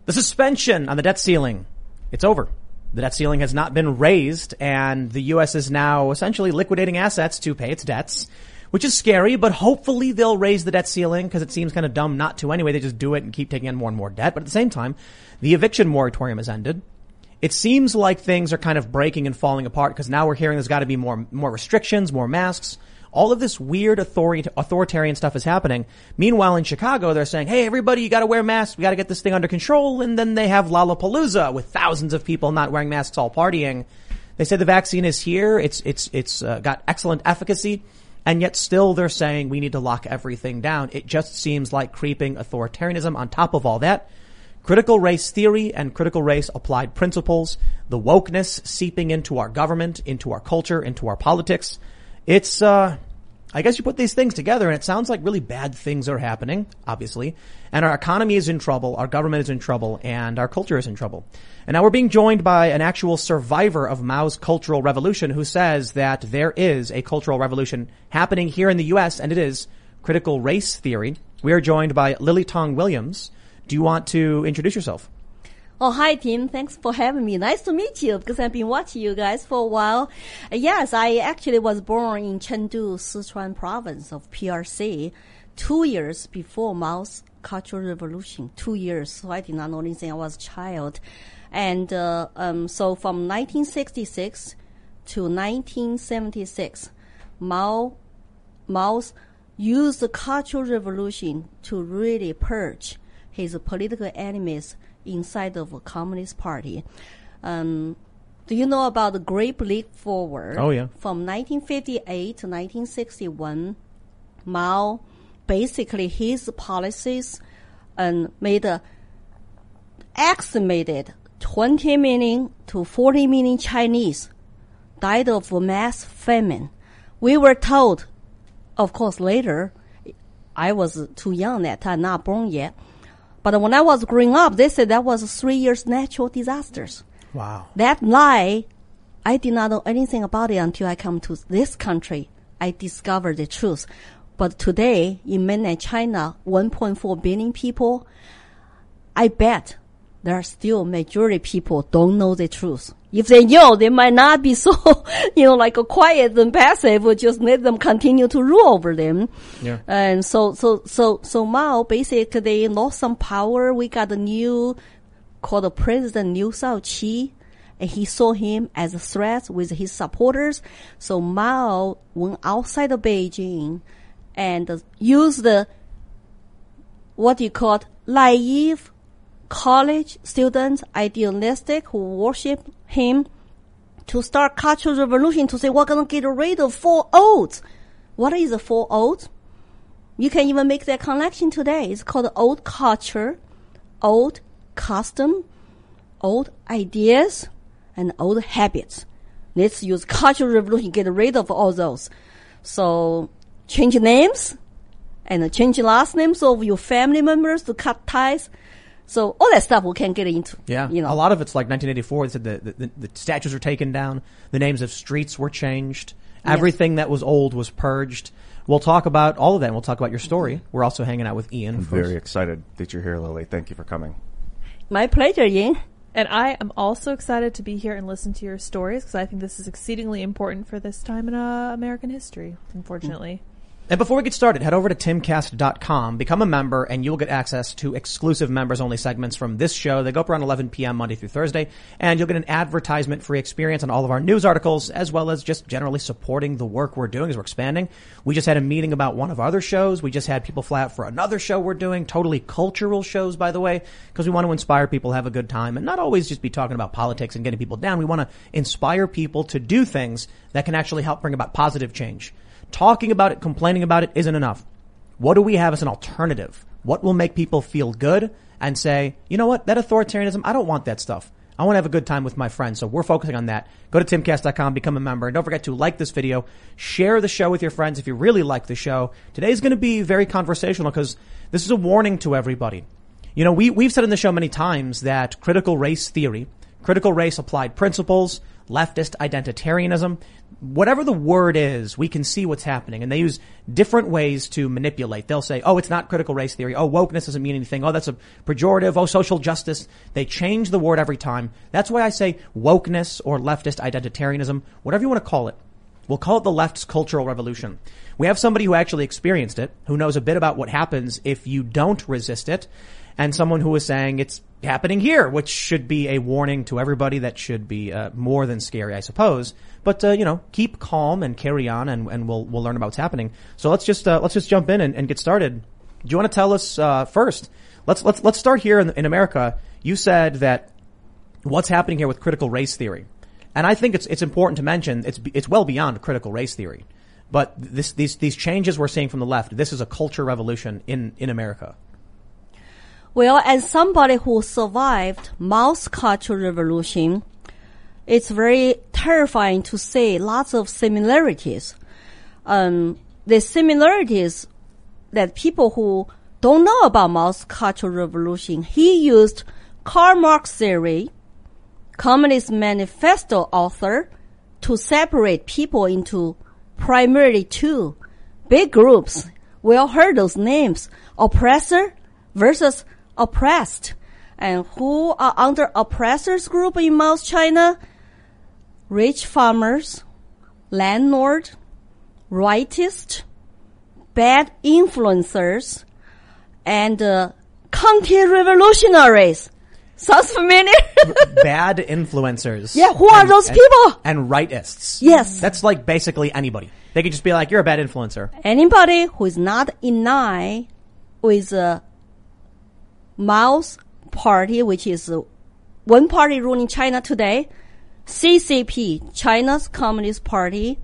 The suspension on the debt ceiling, it's over. The debt ceiling has not been raised, and the U.S. is now essentially liquidating assets to pay its debts, which is scary, but hopefully they'll raise the debt ceiling because it seems kind of dumb not to anyway. They just do it and keep taking on more and more debt. But at the same time, the eviction moratorium has ended. It seems like things are kind of breaking and falling apart because now we're hearing there's got to be more restrictions, more masks. All of this weird authoritarian stuff is happening. Meanwhile, in Chicago, they're saying, hey, everybody, you got to wear masks. We got to get this thing under control. And then they have Lollapalooza with thousands of people not wearing masks, all partying. They say the vaccine is here. It's got excellent efficacy. And yet still they're saying we need to lock everything down. It just seems like creeping authoritarianism on top of all that. Critical race theory and critical race applied principles, the wokeness seeping into our government, into our culture, into our politics. It's, I guess you put these things together and it sounds like really bad things are happening, obviously. And our economy is in trouble, our government is in trouble, and our culture is in trouble. And now we're being joined by an actual survivor of Mao's Cultural Revolution who says that there is a cultural revolution happening here in the U.S., and it is critical race theory. We are joined by Lily Tong Williams. Do you want to introduce yourself? Oh, hi, Tim. Thanks for having me. Nice to meet you because I've been watching you guys for a while. Yes, I actually was born in Chengdu, Sichuan province of PRC 2 years before Mao's Cultural Revolution. 2 years. So I did not know anything. I was a child. And so from 1966 to 1976, Mao's used the Cultural Revolution to really purge his political enemies inside of a Communist Party. Do you know about the Great Leap Forward? Oh, yeah. From 1958 to 1961, Mao, basically his policies made a estimated 20 million to 40 million Chinese died of mass famine. We were told, of course later, I was too young that time, not born yet, but when I was growing up, they said that was 3 years natural disasters. Wow. That lie, I did not know anything about it until I come to this country. I discovered the truth. But today, in mainland China, 1.4 billion people, I bet there are still majority people don't know the truth. If they know, they might not be so, like a quiet and passive. We'll just let them continue to rule over them. Yeah. And so Mao basically lost some power. We got a new, called the President Liu Shaoqi, and he saw him as a threat with his supporters. So Mao went outside of Beijing and used the, what you call naive college students, idealistic, who worship him, to start Cultural Revolution, to say we're going to get rid of 4 oaths. What is a 4 oaths? You can even make that connection today. It's called old culture, old custom, old ideas, and old habits. Let's use Cultural Revolution, get rid of all those. So change names and change last names of your family members to cut ties. So all that stuff we can get into. Yeah. A lot of it's like 1984. They said the statues were taken down. The names of streets were changed. Yes. Everything that was old was purged. We'll talk about all of that. And we'll talk about your story. We're also hanging out with Ian. I'm very excited that you're here, Lily. Thank you for coming. My pleasure, Ian. And I am also excited to be here and listen to your stories because I think this is exceedingly important for this time in American history, unfortunately. And before we get started, head over to timcast.com, become a member, and you'll get access to exclusive members-only segments from this show. They go up around 11 p.m. Monday through Thursday, and you'll get an advertisement-free experience on all of our news articles, as well as just generally supporting the work we're doing as we're expanding. We just had a meeting about one of our other shows. We just had people fly out for another show we're doing, totally cultural shows, by the way, because we want to inspire people to have a good time and not always just be talking about politics and getting people down. We want to inspire people to do things that can actually help bring about positive change. Talking about it, complaining about it isn't enough. What do we have as an alternative? What will make people feel good and say, you know what, that authoritarianism, I don't want that stuff. I want to have a good time with my friends. So we're focusing on that. Go to timcast.com, become a member, and don't forget to like this video, share the show with your friends if you really like the show. Today's going to be very conversational because this is a warning to everybody. We've said in the show many times that critical race theory, critical race applied principles, leftist identitarianism, whatever the word is, we can see what's happening. And they use different ways to manipulate. They'll say, oh, it's not critical race theory. Oh, wokeness doesn't mean anything. Oh, that's a pejorative. Oh, social justice. They change the word every time. That's why I say wokeness or leftist identitarianism, whatever you want to call it. We'll call it the left's cultural revolution. We have somebody who actually experienced it, who knows a bit about what happens if you don't resist it, and someone who is saying it's happening here, which should be a warning to everybody. That should be more than scary, I suppose. But keep calm and carry on, and we'll learn about what's happening. So let's just jump in and get started. Do you want to tell us first? Let's start here in America. You said that what's happening here with critical race theory. And I think it's important to mention it's well beyond critical race theory. But these changes we're seeing from the left, this is a culture revolution in America. Well, as somebody who survived Mao's Cultural Revolution, it's very terrifying to say lots of similarities. The similarities that people who don't know about Mao's Cultural Revolution, he used Karl Marx theory, Communist Manifesto author, to separate people into primarily two big groups. We all heard those names, oppressor versus oppressed. And who are under oppressors group in Mao's China? Rich farmers, landlord, rightists, bad influencers, and counter-revolutionaries. Sounds familiar? Bad influencers. Yeah, who are those people? And rightists. Yes. That's like basically anybody. They could just be like, you're a bad influencer. Anybody who is not in line with Mao's party, which is one party ruling China today, CCP, China's Communist Party,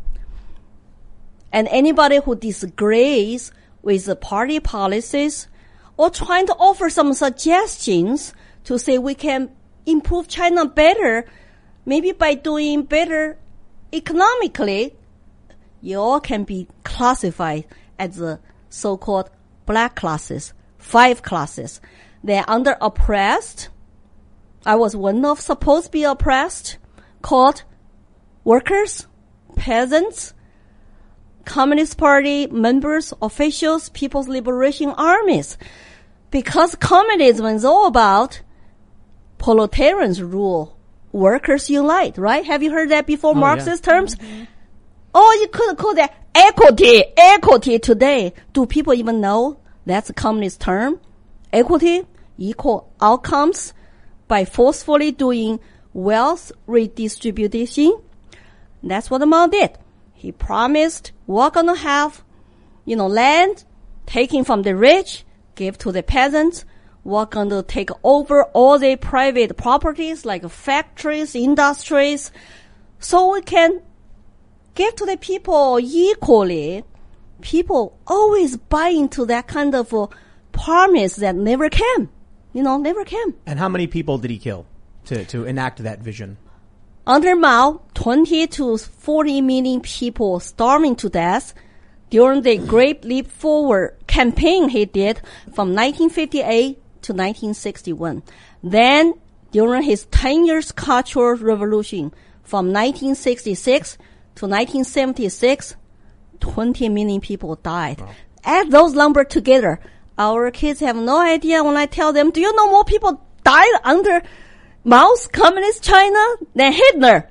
and anybody who disagrees with the party policies or trying to offer some suggestions to say we can improve China better, maybe by doing better economically, you all can be classified as the so-called black classes, 5 classes. They're under oppressed. I was one of supposed to be oppressed, called workers, peasants, Communist Party members, officials, People's Liberation Armies. Because communism is all about proletarians rule, workers unite, right? Have you heard that before, Marxist terms? Mm-hmm. Oh, you could call that equity today. Do people even know that's a communist term? Equity, equal outcomes by forcefully doing wealth redistribution. That's what Mao did. He promised we're gonna have, land taken from the rich, give to the peasants. We're going to take over all the private properties like factories, industries, so we can give to the people equally. People always buy into that kind of promise that never came. Never came. And how many people did he kill to enact that vision? Under Mao, 20 to 40 million people starving to death during the Great Leap Forward campaign he did from 1958 to 1961. Then, during his 10 years Cultural Revolution from 1966 to 1976, 20 million people died. Wow. Add those numbers together. Our kids have no idea when I tell them, do you know more people died under Mao's Communist China than Hitler?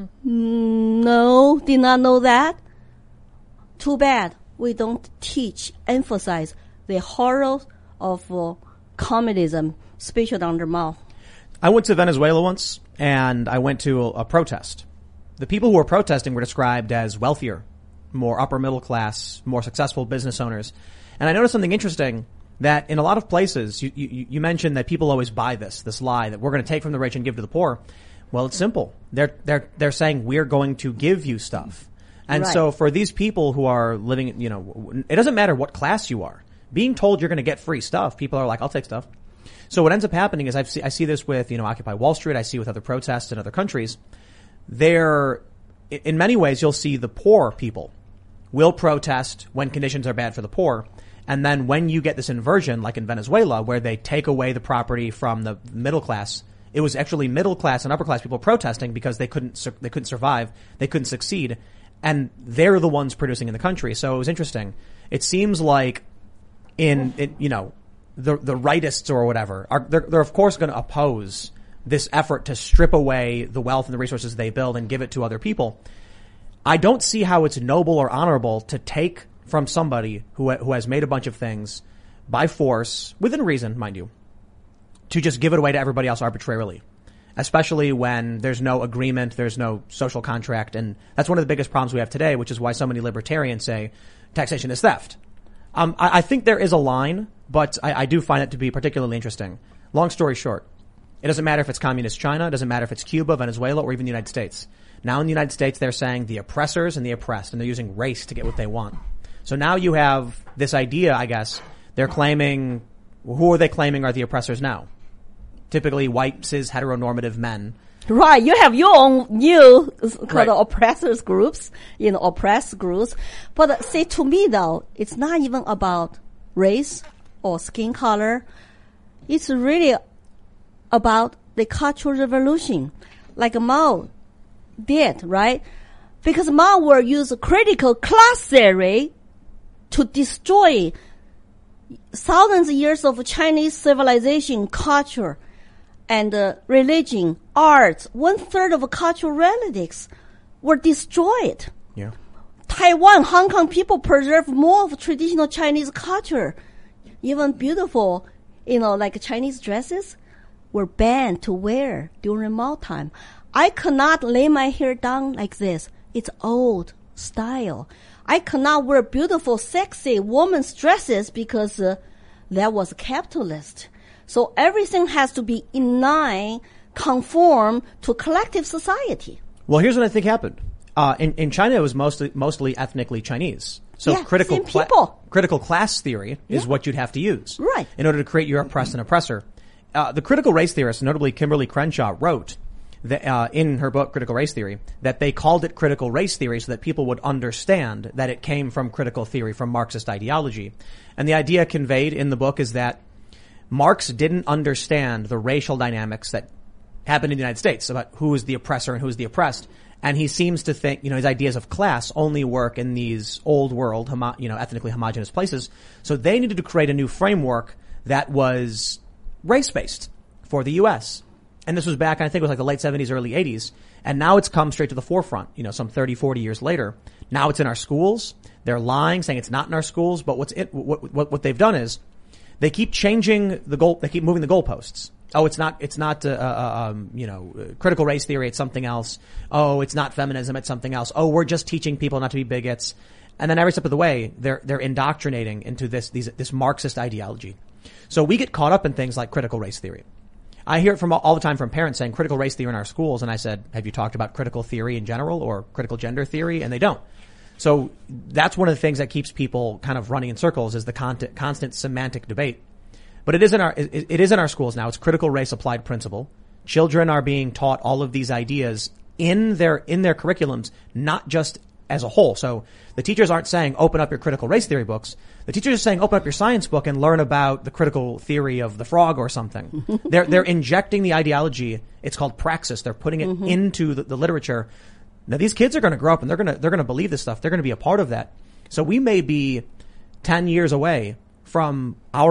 No, did not know that. Too bad we don't emphasize the horror of communism, especially under Mao. I went to Venezuela once, and I went to a protest. The people who were protesting were described as wealthier, more upper middle class, more successful business owners. And I noticed something interesting, that in a lot of places, you mentioned that people always buy this lie that we're going to take from the rich and give to the poor. Well, it's simple. They're saying we're going to give you stuff. And right. So for these people who are living, it doesn't matter what class you are. Being told you're going to get free stuff, people are like, I'll take stuff. So what ends up happening is I see this with, Occupy Wall Street. I see with other protests in other countries. In many ways, you'll see the poor people will protest when conditions are bad for the poor. And then when you get this inversion, like in Venezuela, where they take away the property from the middle class, it was actually middle class and upper class people protesting because they couldn't survive, they couldn't succeed. and they're the ones producing in the country. So it was interesting. It seems like the rightists or whatever they're of course going to oppose this effort to strip away the wealth and the resources they build and give it to other people. I don't see how it's noble or honorable to take from somebody who has made a bunch of things by force, within reason, mind you, to just give it away to everybody else arbitrarily, especially when there's no agreement, there's no social contract. And that's one of the biggest problems we have today, which is why so many libertarians say taxation is theft. I think there is a line, but I do find it to be particularly interesting. Long story short, it doesn't matter if it's communist China, it doesn't matter if it's Cuba, Venezuela, or even the United States. Now in the United States, they're saying the oppressors and the oppressed, and they're using race to get what they want. So now you have this idea, I guess, they're claiming, who are they claiming are the oppressors now? Typically white, cis, heteronormative men. Right, you have your own called Right. oppressors groups, oppressed groups. But see, to me though, it's not even about race or skin color. It's really about the Cultural Revolution, like Mao did, right? Because Mao will use critical class theory to destroy thousands of years of Chinese civilization, culture, and religion, arts. 1/3 of cultural relics were destroyed. Yeah. Taiwan, Hong Kong people preserve more of traditional Chinese culture. Even beautiful, like Chinese dresses were banned to wear during Mao time. I cannot lay my hair down like this. It's old style. I cannot wear beautiful, sexy women's dresses because that was capitalist. So everything has to be in line, conform to collective society. Well, here's what I think happened. In China, it was mostly ethnically Chinese. So Yeah, same people. critical class theory is Yeah. what you'd have to use. Right. In order to create your oppressed and oppressor. The critical race theorists, notably Kimberly Crenshaw, wrote that, in her book, Critical Race Theory, that they called it critical race theory so that people would understand that it came from critical theory, from Marxist ideology. And the idea conveyed in the book is that Marx didn't understand the racial dynamics that happened in the United States about who is the oppressor and who is the oppressed. And he seems to think, his ideas of class only work in these old world, ethnically homogenous places. So they needed to create a new framework that was race-based for the U.S. And this was back, I think it was like the late 70s, early 80s. And now it's come straight to the forefront, some 30, 40 years later. Now it's in our schools. They're lying, saying it's not in our schools. But what they've done is they keep changing they keep moving the goalposts. Oh, it's not critical race theory. It's something else. Oh, it's not feminism. It's something else. Oh, we're just teaching people not to be bigots. And then every step of the way, they're indoctrinating into this Marxist ideology. So we get caught up in things like critical race theory. I hear it all the time from parents saying critical race theory in our schools. And I said, have you talked about critical theory in general or critical gender theory? And they don't. So that's one of the things that keeps people kind of running in circles is the constant semantic debate. But it is in our schools now. It's critical race applied principle. Children are being taught all of these ideas in their curriculums, not just as a whole. So the teachers aren't saying open up your critical race theory books. The teachers are saying open up your science book and learn about the critical theory of the frog or something. They're injecting the ideology. It's called praxis. They're putting it into the literature. Now these kids are going to grow up and they're going to believe this stuff. They're going to be a part of that. So we may be 10 years away from our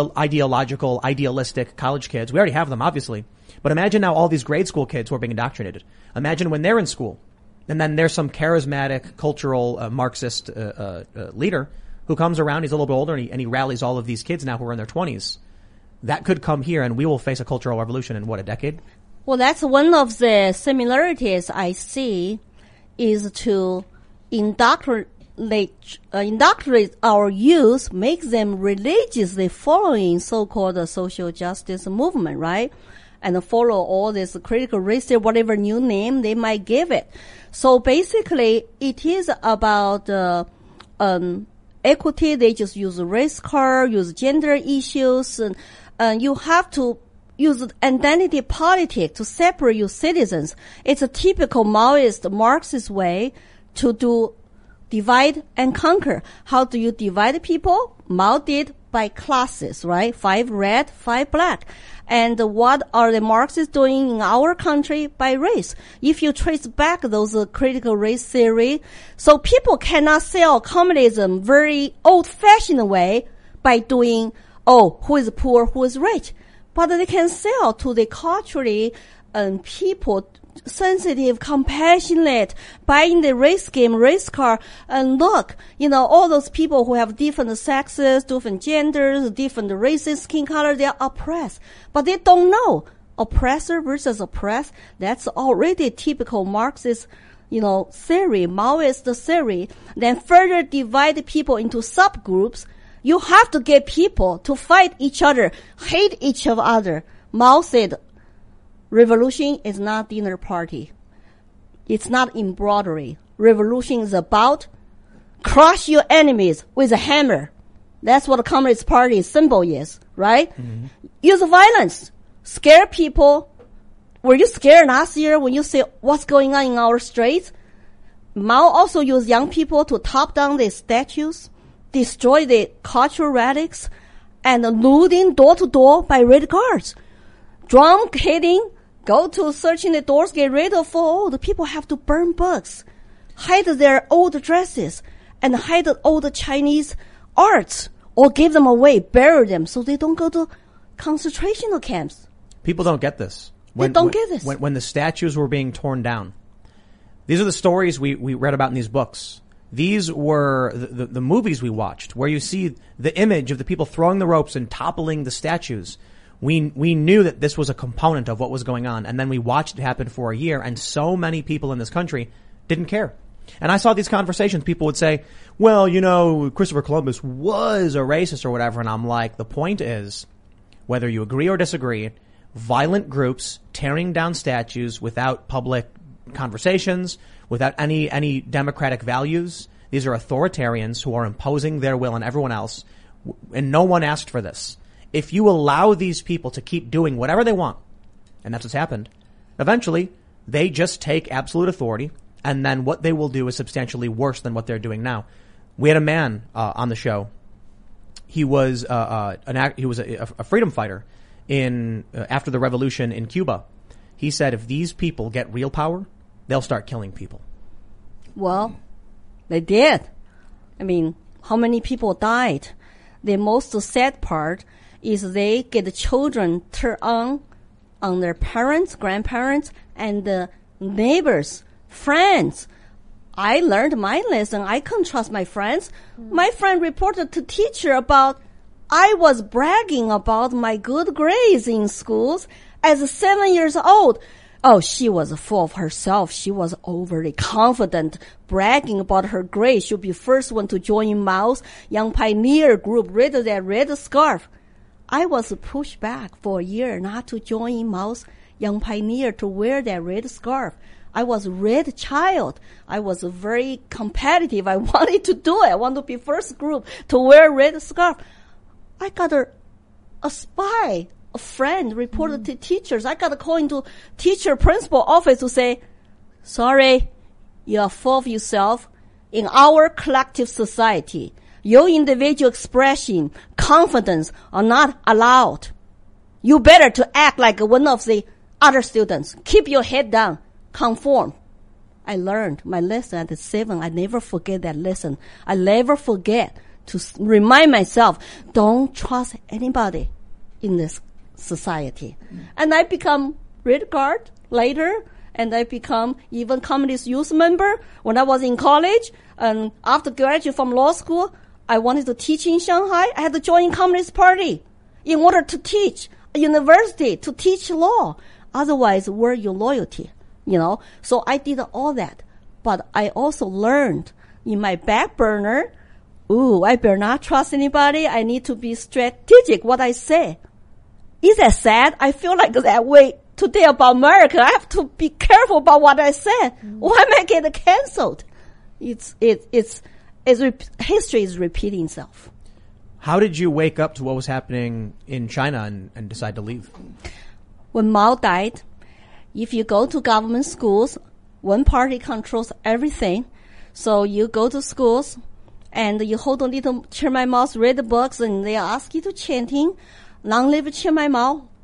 idealistic college kids. We already have them, obviously. But imagine now all these grade school kids who are being indoctrinated. Imagine when they're in school. And then there's some charismatic, cultural, Marxist leader who comes around. He's a little bit older and he rallies all of these kids now who are in their 20s. That could come here and we will face a cultural revolution in, a decade? Well, that's one of the similarities I see is to indoctrinate our youth, make them religiously following so-called social justice movement, right? And follow all this critical race theory, whatever new name they might give it. So basically, it is about equity. They just use race card, use gender issues, and you have to use identity politics to separate your citizens. It's a typical Maoist, Marxist way to do divide and conquer. How do you divide people? Mao did by classes, right? 5 red, 5 black. And what are the Marxists doing in our country? By race. If you trace back those critical race theory, so people cannot sell communism very old-fashioned way by doing, who is poor, who is rich. But they can sell to the culturally people sensitive, compassionate, buying the race game, race car, and look, all those people who have different sexes, different genders, different races, skin color, they are oppressed. But they don't know. Oppressor versus oppressed, that's already typical Marxist, theory, Maoist theory. Then further divide people into subgroups. You have to get people to fight each other, hate each other. Mao said, revolution is not dinner party. It's not embroidery. Revolution is about crush your enemies with a hammer. That's what the Communist Party symbol is, right? Mm-hmm. Use violence. Scare people. Were you scared last year when you see what's going on in our streets? Mao also used young people to top down the statues, destroy the cultural relics, and looting door to door by red guards. Drum hitting, go to searching the doors, get rid of all the people have to burn books, hide their old dresses, and hide old Chinese arts, or give them away, bury them so they don't go to concentration camps. People don't get this. They don't get this. When the statues were being torn down, these are the stories we read about in these books. These were the movies we watched, where you see the image of the people throwing the ropes and toppling the statues. We knew that this was a component of what was going on, and then we watched it happen for a year, and so many people in this country didn't care. And I saw these conversations. People would say, well, Christopher Columbus was a racist or whatever, and I'm like, the point is, whether you agree or disagree, violent groups tearing down statues without public conversations, without any democratic values, these are authoritarians who are imposing their will on everyone else, and no one asked for this. If you allow these people to keep doing whatever they want, and that's what's happened, eventually they just take absolute authority, and then what they will do is substantially worse than what they're doing now. We had a man on the show. He was a freedom fighter after the revolution in Cuba. He said if these people get real power, they'll start killing people. Well, they did. I mean, how many people died? The most sad part is they get the children turned on their parents, grandparents, and neighbors, friends. I learned my lesson. I couldn't trust my friends. My friend reported to teacher about I was bragging about my good grades in schools as 7 years old. Oh, she was full of herself. She was overly confident, bragging about her grades. She'll be first one to join Mao's Young Pioneer group, rid of that red scarf. I was pushed back for a year not to join Mao's Young Pioneer, to wear that red scarf. I was a red child. I was very competitive. I wanted to do it. I wanted to be first group to wear red scarf. I got a spy, a friend reported to teachers. I got a call into teacher principal office to say, sorry, you are full of yourself. In our collective society, your individual expression, confidence are not allowed. You better to act like one of the other students. Keep your head down. Conform. I learned my lesson at 7. I never forget that lesson. I never forget to remind myself, don't trust anybody in this society. And I become Red Guard later, and I become even Communist Youth member when I was in college. And after graduating from law school, I wanted to teach in Shanghai. I had to join Communist Party in order to teach a university, to teach law. Otherwise, where your loyalty? So I did all that. But I also learned in my back burner, I better not trust anybody. I need to be strategic what I say. Is that sad? I feel like that way today about America. I have to be careful about what I said. Why am I getting canceled? History is repeating itself. How did you wake up to what was happening in China and decide to leave? When Mao died, if you go to government schools, one party controls everything. So you go to schools and you hold a little Chairman Mao's read books and they ask you to chanting, long live Chairman Mao,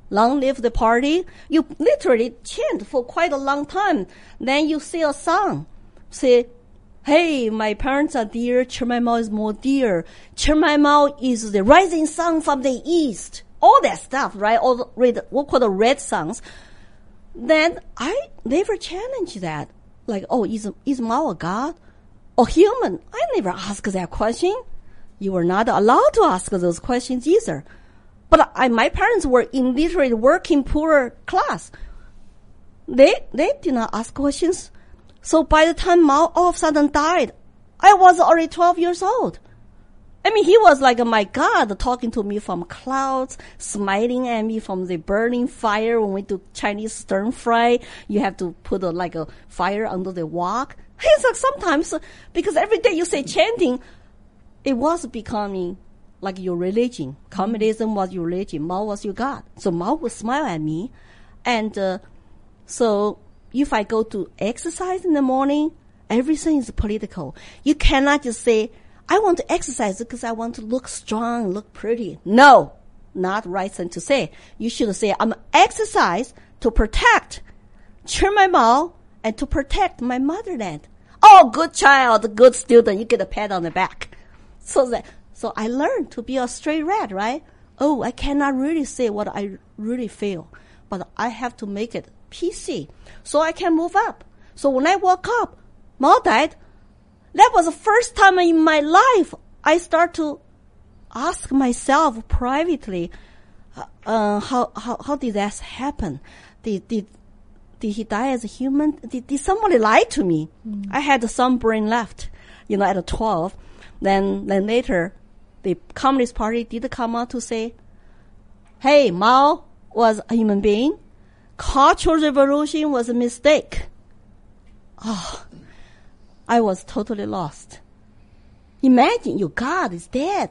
long live the party. You literally chant for quite a long time. Then you say a song. Say, hey, my parents are dear. Chen Mao is more dear. Chen Mao is the rising sun from the east. All that stuff, right? All the red, what called the red songs. Then I never challenged that. Like, oh, is Mao a god or human? I never asked that question. You were not allowed to ask those questions either. But my parents were in literally working poor class. They did not ask questions. So by the time Mao all of a sudden died, I was already 12 years old. I mean, he was like my God, talking to me from clouds, smiling at me from the burning fire. When we do Chinese stir fry, you have to put a fire under the wok. It's like sometimes, because every day you say chanting, it was becoming like your religion. Communism was your religion. Mao was your God. So Mao would smile at me. And so if I go to exercise in the morning, everything is political. You cannot just say, I want to exercise because I want to look strong, look pretty. No, not right thing to say. You should say, I'm exercise to protect Chen Mao and to protect my motherland. Oh, good child, good student. You get a pat on the back. So I learned to be a straight red, right? Oh, I cannot really say what I really feel, but I have to make it PC so I can move up. So when I woke up, Mao died. That was the first time in my life I start to ask myself privately, how did that happen? Did he die as a human? Did somebody lie to me? I had some brain left, at 12. Then later, the Communist Party did come out to say, hey, Mao was a human being. Cultural Revolution was a mistake. Oh, I was totally lost. Imagine your God is dead.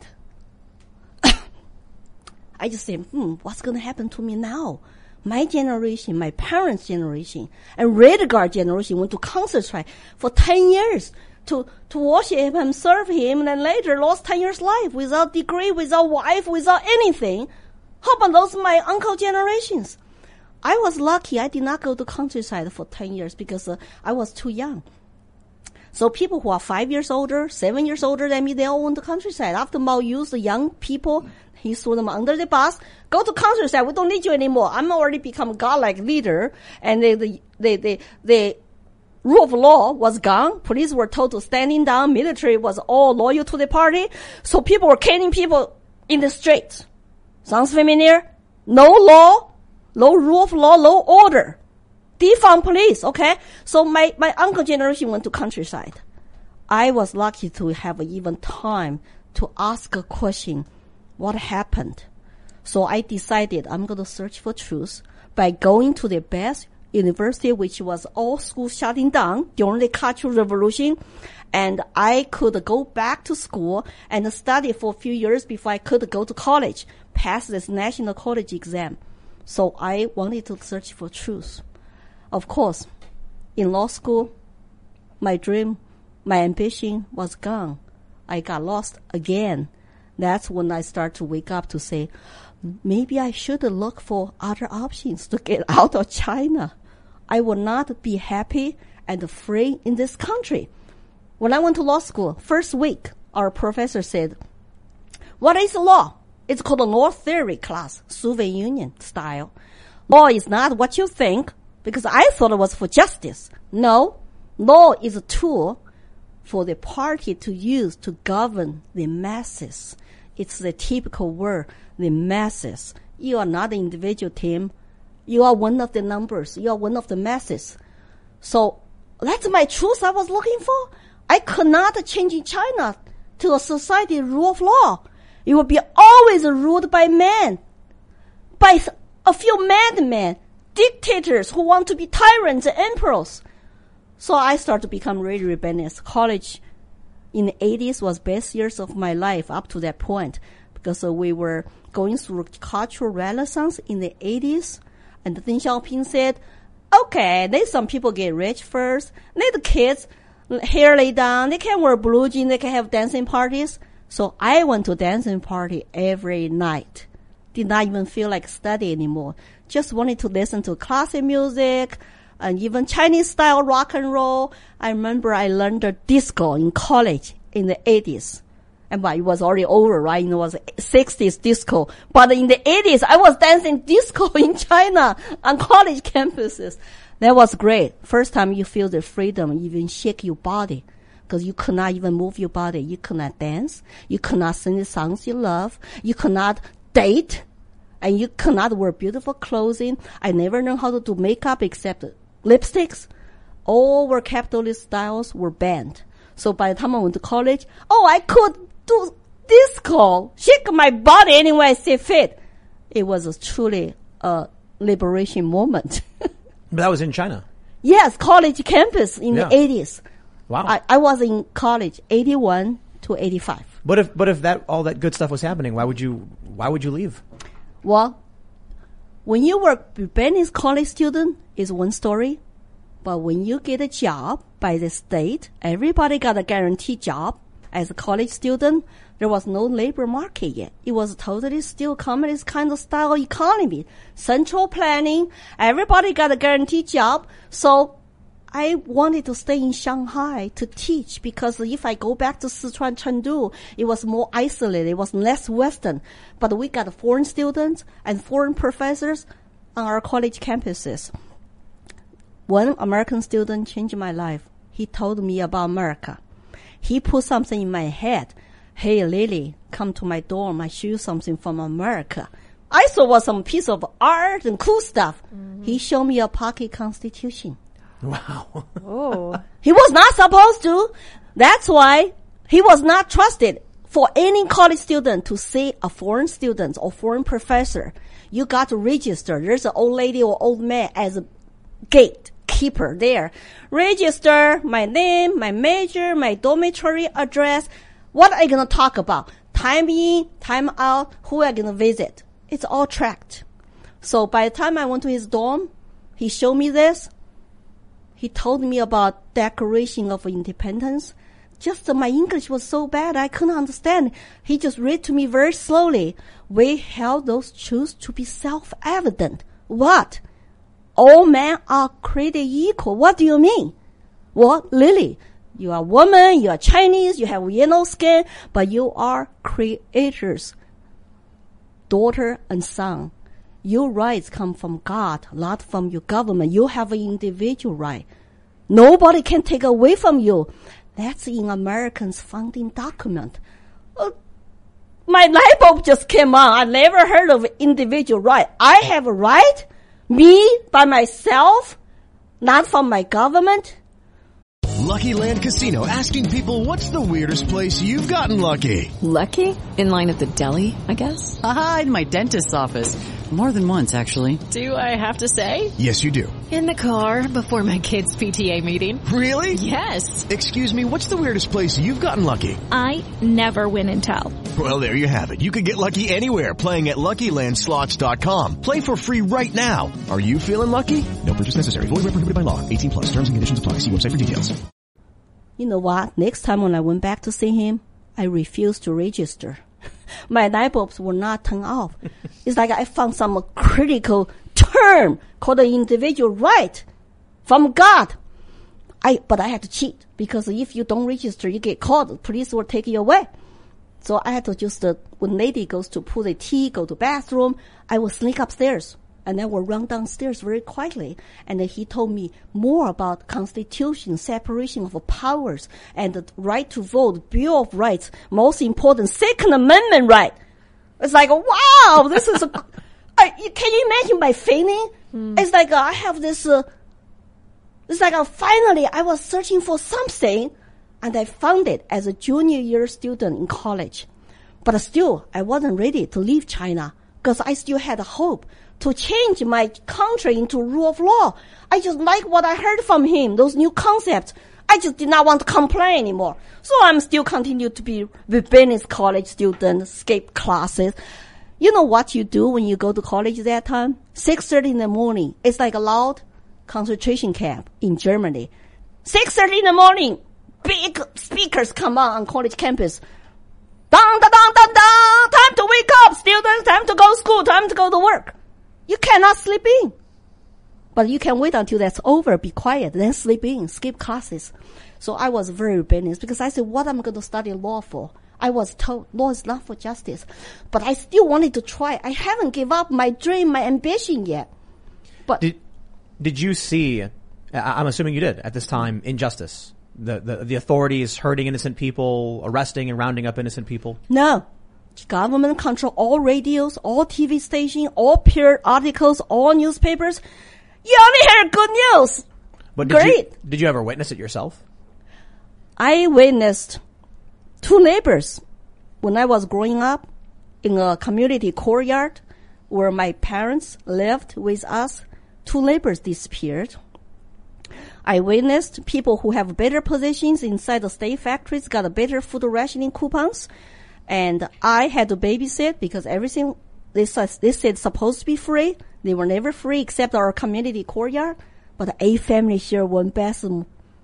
I just said, what's going to happen to me now? My generation, my parents' generation, and Red Guard generation went to concentrate for 10 years to worship him and serve him, and then later lost 10 years life without degree, without wife, without anything. How about those my uncle generations? I was lucky I did not go to countryside for 10 years because I was too young. So people who are 5 years older, 7 years older than me, they all went to countryside. After Mao used the young people, he threw them under the bus. Go to countryside. We don't need you anymore. I'm already become a godlike leader. And the rule of law was gone. Police were told to standing down. Military was all loyal to the party. So people were caning people in the streets. Sounds familiar? No law, no rule of law, no order. Defund police, okay? So my uncle generation went to countryside. I was lucky to have even time to ask a question, what happened? So I decided I'm going to search for truth by going to the best university, which was all schools shutting down during the Cultural Revolution. And I could go back to school and study for a few years before I could go to college, pass this national college exam. So I wanted to search for truth. Of course, in law school, my dream, my ambition was gone. I got lost again. That's when I start to wake up to say, maybe I should look for other options to get out of China. I will not be happy and free in this country. When I went to law school, first week, our professor said, what is law? It's called a law theory class, Soviet Union style. Law is not what you think, because I thought it was for justice. No, law is a tool for the party to use to govern the masses. It's the typical word, the masses. You are not an individual team. You are one of the numbers. You are one of the masses. So that's my truth I was looking for. I could not change China to a society rule of law. It will be always ruled by men, by a few madmen, dictators who want to be tyrants and emperors. So I started to become really rebellious. College in the 80s was best years of my life up to that point because we were going through cultural renaissance in the 80s. And Deng Xiaoping said, okay, let some people get rich first. Let the kids hair lay down. They can wear blue jeans. They can have dancing parties. So I went to dancing party every night did not even feel like study anymore. Just wanted to listen to classic music and even Chinese style rock and roll. I remember I learned the disco in college in the 80s. And but it was already over, right? It was 60s disco. But in the 80s, I was dancing disco in China on college campuses. That was great. First time you feel the freedom, even shake your body. Because you could not even move your body. You could not dance. You could not sing the songs you love. You could not date. And you could not wear beautiful clothing. I never learned how to do makeup except lipsticks. All were capitalist styles were banned. So by the time I went to college, I could do disco, shake my body anyway I see fit. It was truly a liberation moment. But that was in China. Yes, college campus in the 80s. Wow. I was in college 81 to 85. But if that all that good stuff was happening, why would you leave? Well, when you were Japanese college student is one story, but when you get a job by the state, everybody got a guaranteed job. As a college student, there was no labor market yet. It was totally still communist kind of style economy. Central planning, everybody got a guaranteed job. So I wanted to stay in Shanghai to teach because if I go back to Sichuan, Chengdu, it was more isolated. It was less Western. But we got foreign students and foreign professors on our college campuses. One American student changed my life. He told me about America. He put something in my head. Hey, Lily, come to my dorm. I show you something from America. I saw was some piece of art and cool stuff. Mm-hmm. He showed me a pocket constitution. Wow. Oh. He was not supposed to. That's why he was not trusted. For any college student to see a foreign student or foreign professor, you got to register. There's an old lady or old man as a gatekeeper there. Register my name, my major, my dormitory address. What are you going to talk about? Time in, time out, who are you going to visit? It's all tracked. So by the time I went to his dorm, he showed me this. He told me about Declaration of Independence. Just my English was so bad I couldn't understand. He just read to me very slowly. We held those truths to be self-evident. What? All men are created equal. What do you mean? Well, Lily, you are a woman, you are Chinese, you have yellow skin, but you are creators, daughter and son. Your rights come from God, not from your government. You have an individual right. Nobody can take away from you. That's in Americans' founding document. My light bulb just came on. I never heard of individual right. I have a right? Me, by myself? Not from my government? Lucky Land Casino, asking people, what's the weirdest place you've gotten lucky? Lucky? In line at the deli, I guess? Aha, in my dentist's office. More than once, actually. Do I have to say? Yes, you do. In the car before my kids' PTA meeting. Really? Yes. Excuse me, what's the weirdest place you've gotten lucky? I never win and tell. Well, there you have it. You can get lucky anywhere, playing at LuckyLandSlots.com. Play for free right now. Are you feeling lucky? No purchase necessary. Void where prohibited by law. 18+. Terms and conditions apply. See website for details. You know what? Next time when I went back to see him, I refused to register. My light bulbs were not turned off. It's like I found some critical term called the individual right from God. But I had to cheat because if you don't register, you get caught. The police will take you away. So I had to just, when lady goes to pull the tea, go to bathroom, I will sneak upstairs. And then we'll run downstairs very quietly. And then he told me more about Constitution, separation of powers, and the right to vote, Bill of Rights, most important, Second Amendment right. It's like, wow, this is can you imagine my feeling? It's like I have this, it's like finally I was searching for something, and I found it as a junior year student in college. But still, I wasn't ready to leave China because I still had hope to change my country into rule of law. I just like what I heard from him, those new concepts. I just did not want to complain anymore. So I'm still continue to be business college student, skip classes. You know what you do when you go to college that time? 6:30 in the morning. It's like a loud concentration camp in Germany. 6:30 in the morning, big speakers come on college campus. Dun, dun, dun, dun, dun, time to wake up, students, time to go to school, time to go to work. You cannot sleep in. But you can wait until that's over, be quiet, then sleep in, skip classes. So I was very rebellious because I said, what am I going to study law for? I was told law is not for justice. But I still wanted to try. I haven't given up my dream, my ambition yet. But did you see, I'm assuming you did at this time, injustice? The authorities hurting innocent people, arresting and rounding up innocent people? No. Government control all radios, all TV stations, all peer articles, all newspapers. You only hear good news. But Great. Did you ever witness it yourself? I witnessed 2 neighbors when I was growing up in a community courtyard where my parents lived with us. 2 neighbors disappeared. I witnessed people who have better positions inside the state factories got a better food rationing coupons. And I had to babysit because everything they said supposed to be free. They were never free except our community courtyard. But 8 families share 1 bathroom,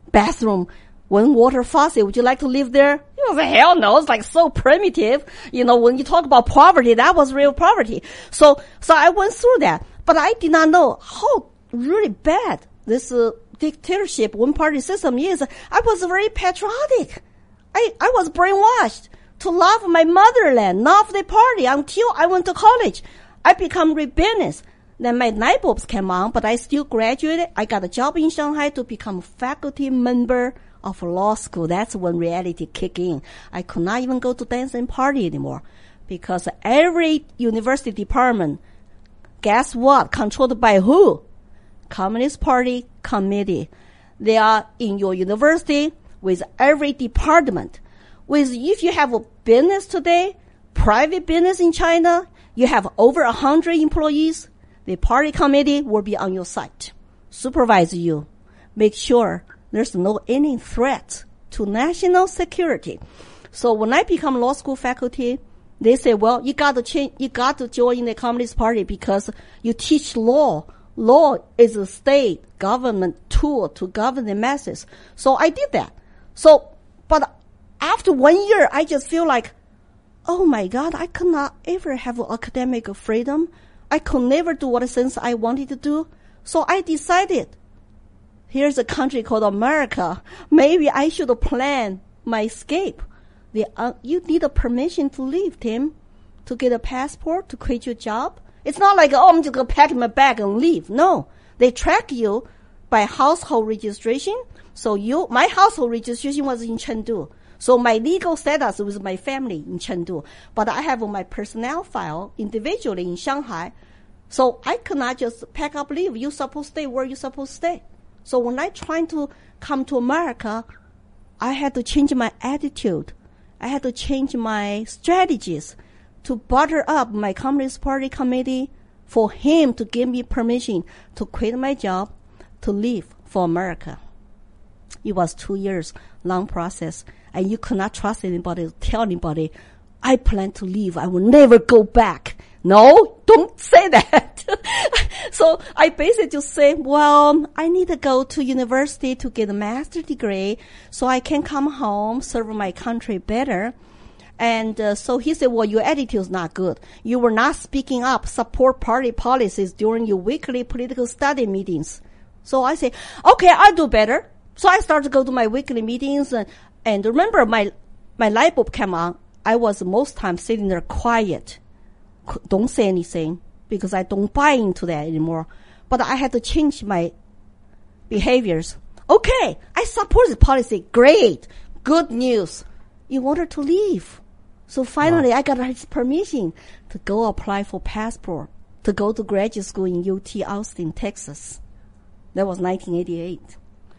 1 water faucet. Would you like to live there? You know, hell no. It's like so primitive. You know, when you talk about poverty, that was real poverty. So I went through that. But I did not know how really bad this dictatorship, one-party system is. I was very patriotic. I was brainwashed to love my motherland, love the party until I went to college. I become rebellious. Then my light bulbs came on, but I still graduated. I got a job in Shanghai to become a faculty member of law school. That's when reality kicked in. I could not even go to dance and party anymore because every university department, guess what? Controlled by who? Communist Party committee. They are in your university with every department. If you have a business today, private business in China, you have over 100 employees, the party committee will be on your site, supervise you, make sure there's no any threat to national security. So when I become law school faculty, they say, well, you got to join the Communist Party because you teach law. Law is a state government tool to govern the masses. So I did that. But after 1 year, I just feel like, oh my God, I could not ever have academic freedom. I could never do what since I wanted to do. So I decided, here's a country called America. Maybe I should plan my escape. You need a permission to leave, Tim, to get a passport, to quit your job. It's not like, oh, I'm just going to pack my bag and leave. No, they track you by household registration. So my household registration was in Chengdu. So my legal status was my family in Chengdu. But I have my personnel file individually in Shanghai. So I could not just pack up, leave. You're supposed to stay where you're supposed to stay. So when I tried to come to America, I had to change my attitude. I had to change my strategies to butter up my Communist Party committee for him to give me permission to quit my job, to leave for America. It was 2 years long process, and you could not trust anybody, tell anybody, I plan to leave. I will never go back. No, don't say that. So I basically just say, well, I need to go to university to get a master's degree so I can come home, serve my country better. And so he said, well, your attitude is not good. You were not speaking up, support party policies during your weekly political study meetings. So I say, okay, I'll do better. So I started to go to my weekly meetings. And remember, my light bulb came on. I was most times sitting there quiet. Don't say anything because I don't buy into that anymore. But I had to change my behaviors. Okay, I support the policy. Great. Good news. In order to leave. So finally, I got his permission to go apply for passport, to go to graduate school in UT Austin, Texas. That was 1988.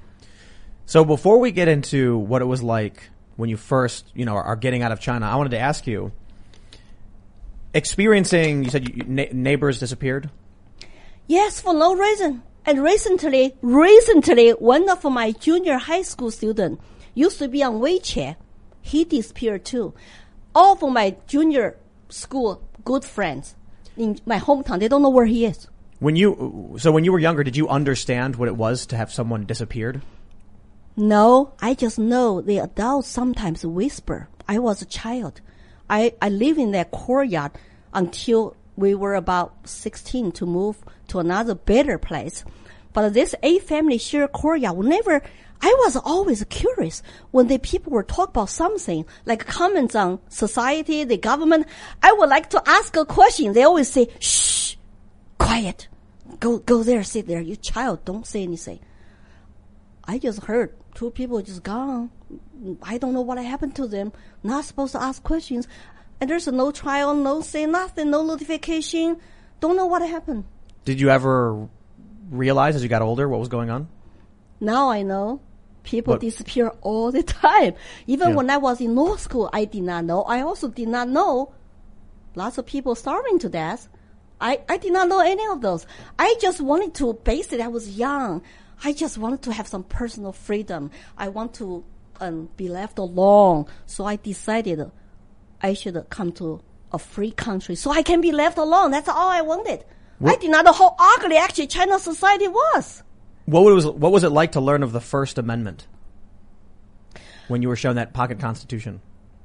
So before we get into what it was like when you first, are getting out of China, I wanted to ask you, experiencing, you said neighbors disappeared? Yes, for no reason. And recently, one of my junior high school students used to be on WeChat. He disappeared too. All of my junior school good friends in my hometown, they don't know where he is. When you were younger, did you understand what it was to have someone disappeared? No, I just know the adults sometimes whisper. I was a child. I live in that courtyard until we were about 16 to move to another better place. But this 8-family share courtyard, I was always curious when the people were talk about something like comments on society, the government. I would like to ask a question. They always say, shh, quiet. Go there, sit there. You child, don't say anything. I just heard 2 people just gone. I don't know what happened to them. Not supposed to ask questions. And there's no trial, no say nothing, no notification. Don't know what happened. Did you ever realize as you got older what was going on? Now I know. People disappear all the time. Even when I was in law school, I did not know. I also did not know lots of people starving to death. I did not know any of those. I just wanted to, basically, I was young. I just wanted to have some personal freedom. I want to be left alone. So I decided I should come to a free country so I can be left alone. That's all I wanted. I did not know how ugly actually China society was. What was it like to learn of the First Amendment when you were shown that pocket constitution?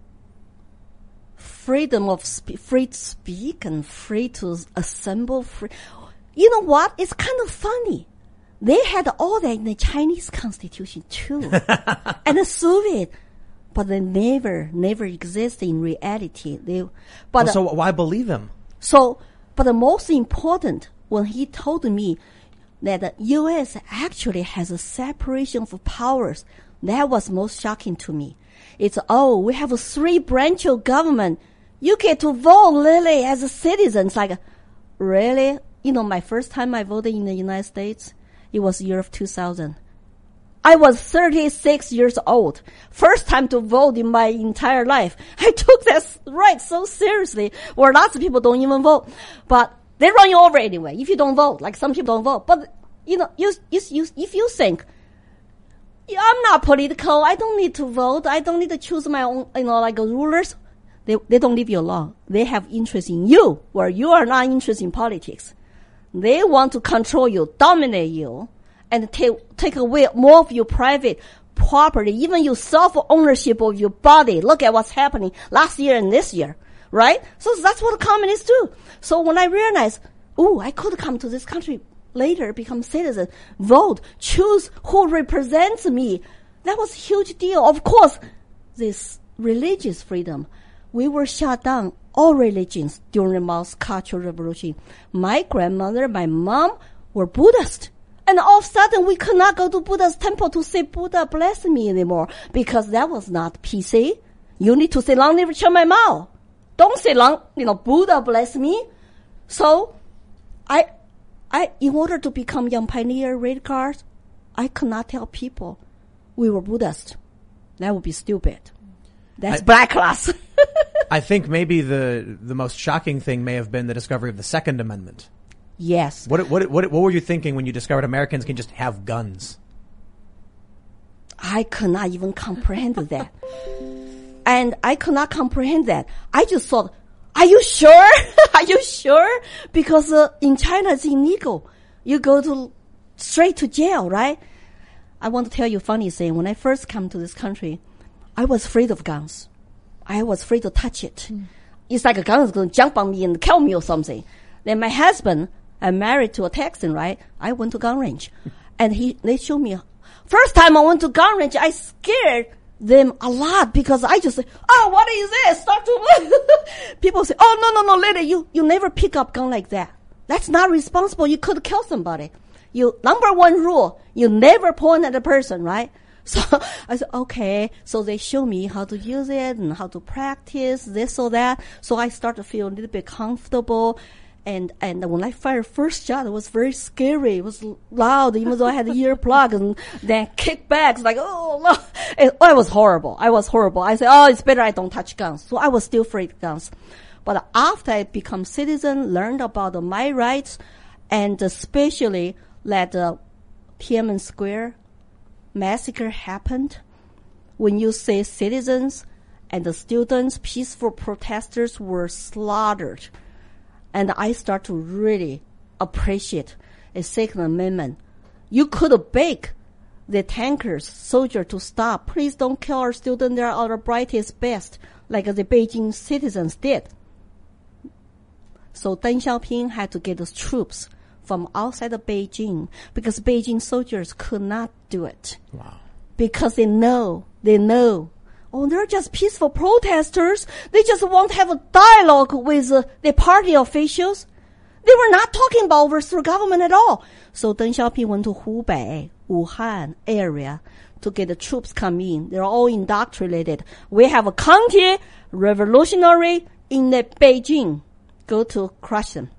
Freedom of free to speak and free to assemble. You know what? It's kind of funny. They had all that in the Chinese constitution too, and the Soviet, but they never exist in reality. So why believe him? But the most important, when he told me that the U.S. actually has a separation of powers, that was most shocking to me. It's, we have a 3-branch of government. You get to vote, really, as a citizen. It's like, really? You know, my first time I voted in the United States, it was the year of 2000. I was 36 years old. First time to vote in my entire life. I took that right so seriously, where lots of people don't even vote. But they run you over anyway if you don't vote. Like some people don't vote. But, you know, if you think, I'm not political, I don't need to vote, I don't need to choose my own, rulers, they don't leave you alone. They have interest in you, where you are not interested in politics. They want to control you, dominate you, and take away more of your private property, even your self-ownership of your body. Look at what's happening last year and this year, right? So that's what the communists do. So when I realized, I could come to this country later, become citizen, vote, choose who represents me, that was a huge deal. Of course, this religious freedom, we were shut down all religions during Mao's Cultural Revolution. My grandmother, my mom were Buddhist. And all of a sudden, we could not go to Buddha's temple to say Buddha bless me anymore, because that was not PC. You need to say Long live Chairman Mao. Don't say Buddha bless me. So, I, in order to become Young Pioneer Red Guard, I could not tell people we were Buddhist. That would be stupid. That's black class. I think maybe the most shocking thing may have been the discovery of the Second Amendment. Yes. What were you thinking when you discovered Americans can just have guns? I could not even comprehend that. And I could not comprehend that. I just thought, are you sure? Are you sure? Because in China it's illegal. You go straight to jail, right? I want to tell you a funny thing. When I first came to this country, I was afraid of guns. I was afraid to touch it. It's like a gun is going to jump on me and kill me or something. Then my husband, I'm married to a Texan, right? I went to gun range. And they showed me. First time I went to gun range, I scared them a lot because I just say, what is this? Start to people say, no, lady, you never pick up gun like that. That's not responsible. You could kill somebody. Number one rule, you never point at a person, right? So I said, okay. So they show me how to use it and how to practice this or that. So I start to feel a little bit comfortable. And when I fired first shot, it was very scary. It was loud, even though I had the earplug, and then kickbacks, like, oh, no. It was horrible. I said, it's better I don't touch guns. So I was still afraid of guns. But after I become citizen, learned about my rights, and especially that Tiananmen Square massacre happened, when you say citizens and the students, peaceful protesters were slaughtered. And I start to really appreciate a Second Amendment. You could beg the tankers, soldier to stop. Please don't kill our students. They are our brightest, best. like the Beijing citizens did. So Deng Xiaoping had to get the troops from outside of Beijing because Beijing soldiers could not do it. Wow. Because they know, oh, they're just peaceful protesters. They just want to have a dialogue with the party officials. They were not talking about overthrow government at all. So Deng Xiaoping went to Hubei, Wuhan area to get the troops come in. They're all indoctrinated. We have a counter-revolutionary in the Beijing. Go to crush them.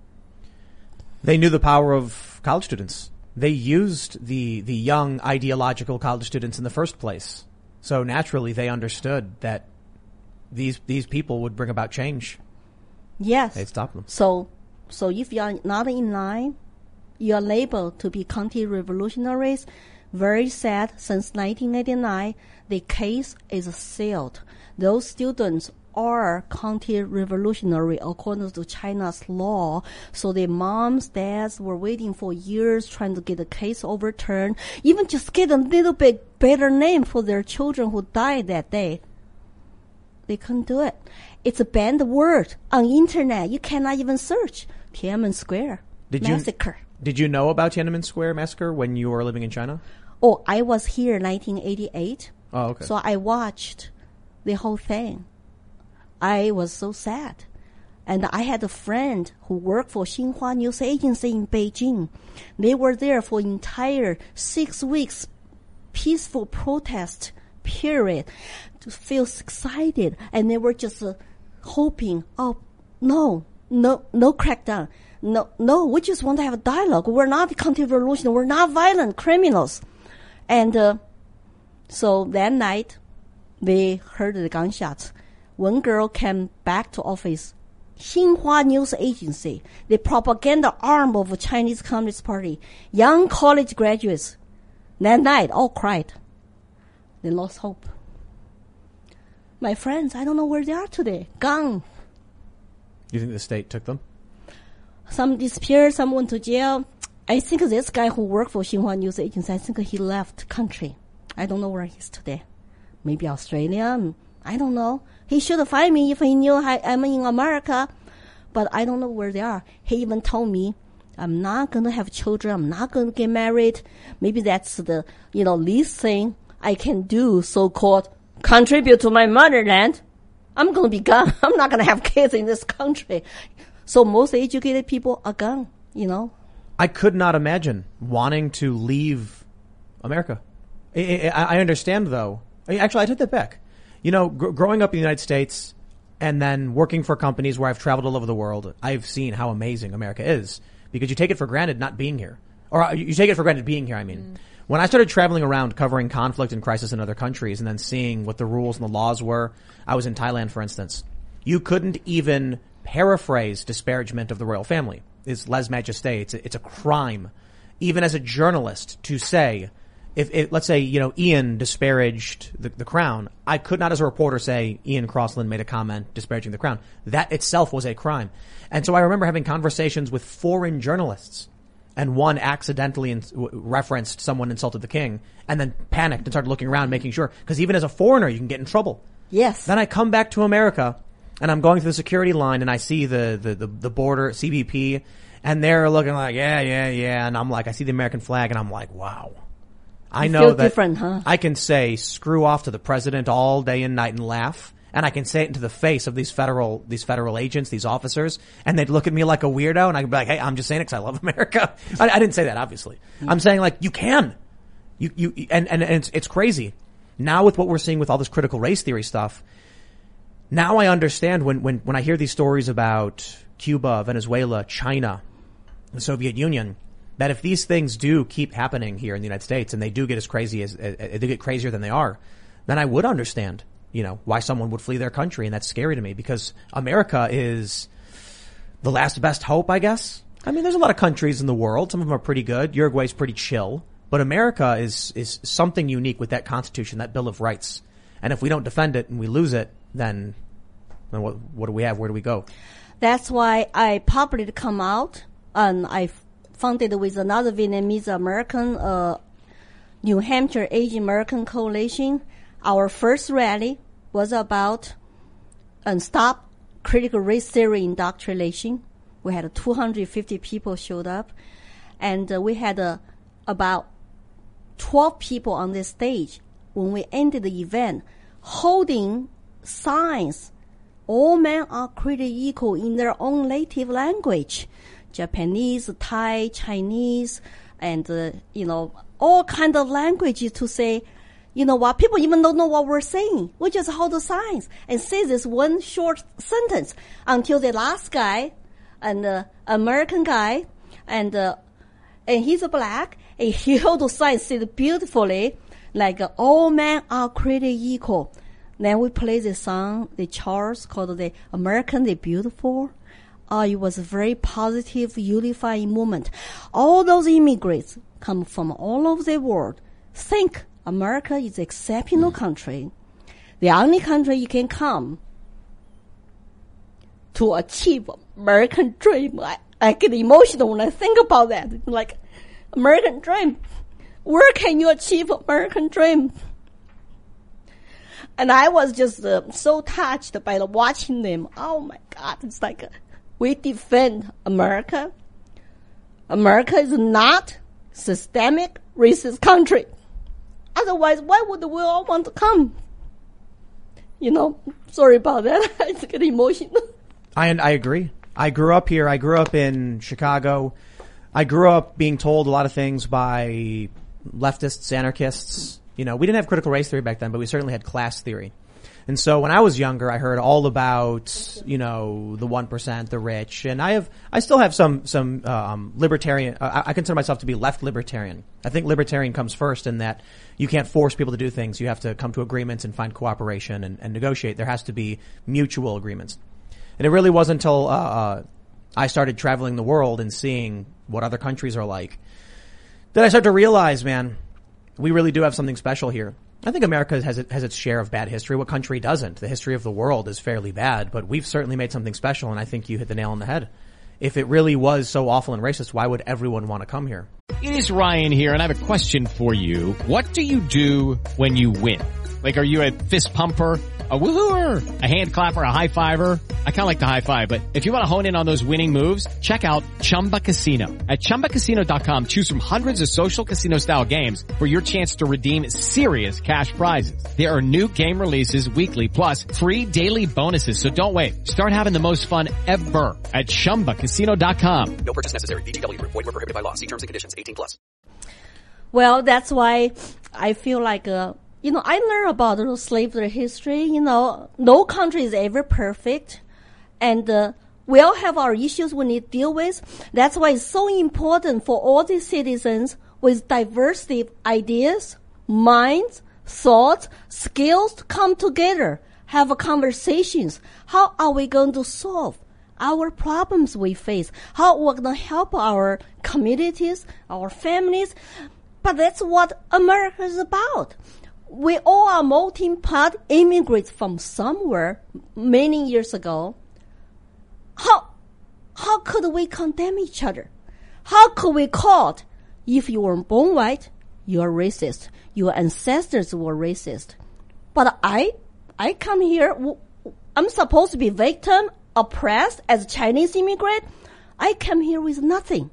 They knew the power of college students. They used the young ideological college students in the first place. So naturally they understood that these people would bring about change. Yes. They'd stop them. So if you are not in line, you are labeled to be counter-revolutionaries. Very sad. Since 1989, the case is sealed. Those students are counter-revolutionary according to China's law. So their moms, dads were waiting for years trying to get the case overturned, even just get a little bit better name for their children who died that day. They couldn't do it. It's a banned word on internet. You cannot even search Tiananmen Square massacre. Did you know about Tiananmen Square massacre when you were living in China? Oh, I was here in 1988. Oh, okay. So I watched the whole thing. I was so sad. And I had a friend who worked for Xinhua News Agency in Beijing. They were there for entire 6 weeks peaceful protest period to feel excited. And they were just hoping, oh, no crackdown. No, we just want to have a dialogue. We're not counter-revolution. We're not violent criminals. And so that night, they heard the gunshots. One girl came back to office. Xinhua News Agency, the propaganda arm of the Chinese Communist Party. Young college graduates. That night, all cried. They lost hope. My friends, I don't know where they are today. Gone. You think the state took them? Some disappeared, some went to jail. I think this guy who worked for Xinhua News Agency, I think he left country. I don't know where he's today. Maybe Australia. I don't know. He should find me if he knew I'm in America. But I don't know where they are. He even told me, I'm not going to have children. I'm not going to get married. Maybe that's the, least thing I can do, so-called contribute to my motherland. I'm going to be gone. I'm not going to have kids in this country. So most educated people are gone, I could not imagine wanting to leave America. I understand, though. Actually, I take that back. Growing up in the United States and then working for companies where I've traveled all over the world, I've seen how amazing America is because you take it for granted not being here. Or you take it for granted being here, I mean. When I started traveling around covering conflict and crisis in other countries and then seeing what the rules and the laws were, I was in Thailand, for instance. You couldn't even paraphrase disparagement of the royal family. It's lèse-majesté. It's a crime, even as a journalist, to say, if let's say, Ian disparaged the crown, I could not as a reporter say Ian Crossland made a comment disparaging the crown. That itself was a crime. And so I remember having conversations with foreign journalists, and one accidentally referenced someone insulted the king and then panicked and started looking around making sure, because even as a foreigner you can get in trouble. Yes. Then I come back to America and I'm going through the security line and I see the border CBP and they're looking like, yeah. And I'm like, I see the American flag and I'm like, wow. I know that different, huh? I can say screw off to the president all day and night and laugh. And I can say it into the face of these federal agents, these officers, and they'd look at me like a weirdo, and I'd be like, hey, I'm just saying it because I love America. I didn't say that, obviously. I'm saying, like, you can. And it's crazy. Now with what we're seeing with all this critical race theory stuff, now I understand when I hear these stories about Cuba, Venezuela, China, the Soviet Union, that if these things do keep happening here in the United States, and they do get as crazy as, they get crazier than they are, then I would understand, why someone would flee their country. And that's scary to me because America is the last best hope, I guess. I mean, there's a lot of countries in the world. Some of them are pretty good. Uruguay's pretty chill. But America is something unique with that Constitution, that Bill of Rights. And if we don't defend it and we lose it, then what do we have? Where do we go? That's why I publicly come out and I funded with another Vietnamese American, New Hampshire Asian American Coalition. Our first rally was about and stop critical race theory indoctrination. We had 250 people showed up, and we had about 12 people on this stage when we ended the event holding signs. All men are created equal in their own native language. Japanese, Thai, Chinese, and, all kind of languages to say, you know what, people even don't know what we're saying. We just hold the signs and say this one short sentence until the last guy, an American guy, and he's black, and he held the sign, said beautifully, like, all men are created equal. Then we play the song, the Charles, called the American the Beautiful. It was a very positive, unifying moment. All those immigrants come from all over the world. Think America is an exceptional country. The only country you can come to achieve American dream. I get emotional when I think about that. Like, American dream. Where can you achieve American dream? And I was just so touched by watching them. Oh my God. It's like we defend America. America is not systemic racist country. Otherwise, why would we all want to come? Sorry about that. I just get emotional. I agree. I grew up here. I grew up in Chicago. I grew up being told a lot of things by leftists, anarchists. We didn't have critical race theory back then, but we certainly had class theory. And so when I was younger, I heard all about, the 1%, the rich, and I still have some libertarian, I consider myself to be left libertarian. I think libertarian comes first in that you can't force people to do things. You have to come to agreements and find cooperation and negotiate. There has to be mutual agreements. And it really wasn't until, I started traveling the world and seeing what other countries are like that I started to realize, man, we really do have something special here. I think America has its share of bad history. What country doesn't? The history of the world is fairly bad, but we've certainly made something special, and I think you hit the nail on the head. If it really was so awful and racist, why would everyone want to come here? It is Ryan here, and I have a question for you. What do you do when you win? Like, are you a fist pumper, a woohooer, a hand clapper, a high fiver? I kind of like the high five, but if you want to hone in on those winning moves, check out Chumba Casino. At ChumbaCasino.com, choose from hundreds of social casino style games for your chance to redeem serious cash prizes. There are new game releases weekly, plus free daily bonuses. So don't wait. Start having the most fun ever at ChumbaCasino.com. No purchase necessary. VGW Group. Void where prohibited by law. See terms and conditions. 18+. Well, that's why I feel like, I learned about the slavery history. No country is ever perfect. And we all have our issues we need to deal with. That's why it's so important for all these citizens with diversity of ideas, minds, thoughts, skills to come together, have conversations. How are we going to solve our problems we face? How we're going to help our communities, our families? But that's what America is about. We all are melting pot immigrants from somewhere many years ago. How could we condemn each other? How could we call it, if you were born white, you are racist. Your ancestors were racist. But I come here, I'm supposed to be victim, oppressed as a Chinese immigrant. I came here with nothing,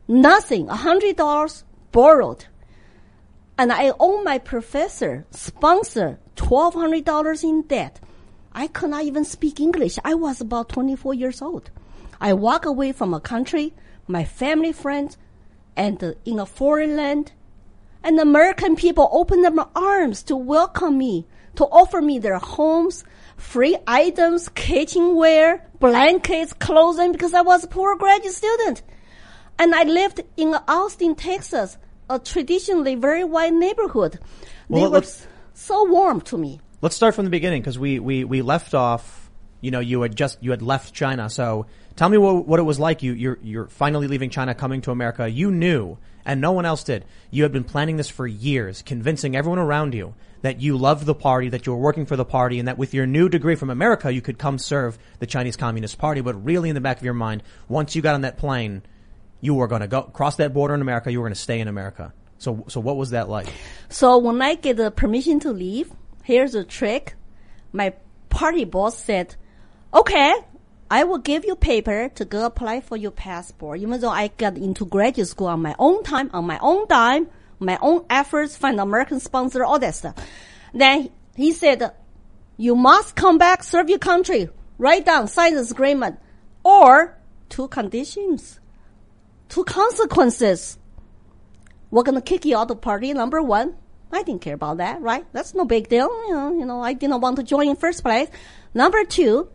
$100 borrowed. And I owe my professor, sponsor, $1,200 in debt. I could not even speak English. I was about 24 years old. I walk away from a country, my family, friends, and in a foreign land. And American people opened their arms to welcome me, to offer me their homes, free items, kitchenware, blankets, clothing, because I was a poor graduate student. And I lived in Austin, Texas, a traditionally very white neighborhood. They were so warm to me. Let's start from the beginning, because we left off, you had left China. So tell me what it was like. You're finally leaving China, coming to America. You knew, and no one else did. You had been planning this for years, convincing everyone around you that you loved the party, that you were working for the party, and that with your new degree from America, you could come serve the Chinese Communist Party. But really in the back of your mind, once you got on that plane, you were going to go cross that border in America. You were going to stay in America. So what was that like? So when I get the permission to leave, here's a trick. My party boss said, okay, I will give you paper to go apply for your passport. Even though I got into graduate school on my own time, on my own dime, my own efforts, find an American sponsor, all that stuff. Then he said, you must come back, serve your country, write down, sign this agreement, or 2 conditions, 2 consequences. We're going to kick you out of the party, number 1. I didn't care about that, right? That's no big deal. You know, I didn't want to join in first place. Number 2,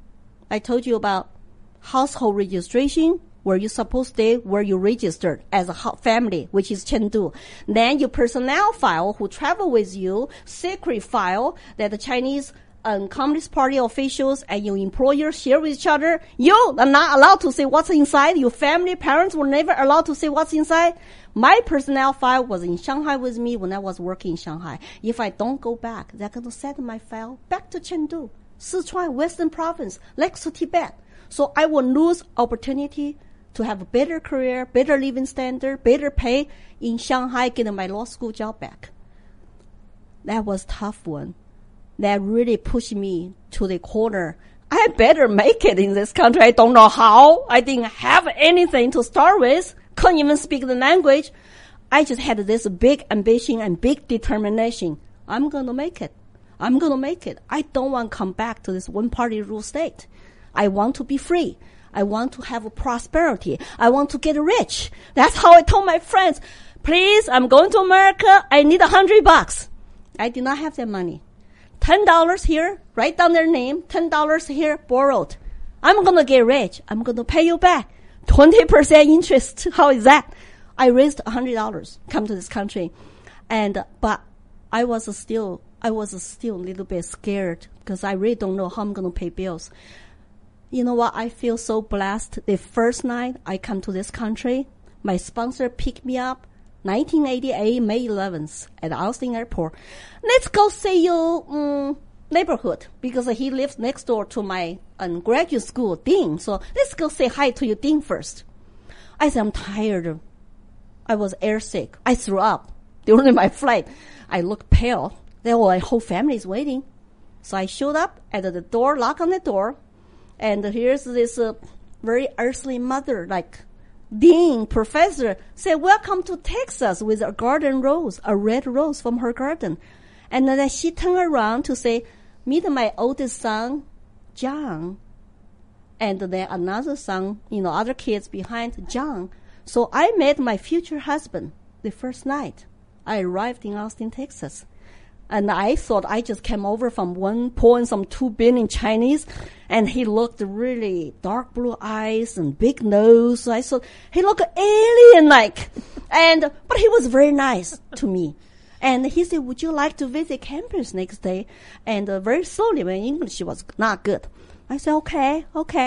I told you about household registration, where you're supposed to stay, where you registered as a family, which is Chengdu. Then your personnel file, who travel with you, secret file that the Chinese Communist Party officials and your employers share with each other. You are not allowed to say what's inside. Your family, parents were never allowed to say what's inside. My personnel file was in Shanghai with me when I was working in Shanghai. If I don't go back, they're going to send my file back to Chengdu, Sichuan, Western Province, next to Tibet. So I will lose opportunity to have a better career, better living standard, better pay in Shanghai, getting my law school job back. That was a tough one. That really pushed me to the corner. I better make it in this country. I don't know how. I didn't have anything to start with. Couldn't even speak the language. I just had this big ambition and big determination. I'm going to make it. I'm going to make it. I don't want to come back to this one-party rule state. I want to be free. I want to have prosperity. I want to get rich. That's how I told my friends, please, I'm going to America. I need $100. I did not have that money. $10 here, write down their name, $10 here, borrowed. I'm going to get rich. I'm going to pay you back. 20% interest. How is that? I raised $100, come to this country. But I was still a little bit scared because I really don't know how I'm going to pay bills. You know what? I feel so blessed. The first night I come to this country, my sponsor picked me up 1988, May 11th at Austin Airport. Let's go see your neighborhood because he lives next door to my graduate school dean. So let's go say hi to your dean first. I said, I'm tired. I was airsick. I threw up during my flight. I looked pale. Then my whole family is waiting. So I showed up at the door, knock on the door, and here's this very earthly mother, like dean, professor, said, welcome to Texas with a garden rose, a red rose from her garden. And then she turned around to say, meet my oldest son, John. And then another son, other kids behind John. So I met my future husband the first night. I arrived in Austin, Texas. And I thought I just came over from 1.2 billion Chinese, and he looked really dark blue eyes and big nose. I thought he looked alien-like, but he was very nice to me. And he said, would you like to visit campus next day? And very slowly, my English was not good. I said, okay.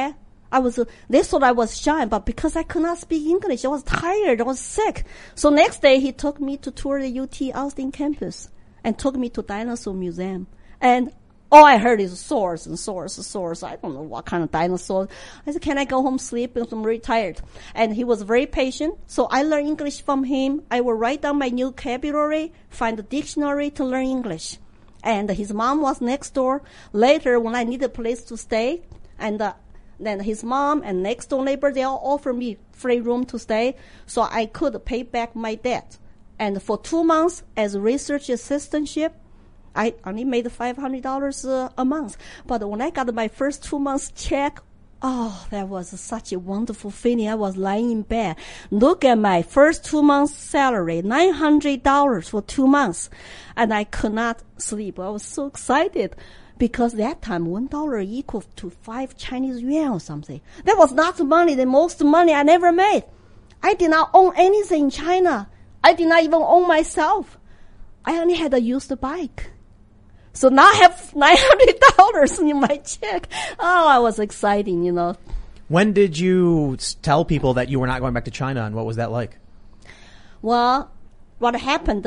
They thought I was shy, but because I could not speak English, I was tired, I was sick. So next day, he took me to tour the UT Austin campus and took me to Dinosaur Museum. And all I heard is soars and soars and soars. I don't know what kind of dinosaur. I said, can I go home sleep? Because I'm very tired. And he was very patient. So I learned English from him. I will write down my new vocabulary, find a dictionary to learn English. And his mom was next door. Later, when I needed a place to stay, and then his mom and next door neighbor, they all offered me free room to stay. So I could pay back my debt. And for 2 months as a research assistantship, I only made $500 a month. But when I got my first 2 months check, oh, that was such a wonderful feeling. I was lying in bed. Look at my first 2 months salary, $900 for 2 months. And I could not sleep. I was so excited because that time $1 equal to 5 Chinese yuan or something. That was not the money, the most money I never made. I did not own anything in China. I did not even own myself. I only had a used bike. So now I have $900 in my check. Oh, I was exciting, When did you tell people that you were not going back to China, and what was that like? Well, what happened,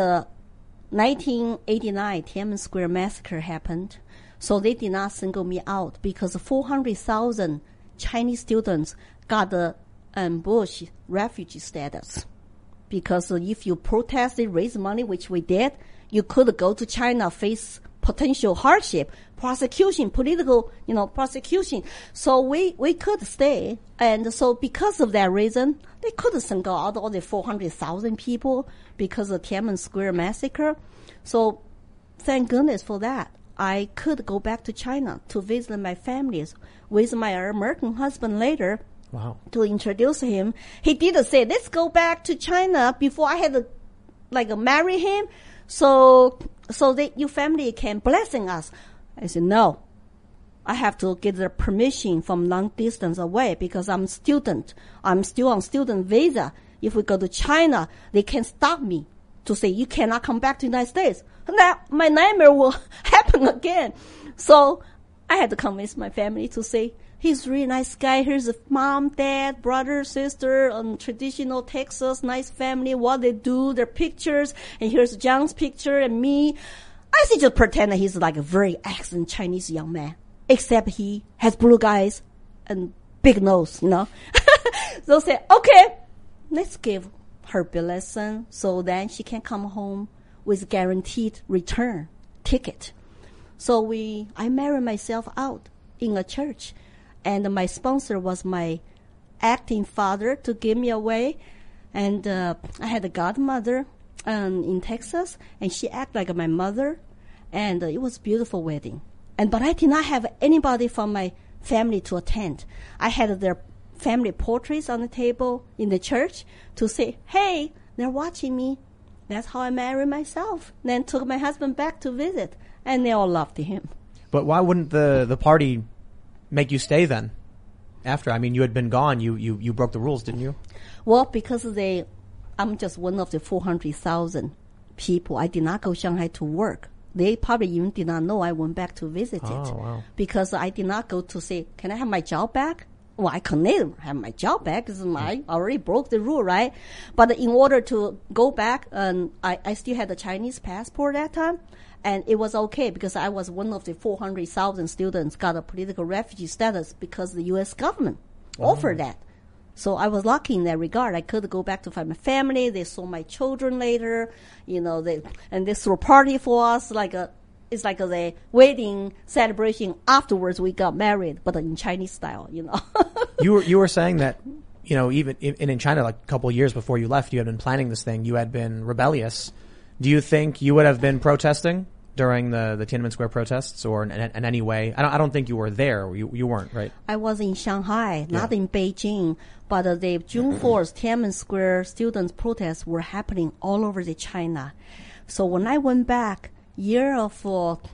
1989 Tiananmen Square massacre happened. So they did not single me out because 400,000 Chinese students got the Bush refugee status. Because if you protested, raise money, which we did, you could go to China, face potential hardship, prosecution, political, prosecution. So we could stay. And so because of that reason, they couldn't single out all the 400,000 people because of Tiananmen Square massacre. So thank goodness for that. I could go back to China to visit my families with my American husband later. Wow. To introduce him. He did say, let's go back to China before I had to marry him. So that your family can blessing us. I said, no. I have to get the permission from long distance away because I'm student. I'm still on student visa. If we go to China, they can stop me to say, you cannot come back to the United States. That my nightmare will happen again. So I had to convince my family to say, he's a really nice guy. Here's a mom, dad, brother, sister, traditional Texas, nice family, what they do, their pictures. And here's John's picture and me. I see just pretend that he's like a very excellent Chinese young man, except he has blue eyes and big nose, So say, okay, let's give her blessing so then she can come home with guaranteed return ticket. So I married myself out in a church. And my sponsor was my acting father to give me away. And I had a godmother in Texas, and she acted like my mother. And it was a beautiful wedding. But I did not have anybody from my family to attend. I had their family portraits on the table in the church to say, hey, they're watching me. That's how I married myself. Then took my husband back to visit, and they all loved him. But why wouldn't the party make you stay then? After, I mean, you had been gone. You broke the rules, didn't you? Well, because I'm just one of the 400,000 people. I did not go Shanghai to work. They probably even did not know I went back to visit it. Wow. Because I did not go to say, can I have my job back? Well, I couldn't have my job back because I already broke the rule, right? But in order to go back, I still had a Chinese passport at that time. And it was okay because I was one of the 400,000 students got a political refugee status because the U.S. government offered that. So I was lucky in that regard. I could go back to find my family. They saw my children later, and they threw a party for us it's like a wedding celebration. Afterwards, we got married, but in Chinese style, You were saying that, even in China, like a couple of years before you left, you had been planning this thing. You had been rebellious. Do you think you would have been protesting during the Tiananmen Square protests, or in any way? I don't think you were there. You weren't, right? I was in Shanghai, not in Beijing. But the June 4th Tiananmen Square students' protests were happening all over China. So when I went back, year of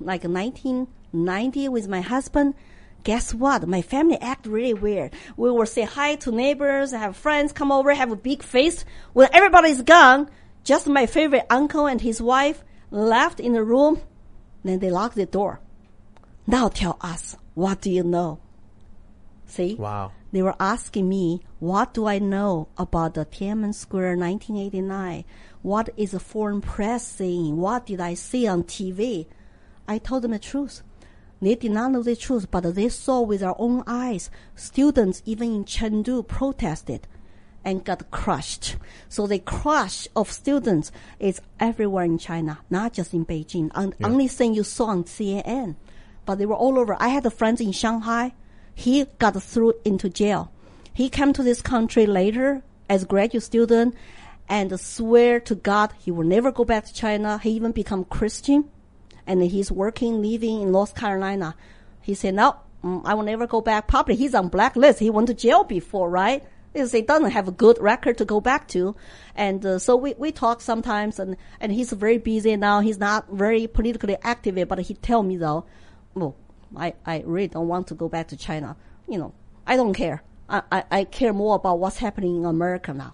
1990 with my husband, guess what? My family act really weird. We will say hi to neighbors, have friends come over, have a big feast. When everybody's gone, just my favorite uncle and his wife left in the room. Then they locked the door. Now tell us, what do you know? See? Wow. They were asking me, what do I know about the Tiananmen Square 1989? What is the foreign press saying? What did I see on TV? I told them the truth. They did not know the truth, but they saw with their own eyes. Students, even in Chengdu, protested and got crushed. So the crush of students is everywhere in China, not just in Beijing. Only thing you saw on CNN. But they were all over. I had a friend in Shanghai. He got thrown into jail. He came to this country later as a graduate student and swear to God he will never go back to China. He even become Christian. And he's living in North Carolina. He said, no, I will never go back. Probably he's on blacklist. He went to jail before, right? Because he doesn't have a good record to go back to. And so we talk sometimes, and he's very busy now. He's not very politically active, but he tell me, though, well, I really don't want to go back to China. I don't care. I care more about what's happening in America now.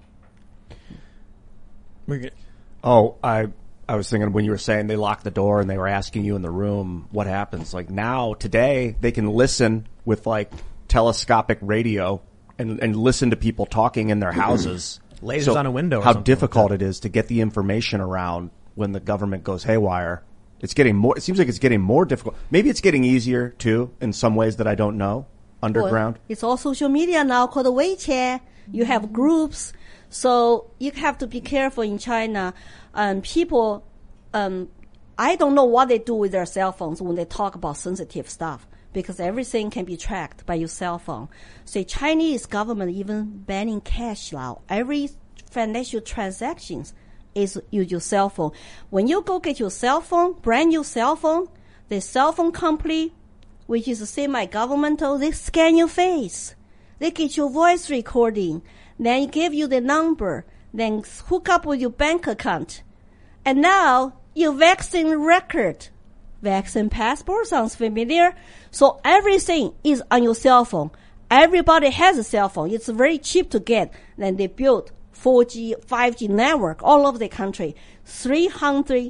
I was thinking when you were saying they locked the door and they were asking you in the room what happens. Like now, today, they can listen with like telescopic radio and listen to people talking in their houses. Lasers on a window. How difficult it is to get the information around when the government goes haywire. It seems like it's getting more difficult. Maybe it's getting easier too in some ways that I don't know. Underground. Well, it's all social media now called WeChat. You have groups. So you have to be careful in China. People, I don't know what they do with their cell phones when they talk about sensitive stuff, because everything can be tracked by your cell phone. So Chinese government even banning cash now. Every financial transactions is use your cell phone. When you go get your cell phone, brand new cell phone, the cell phone company, which is semi-governmental, they scan your face. They get your voice recording, then give you the number, then hook up with your bank account. And now, your vaccine record. Vaccine passport sounds familiar. So everything is on your cell phone. Everybody has a cell phone. It's very cheap to get. Then they built 4G, 5G network all over the country. 300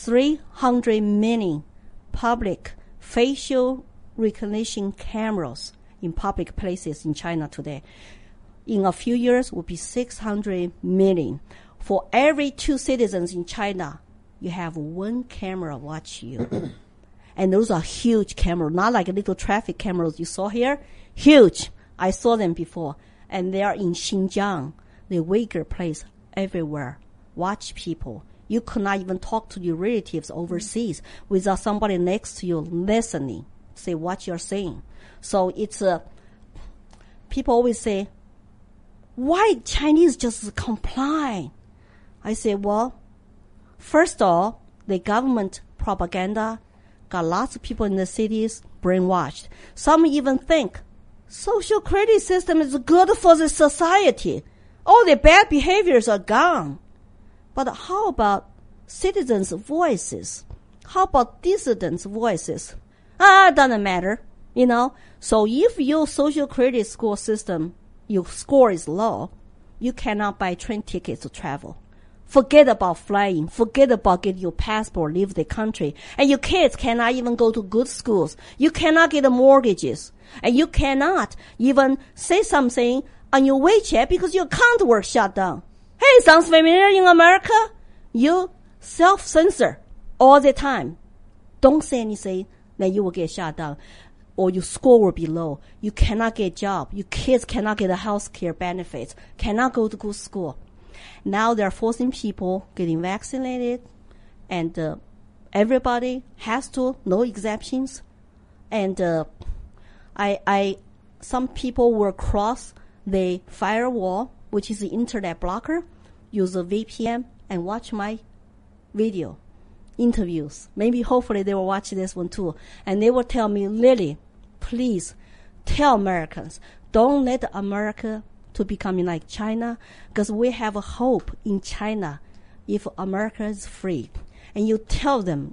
million public facial recognition cameras in public places in China today. In a few years, will be 600 million. For every 2 citizens in China, you have 1 camera watch you. And those are huge cameras, not like little traffic cameras you saw here. Huge. I saw them before. And they are in Xinjiang, the Uyghur place, everywhere. Watch people. You could not even talk to your relatives overseas without somebody next to you listening, say what you're saying. So it's people always say, why Chinese just comply? I say, well, first of all, the government propaganda got lots of people in the cities brainwashed. Some even think social credit system is good for the society. All the bad behaviors are gone. But how about citizens' voices? How about dissidents' voices? It doesn't matter, you know. So if your social credit score system, your score is low, you cannot buy train tickets to travel. Forget about flying. Forget about getting your passport, leave the country. And your kids cannot even go to good schools. You cannot get mortgages. And you cannot even say something on your WeChat because your account was shut down. Hey, sounds familiar in America? You self-censor all the time. Don't say anything, then you will get shut down. Or your score will be low. You cannot get a job. Your kids cannot get the health care benefits. Cannot go to good school. Now they're forcing people getting vaccinated, and everybody has to, no exceptions. And some people will cross the firewall, which is the internet blocker, use a VPN and watch my video interviews. Maybe hopefully they will watch this one too. And they will tell me, Lily, please tell Americans, don't let America to becoming like China, because we have a hope in China if America is free. And you tell them,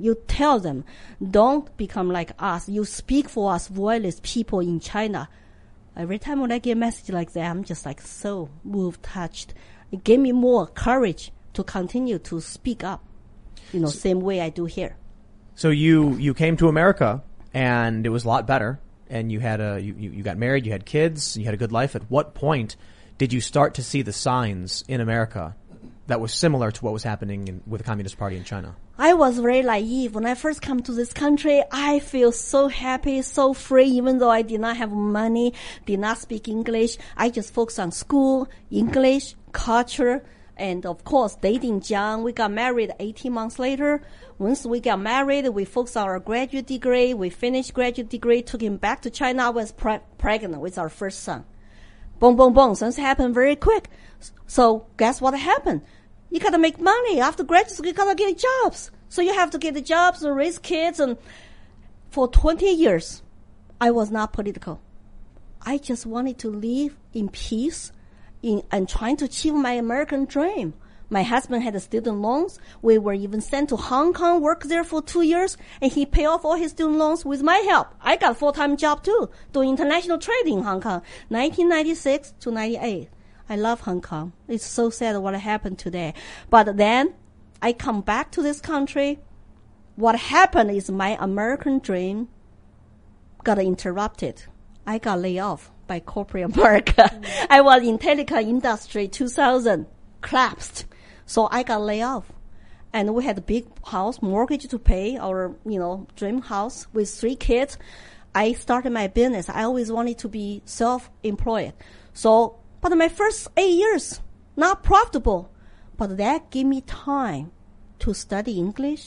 don't become like us. You speak for us voiceless people in China. Every time when I get a message like that, I'm just like so moved, touched. It gave me more courage to continue to speak up, you know, same way I do here. So you came to America and it was a lot better, and you had you got married, you had kids, you had a good life. At what point did you start to see the signs in America that was similar to what was happening with the Communist Party in China? I was very naive. When I first come to this country, I feel so happy, so free, even though I did not have money, did not speak English. I just focused on school, English, culture, and of course, dating John. We got married 18 months later. Once we got married, we focused on our graduate degree. We finished graduate degree, took him back to China. I was pregnant with our first son. Boom, boom, boom. Things happened very quick. So guess what happened? You gotta make money. After graduate school, you gotta get jobs. So you have to get the jobs and raise kids. And for 20 years, I was not political. I just wanted to live in peace and trying to achieve my American dream. My husband had student loans. We were even sent to Hong Kong, worked there for 2 years, and he paid off all his student loans with my help. I got a full-time job too, doing international trading in Hong Kong, 1996 to 98. I love Hong Kong. It's so sad what happened today. But then I come back to this country. What happened is my American dream got interrupted. I got laid off by corporate America. I was in telecom industry 2000, collapsed. So I got laid off. And we had a big house, mortgage to pay, our, dream house with 3 kids. I started my business. I always wanted to be self-employed. But my first 8 years, not profitable. But that gave me time to study English,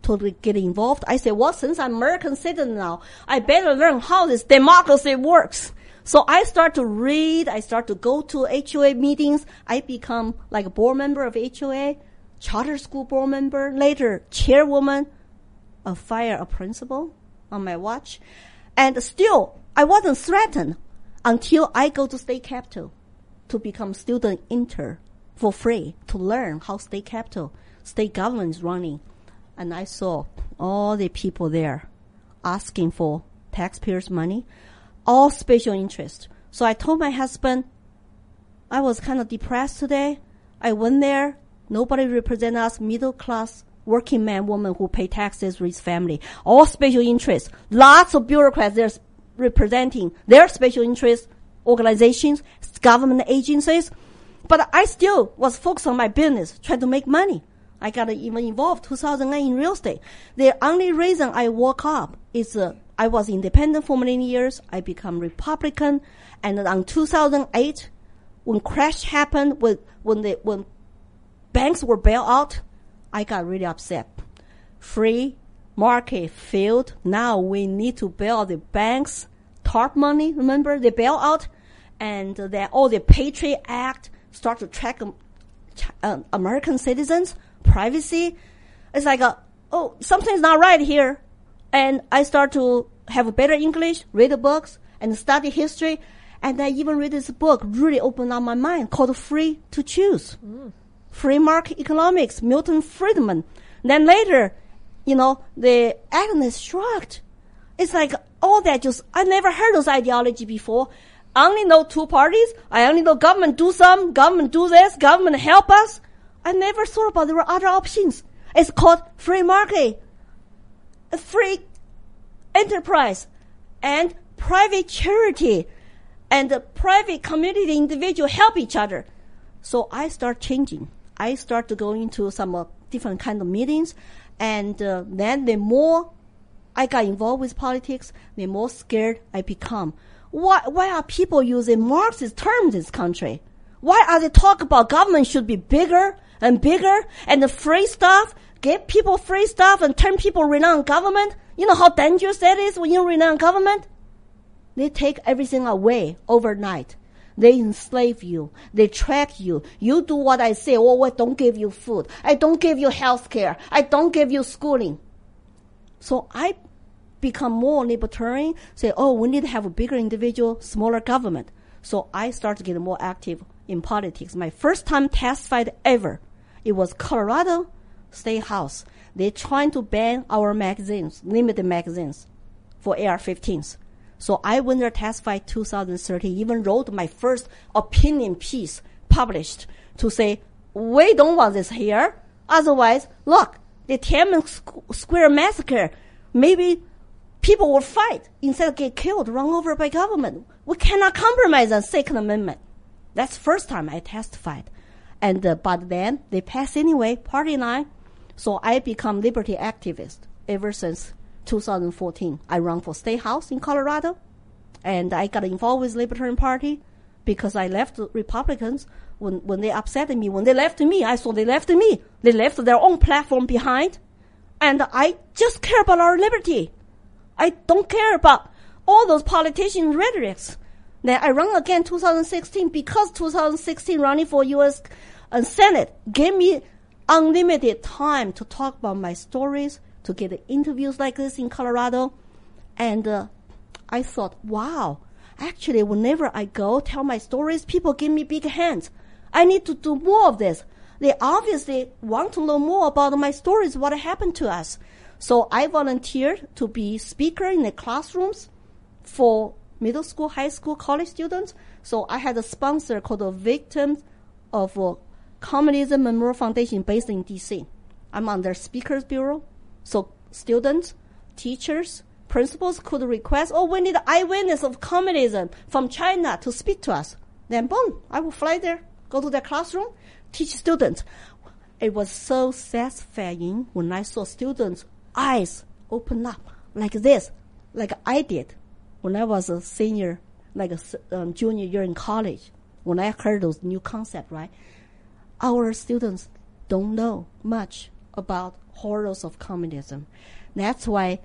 to get involved. I said, well, since I'm American citizen now, I better learn how this democracy works. So I start to read. I start to go to HOA meetings. I become like a board member of HOA, charter school board member, later chairwoman, fire a principal on my watch. And still, I wasn't threatened until I go to state capitol to become student intern for free to learn how state capitol, state government is running. And I saw all the people there asking for taxpayers' money, all special interest. So I told my husband, I was kind of depressed today. I went there. Nobody represent us, middle class, working man, woman who pay taxes with family. All special interests. Lots of bureaucrats there representing their special interest organizations, government agencies. But I still was focused on my business, trying to make money. I got even involved 2008 in real estate. The only reason I woke up is I was independent for many years. I become Republican. And on 2008, when crash happened, when banks were bailed out, I got really upset. Free market failed. Now we need to bail out the banks. TARP money, remember? They bail out. And all the Patriot Act start to track American citizens, privacy. It's like, something's not right here. And I start to have a better English, read the books, and study history. And I even read this book, really opened up my mind, called Free to Choose. Free market economics, Milton Friedman. Then later, the Agnes shrugged. It's like all that I never heard those ideology before. I only know two parties. I only know government do some, government do this, government help us. I never thought about there were other options. It's called free market, free enterprise, and private charity, and the private community individual help each other. So I start changing. I start to go into some different kind of meetings, and then the more I got involved with politics, the more scared I become. Why are people using Marxist terms in this country? Why are they talking about government should be bigger and bigger and the free stuff, give people free stuff and turn people rely on government? You know how dangerous that is when you rely on government? They take everything away overnight. They enslave you. They track you. You do what I say. Oh, I don't give you food. I don't give you health care. I don't give you schooling. So I become more libertarian, say, we need to have a bigger individual, smaller government. So I start to get more active in politics. My first time testified ever, it was Colorado State House. They're trying to ban our magazines, limited magazines, for AR-15s. So I went there, testified 2013, even wrote my first opinion piece published to say, we don't want this here. Otherwise, look, the Tiananmen Square massacre, maybe people will fight instead of get killed, run over by government. We cannot compromise on Second Amendment. That's the first time I testified. And but then they passed anyway, party line. So I become liberty activist ever since 2014. I run for State House in Colorado, and I got involved with Libertarian Party because I left the Republicans when they upset me. When they left me, I saw they left me. They left their own platform behind, and I just care about our liberty. I don't care about all those politician rhetorics. Then I run again 2016 because 2016 running for U.S. Senate gave me unlimited time to talk about my stories, to get interviews like this in Colorado. And I thought, wow, actually, whenever I go tell my stories, people give me big hands. I need to do more of this. They obviously want to know more about my stories, what happened to us. So I volunteered to be speaker in the classrooms for middle school, high school, college students. So I had a sponsor called the Victims of Communism Memorial Foundation based in D.C. I'm on their speakers bureau. So students, teachers, principals could request, we need an eyewitness of communism from China to speak to us. Then boom, I will fly there, go to their classroom, teach students. It was so satisfying when I saw students' eyes open up like this, like I did when I was a senior, like a junior year in college, when I heard those new concepts, right? Our students don't know much about horrors of communism. That's why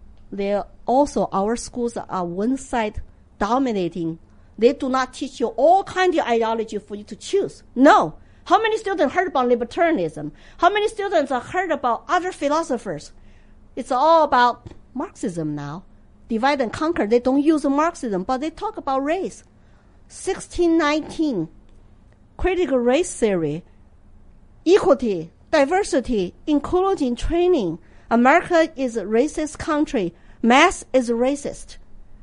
our schools are one side dominating. They do not teach you all kinds of ideology for you to choose. No. How many students heard about libertarianism? How many students have heard about other philosophers? It's all about Marxism now. Divide and conquer. They don't use Marxism, but they talk about race. 1619, critical race theory, equity, diversity, inclusion training. America is a racist country. Math is racist.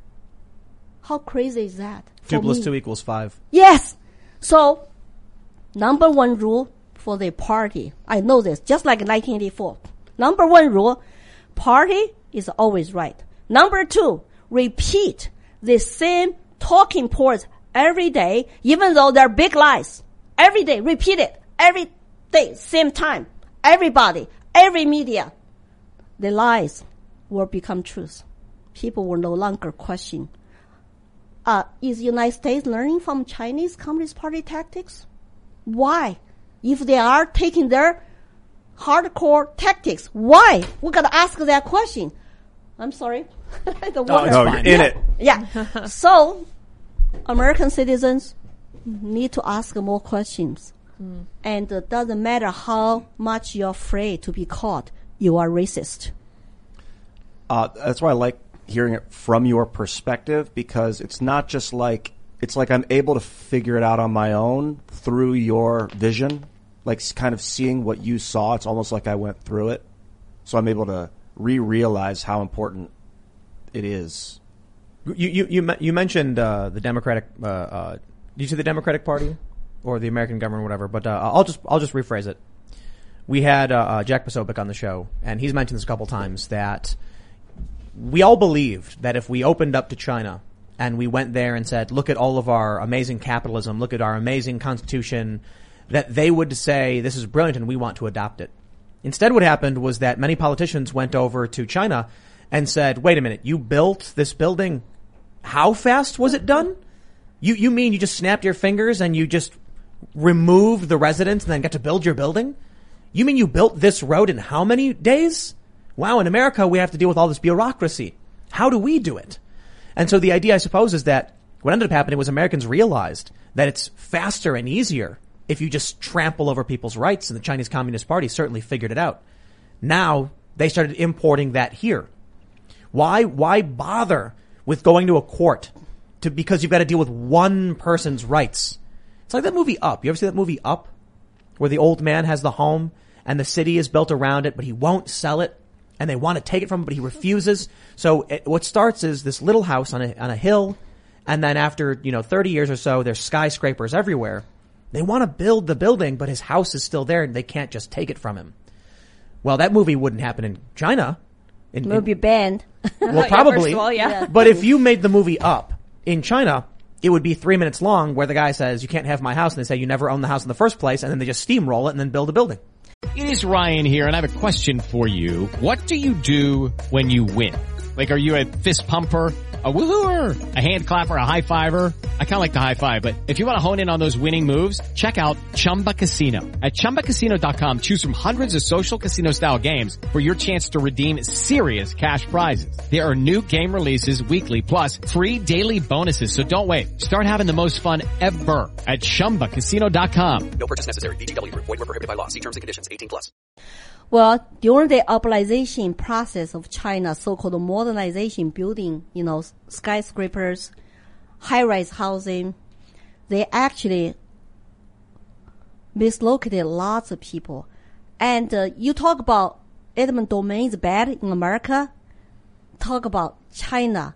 How crazy is that? 2 plus 2 equals 5. Yes. So, number one rule for the party. I know this, just like 1984. Number one rule, party is always right. Number two, repeat the same talking points every day, even though they're big lies. Every day, repeat it. Every day, same time. Everybody, every media. The lies will become truth. People will no longer question. Is the United States learning from Chinese Communist Party tactics? Why? If they are taking their hardcore tactics, why? We gotta ask that question. I'm sorry. You're in it. Yeah. So, American citizens need to ask more questions. And it doesn't matter how much you're afraid to be caught, you are racist. That's why I like hearing it from your perspective, because it's not just like, it's like I'm able to figure it out on my own through your vision, like kind of seeing what you saw. It's almost like I went through it. So I'm able to realize how important it is. You mentioned the Democratic. Did you say the Democratic Party or the American government, or whatever? But I'll just rephrase it. We had Jack Posobiec on the show, and he's mentioned this a couple times, that we all believed that if we opened up to China and we went there and said, look at all of our amazing capitalism, look at our amazing constitution, that they would say, this is brilliant and we want to adopt it. Instead, what happened was that many politicians went over to China and said, wait a minute, you built this building. How fast was it done? You mean you just snapped your fingers and you just removed the residents and then got to build your building? You mean you built this road in how many days? Wow, in America we have to deal with all this bureaucracy. How do we do it? And so the idea, I suppose, is that what ended up happening was Americans realized that it's faster and easier if you just trample over people's rights, and the Chinese Communist Party certainly figured it out. Now they started importing that here. Why bother with going to a court because you've got to deal with one person's rights? It's like that movie Up. You ever see that movie Up? Where the old man has the home and the city is built around it, but he won't sell it, and they want to take it from him, but he refuses. So what starts is this little house on a hill, and then after 30 years or so, there's skyscrapers everywhere. They want to build the building, but his house is still there, and they can't just take it from him. Well, that movie wouldn't happen in China. It would be banned. Well, probably. First of all, yeah. But if you made the movie Up in China, it would be 3 minutes long, where the guy says, you can't have my house, and they say you never owned the house in the first place, and then they just steamroll it and then build a building. It is Ryan here, and I have a question for you. What do you do when you win? Like, are you a fist pumper, a woohooer, a hand clapper, a high fiver? I kind of like the high five, but if you want to hone in on those winning moves, check out Chumba Casino. At ChumbaCasino.com, choose from hundreds of social casino-style games for your chance to redeem serious cash prizes. There are new game releases weekly, plus free daily bonuses, so don't wait. Start having the most fun ever at ChumbaCasino.com. No purchase necessary. VGW. Void where prohibited by law. See terms and conditions. 18+. Well, during the urbanization process of China, so-called modernization, building, skyscrapers, high-rise housing, they actually mislocated lots of people. And you talk about eminent domain is bad in America. Talk about China.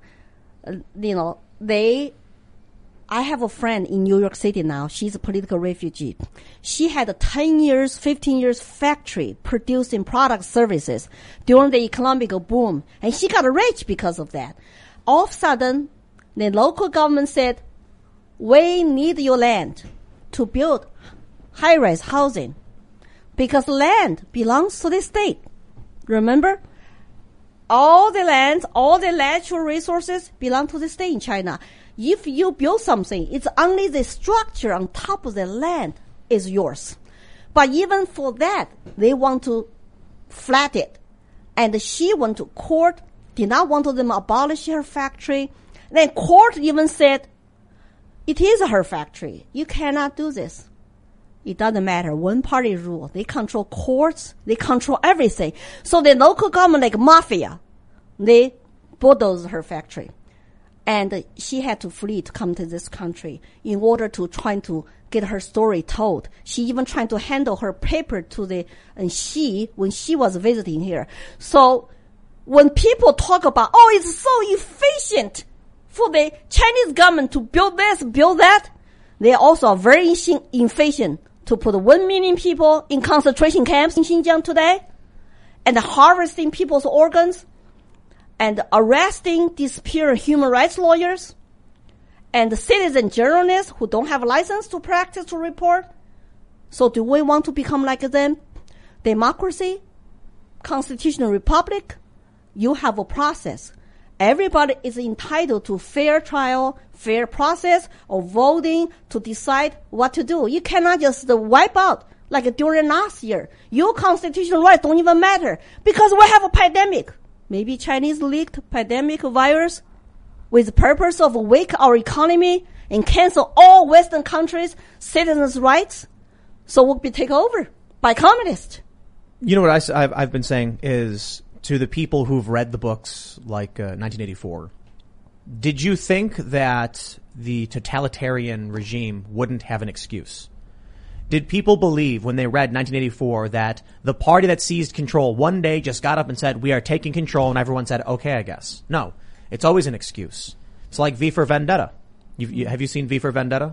I have a friend in New York City now. She's a political refugee. She had a 10 years, 15 years factory producing product services during the economic boom. And she got rich because of that. All of a sudden, the local government said, we need your land to build high-rise housing because land belongs to the state. Remember? All the land, all the natural resources belong to the state in China. If you build something, it's only the structure on top of the land is yours. But even for that, they want to flattened. And she went to court, did not want them to abolish her factory. Then court even said, it is her factory. You cannot do this. It doesn't matter. One party rule. They control courts. They control everything. So the local government, like mafia, they bulldozed her factory. And she had to flee to come to this country in order to try to get her story told. She even tried to handle her paper to when she was visiting here. So when people talk about, oh, it's so efficient for the Chinese government to build this, build that, they also are very efficient to put 1 million people in concentration camps in Xinjiang today and harvesting people's organs and arresting, disappearing human rights lawyers and citizen journalists who don't have a license to practice to report. So do we want to become like them? Democracy, constitutional republic, you have a process. Everybody is entitled to fair trial, fair process of voting to decide what to do. You cannot just wipe out like during last year. Your constitutional rights don't even matter because we have a pandemic. Maybe Chinese leaked pandemic virus with the purpose of wake our economy and cancel all Western countries' citizens' rights. So we'll be taken over by communists. You know what I've been saying is to the people who've read the books like 1984, did you think that the totalitarian regime wouldn't have an excuse? Did people believe when they read 1984 that the party that seized control one day just got up and said, we are taking control, and everyone said, okay, I guess? No. It's always an excuse. It's like V for Vendetta. Have you seen V for Vendetta?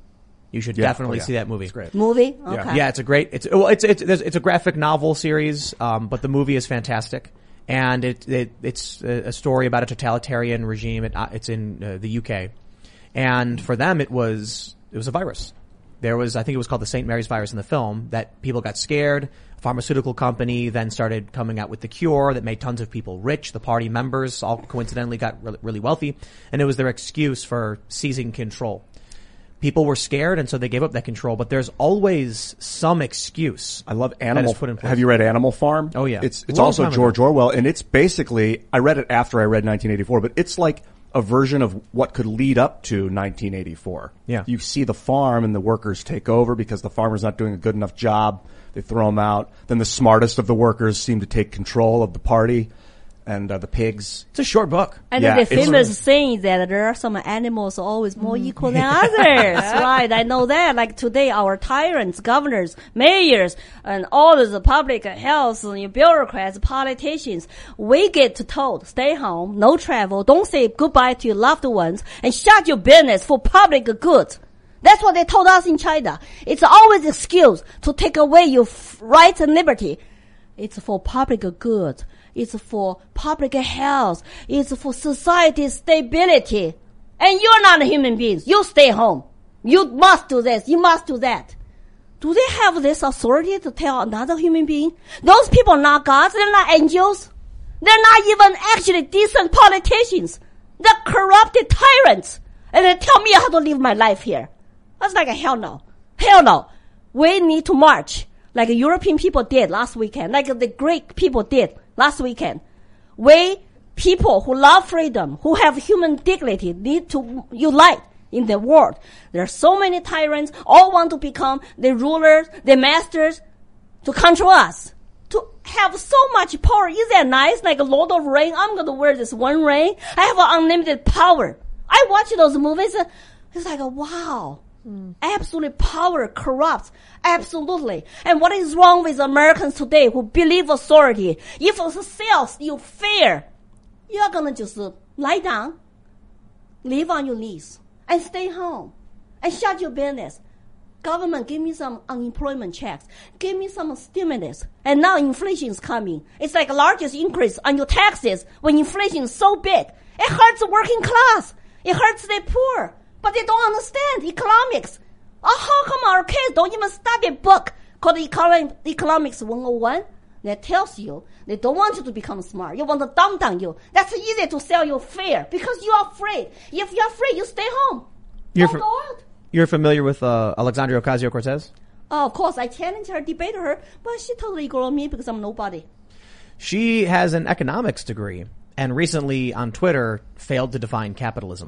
You should definitely see that movie. It's great. Movie? Okay. Yeah, it's a great, it's a graphic novel series, but the movie is fantastic. And it's a story about a totalitarian regime. It's in the UK. And for them, it was a virus. There was, I think it was called the St. Mary's virus in the film, that people got scared. A pharmaceutical company then started coming out with the cure that made tons of people rich. The party members all coincidentally got really wealthy. And it was their excuse for seizing control. People were scared, and so they gave up that control. But there's always some excuse. I love Animal. Put in place. Have you read Animal Farm? Oh yeah, it's also George Orwell, and it's basically, I read it after I read 1984, but it's like a version of what could lead up to 1984. Yeah, you see the farm and the workers take over because the farmer's not doing a good enough job. They throw him out. Then the smartest of the workers seem to take control of the party. And the pigs. It's a short book. And the famous saying that there are some animals always more equal than others. Right, I know that. Like today, our tyrants, governors, mayors, and all of the public health, bureaucrats, politicians, we get told, stay home, no travel, don't say goodbye to your loved ones, and shut your business for public good. That's what they told us in China. It's always an excuse to take away your rights and liberty. It's for public good. It's for public health. It's for society's stability. And you're not a human being. You stay home. You must do this. You must do that. Do they have this authority to tell another human being? Those people are not gods. They're not angels. They're not even actually decent politicians. They're corrupted tyrants. And they tell me how to live my life here. That's like a hell no. Hell no. We need to march like European people did last weekend, like the Greek people did last weekend. We, people who love freedom, who have human dignity, need to unite in the world. There are so many tyrants, all want to become the rulers, the masters, to control us. To have so much power, is that nice? Like a Lord of Ring, I'm going to wear this one ring. I have unlimited power. I watch those movies, it's like, wow. Absolutely power corrupts. Absolutely. And what is wrong with Americans today who believe authority? If it sells you fair, you're going to just lie down, live on your knees, and stay home, and shut your business. Government, give me some unemployment checks. Give me some stimulus. And now inflation is coming. It's like the largest increase on your taxes when inflation is so big. It hurts the working class. It hurts the poor. But they don't understand economics. How come our kids don't even study a book called Economics 101 that tells you they don't want you to become smart. You want to dumb down you. That's easy to sell you fair because you are afraid. If you're afraid, you stay home. Don't go out. You're familiar with Alexandria Ocasio-Cortez? Of course, I challenged her, debated her, but she totally ignored me because I'm nobody. She has an economics degree and recently on Twitter failed to define capitalism.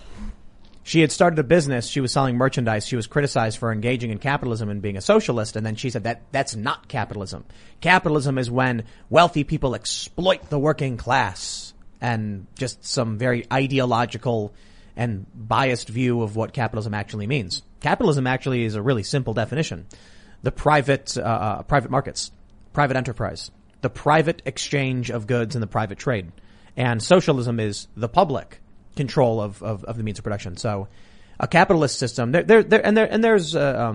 She had started a business. She was selling merchandise. She was criticized for engaging in capitalism and being a socialist. And then she said that's not capitalism. Capitalism is when wealthy people exploit the working class, and just some very ideological and biased view of what capitalism actually means. Capitalism actually is a really simple definition. The private markets, private enterprise, the private exchange of goods and the private trade. And socialism is the public control of the means of production. So a capitalist system, there's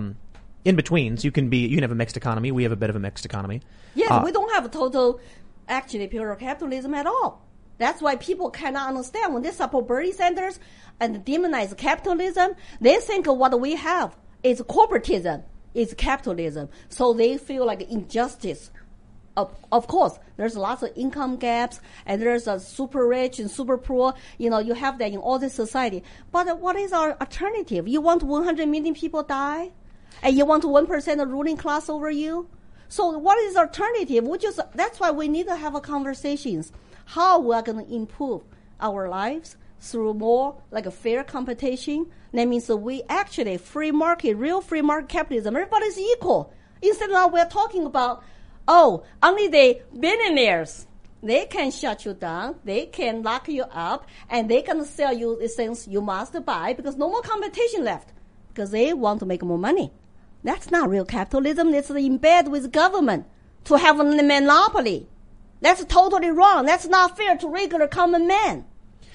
in betweens. You can have a mixed economy. We have a bit of a mixed economy. Yes, we don't have a total, actually, pure capitalism at all. That's why people cannot understand when they support Bernie Sanders and demonize capitalism. They think what we have is corporatism, is capitalism. So they feel like injustice. Of course, there's lots of income gaps, and there's a super rich and super poor. You have that in all this society. But what is our alternative? You want 100 million people die? And you want 1% of ruling class over you? So what is alternative? That's why we need to have a conversations. How we are going to improve our lives through more like a fair competition. That means that we actually free market, real free market capitalism. Everybody's equal. Instead now we're talking about, only the billionaires, they can shut you down, they can lock you up, and they can sell you the things you must buy because no more competition left because they want to make more money. That's not real capitalism. It's in bed with government to have a monopoly. That's totally wrong. That's not fair to regular common man.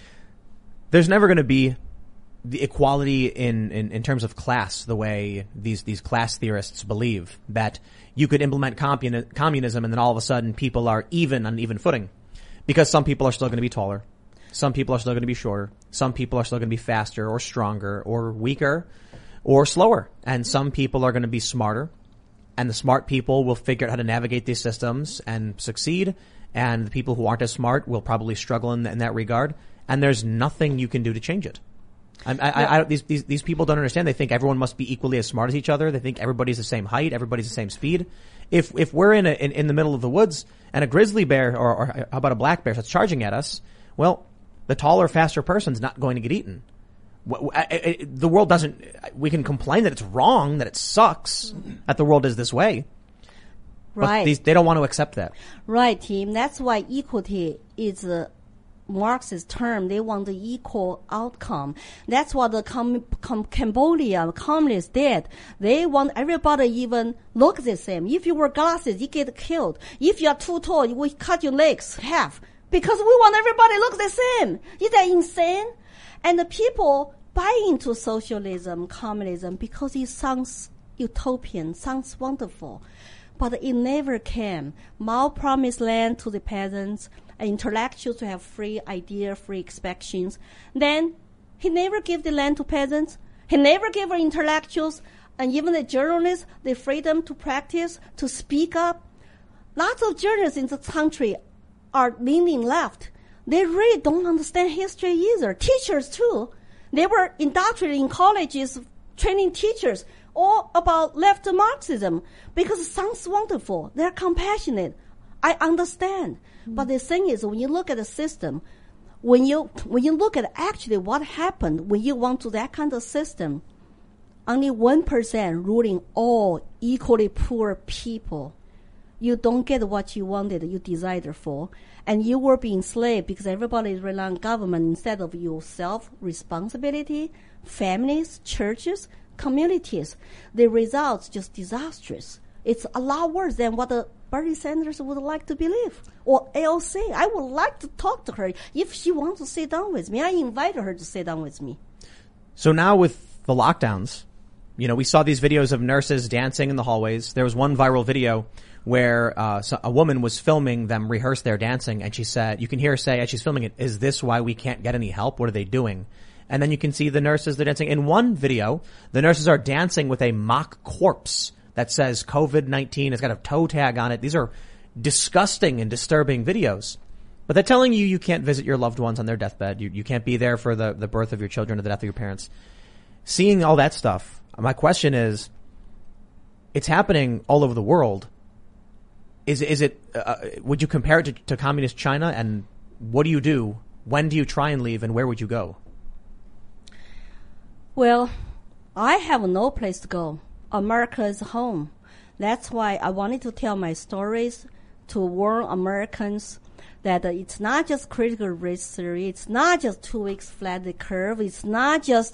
There's never going to be the equality in terms of class, the way these class theorists believe that you could implement communism and then all of a sudden people are on even footing, because some people are still going to be taller, some people are still going to be shorter, some people are still going to be faster or stronger or weaker or slower, and some people are going to be smarter, and the smart people will figure out how to navigate these systems and succeed, and the people who aren't as smart will probably struggle in that regard, and there's nothing you can do to change it. These people don't understand. They think everyone must be equally as smart as each other. They think everybody's the same height, everybody's the same speed. If we're in the middle of the woods and a grizzly bear or how about a black bear that's charging at us, well, the taller, faster person's not going to get eaten. The world doesn't. We can complain that it's wrong, that it sucks, that the world is this way. Right. But they don't want to accept that. Right, Tim. That's why equity is a Marxist term. They want the equal outcome. That's what the Cambodia communists did. They want everybody even look the same. If you wear glasses, you get killed. If you are too tall, we cut your legs half. Because we want everybody to look the same. Is that insane? And the people buy into socialism, communism, because it sounds utopian, sounds wonderful. But it never came. Mao promised land to the peasants, intellectuals to have free idea, free expressions. Then he never gave the land to peasants. He never gave our intellectuals and even the journalists the freedom to practice, to speak up. Lots of journalists in this country are leaning left. They really don't understand history either. Teachers too. They were indoctrinated in colleges, training teachers all about left Marxism because it sounds wonderful. They're compassionate. I understand. Mm-hmm. But the thing is, when you look at the system, when you look at actually what happened when you went to that kind of system, only 1% ruling all equally poor people. You don't get what you wanted, you desired for, and you were being enslaved because everybody is relying on government instead of your self-responsibility, families, churches, communities. The results just disastrous. It's a lot worse than what the Bernie Sanders would like to believe. Or AOC. I would like to talk to her if she wants to sit down with me. I invited her to sit down with me. So now with the lockdowns, we saw these videos of nurses dancing in the hallways. There was one viral video where a woman was filming them rehearse their dancing, and she said, you can hear her say as she's filming it, "Is this why we can't get any help? What are they doing?" And then you can see the nurses, they're dancing. In one video, the nurses are dancing with a mock corpse that says COVID-19. It's got a toe tag on it. These are disgusting and disturbing videos. But they're telling you you can't visit your loved ones on their deathbed. You can't be there for the birth of your children or the death of your parents. Seeing all that stuff, my question is, it's happening all over the world. Is it? Would you compare it to communist China? And what do you do? When do you try and leave? And where would you go? Well, I have no place to go. America is home. That's why I wanted to tell my stories to warn Americans that it's not just critical race theory. It's not just 2 weeks flat the curve. It's not just,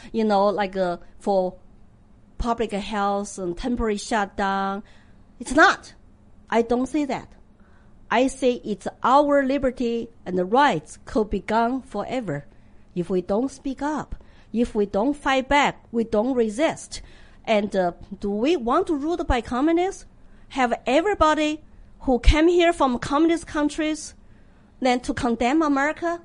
for public health and temporary shutdown. It's not. I don't say that. I say it's our liberty and the rights could be gone forever if we don't speak up, if we don't fight back, we don't resist. And do we want to ruled by communists? Have everybody who came here from communist countries then to condemn America?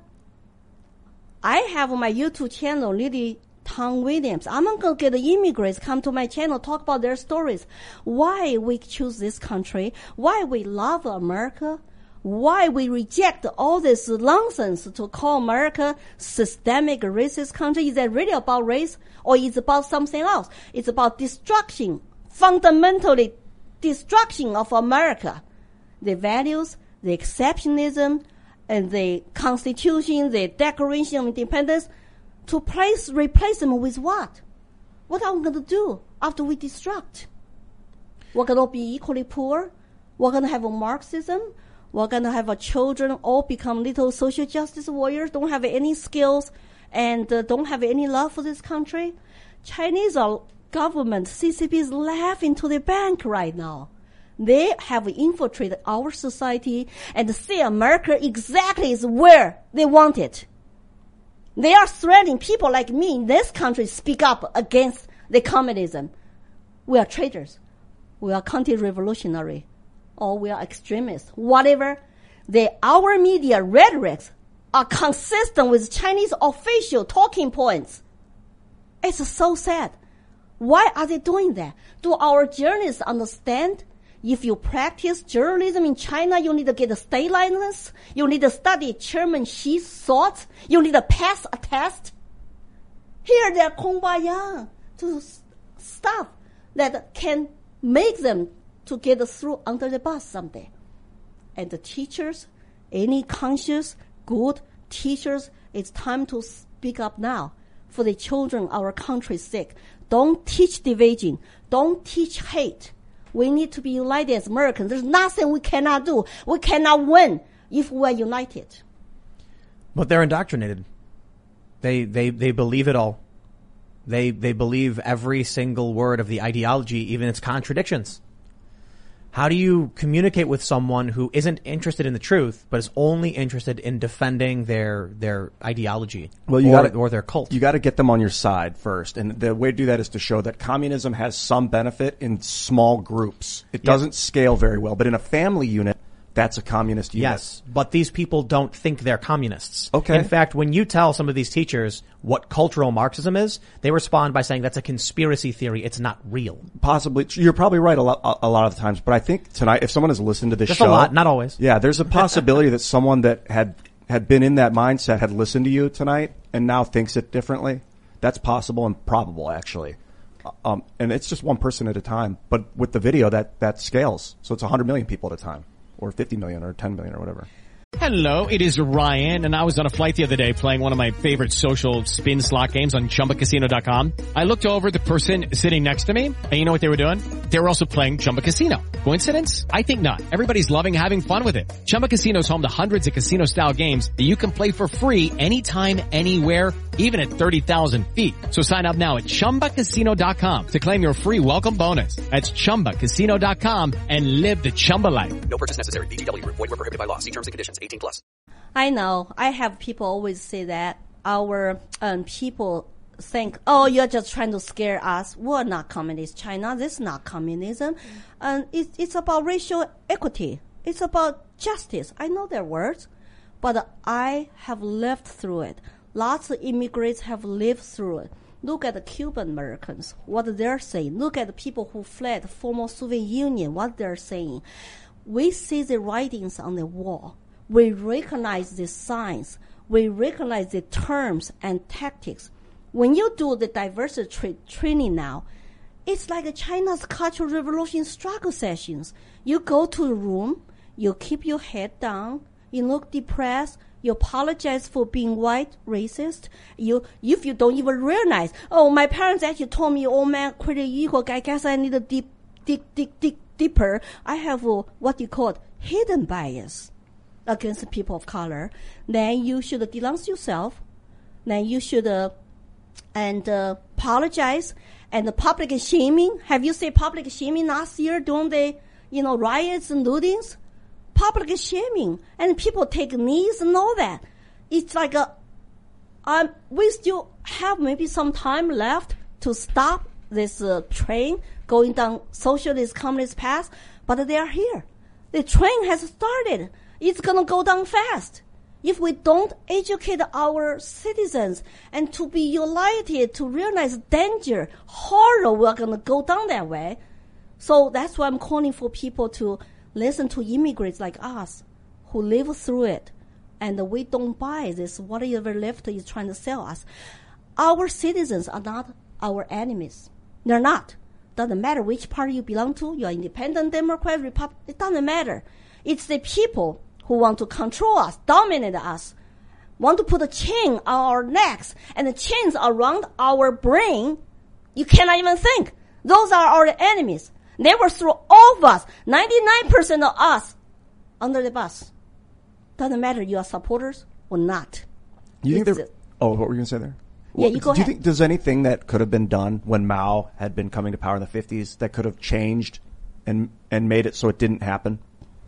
I have my YouTube channel, Lily Tong Williams. I'm going to get the immigrants come to my channel, talk about their stories. Why we choose this country, why we love America, why we reject all this nonsense to call America systemic racist country. Is that really about race or is it about something else? It's about destruction, fundamentally destruction of America. The values, the exceptionalism, and the Constitution, the Declaration of Independence, to replace them with what? What are we going to do after we destruct? We're going to be equally poor. We're going to have a Marxism. We're going to have our children all become little social justice warriors, don't have any skills, and don't have any love for this country. Chinese government, CCP, is laughing to the bank right now. They have infiltrated our society and see America exactly is where they want it. They are threatening people like me in this country speak up against the communism. We are traitors. We are counter-revolutionary. Or we are extremists. Whatever. Our media rhetorics are consistent with Chinese official talking points. It's so sad. Why are they doing that? Do our journalists understand? If you practice journalism in China, you need to get a state license. You need to study Chairman Xi's thoughts. You need to pass a test. Here they are kumbaya to stuff that can make them to get through under the bus someday. And the teachers, any conscious, good teachers, it's time to speak up now for the children, our country's sake. Don't teach division. Don't teach hate. We need to be united as Americans. There's nothing we cannot do. We cannot win if we're united. But they're indoctrinated. They believe it all. They believe every single word of the ideology, even its contradictions. How do you communicate with someone who isn't interested in the truth, but is only interested in defending their ideology or their cult? You got to get them on your side first. And the way to do that is to show that communism has some benefit in small groups. It doesn't scale very well, but in a family unit, that's a communist unit. Yes, but these people don't think they're communists. Okay. In fact, when you tell some of these teachers what cultural Marxism is, they respond by saying that's a conspiracy theory. It's not real. Possibly. You're probably right a lot of the times. But I think tonight, if someone has listened to this Just show. a lot, not always. Yeah, there's a possibility that someone that had been in that mindset had listened to you tonight and now thinks it differently. That's possible and probable, actually. And it's just one person at a time. But with the video, that scales. So it's 100 million people at a time. Or 50 million or 10 million or whatever. Hello, it is Ryan, and I was on a flight the other day playing one of my favorite social spin slot games on ChumbaCasino.com. I looked over at the person sitting next to me, and you know what they were doing? They were also playing Chumba Casino. Coincidence? I think not. Everybody's loving having fun with it. Chumba Casino is home to hundreds of casino-style games that you can play for free anytime, anywhere, even at 30,000 feet. So sign up now at ChumbaCasino.com to claim your free welcome bonus. That's ChumbaCasino.com and live the Chumba life. No purchase necessary. VGW. Void where prohibited by law. See terms and conditions. 18+. I know. I have people always say that. Our people think, oh, you're just trying to scare us. We're not communist China. This is not communism. And it's about racial equity. It's about justice. I know their words, but I have lived through it. Lots of immigrants have lived through it. Look at the Cuban Americans, what they're saying. Look at the people who fled the former Soviet Union, what they're saying. We see the writings on the wall. We recognize the signs. We recognize the terms and tactics. When you do the diversity training now, It's like China's Cultural Revolution struggle sessions. You go to a room, you keep your head down, you look depressed, you apologize for being white, racist. If you don't even realize, oh, my parents actually told me, oh man, pretty equal, I guess I need to dig deeper. I have what you call hidden bias against people of color. Then you should denounce yourself. Then you should apologize. And the public shaming. Have you seen public shaming last year during the riots and lootings? Public shaming, and people take knees and all that. It's like we still have maybe some time left to stop this train going down socialist communist path, but they are here. The train has started. It's gonna go down fast. If we don't educate our citizens and to be united, to realize danger, horror, we're gonna go down that way. So that's why I'm calling for people to listen to immigrants like us who live through it. And we don't buy this, whatever left is trying to sell us. Our citizens are not our enemies. They're not. Doesn't matter which party you belong to. You're independent, Democrat, Republican. It doesn't matter. It's the people who want to control us, dominate us, want to put a chain on our necks and the chains around our brain. You cannot even think. Those are our enemies. They will throw all of us, 99% of us, under the bus. Doesn't matter you are supporters or not. You think they're... Oh, what were you going to say there? Yeah, you go ahead. Do you think there's anything that could have been done when Mao had been coming to power in the 50s that could have changed and made it so it didn't happen?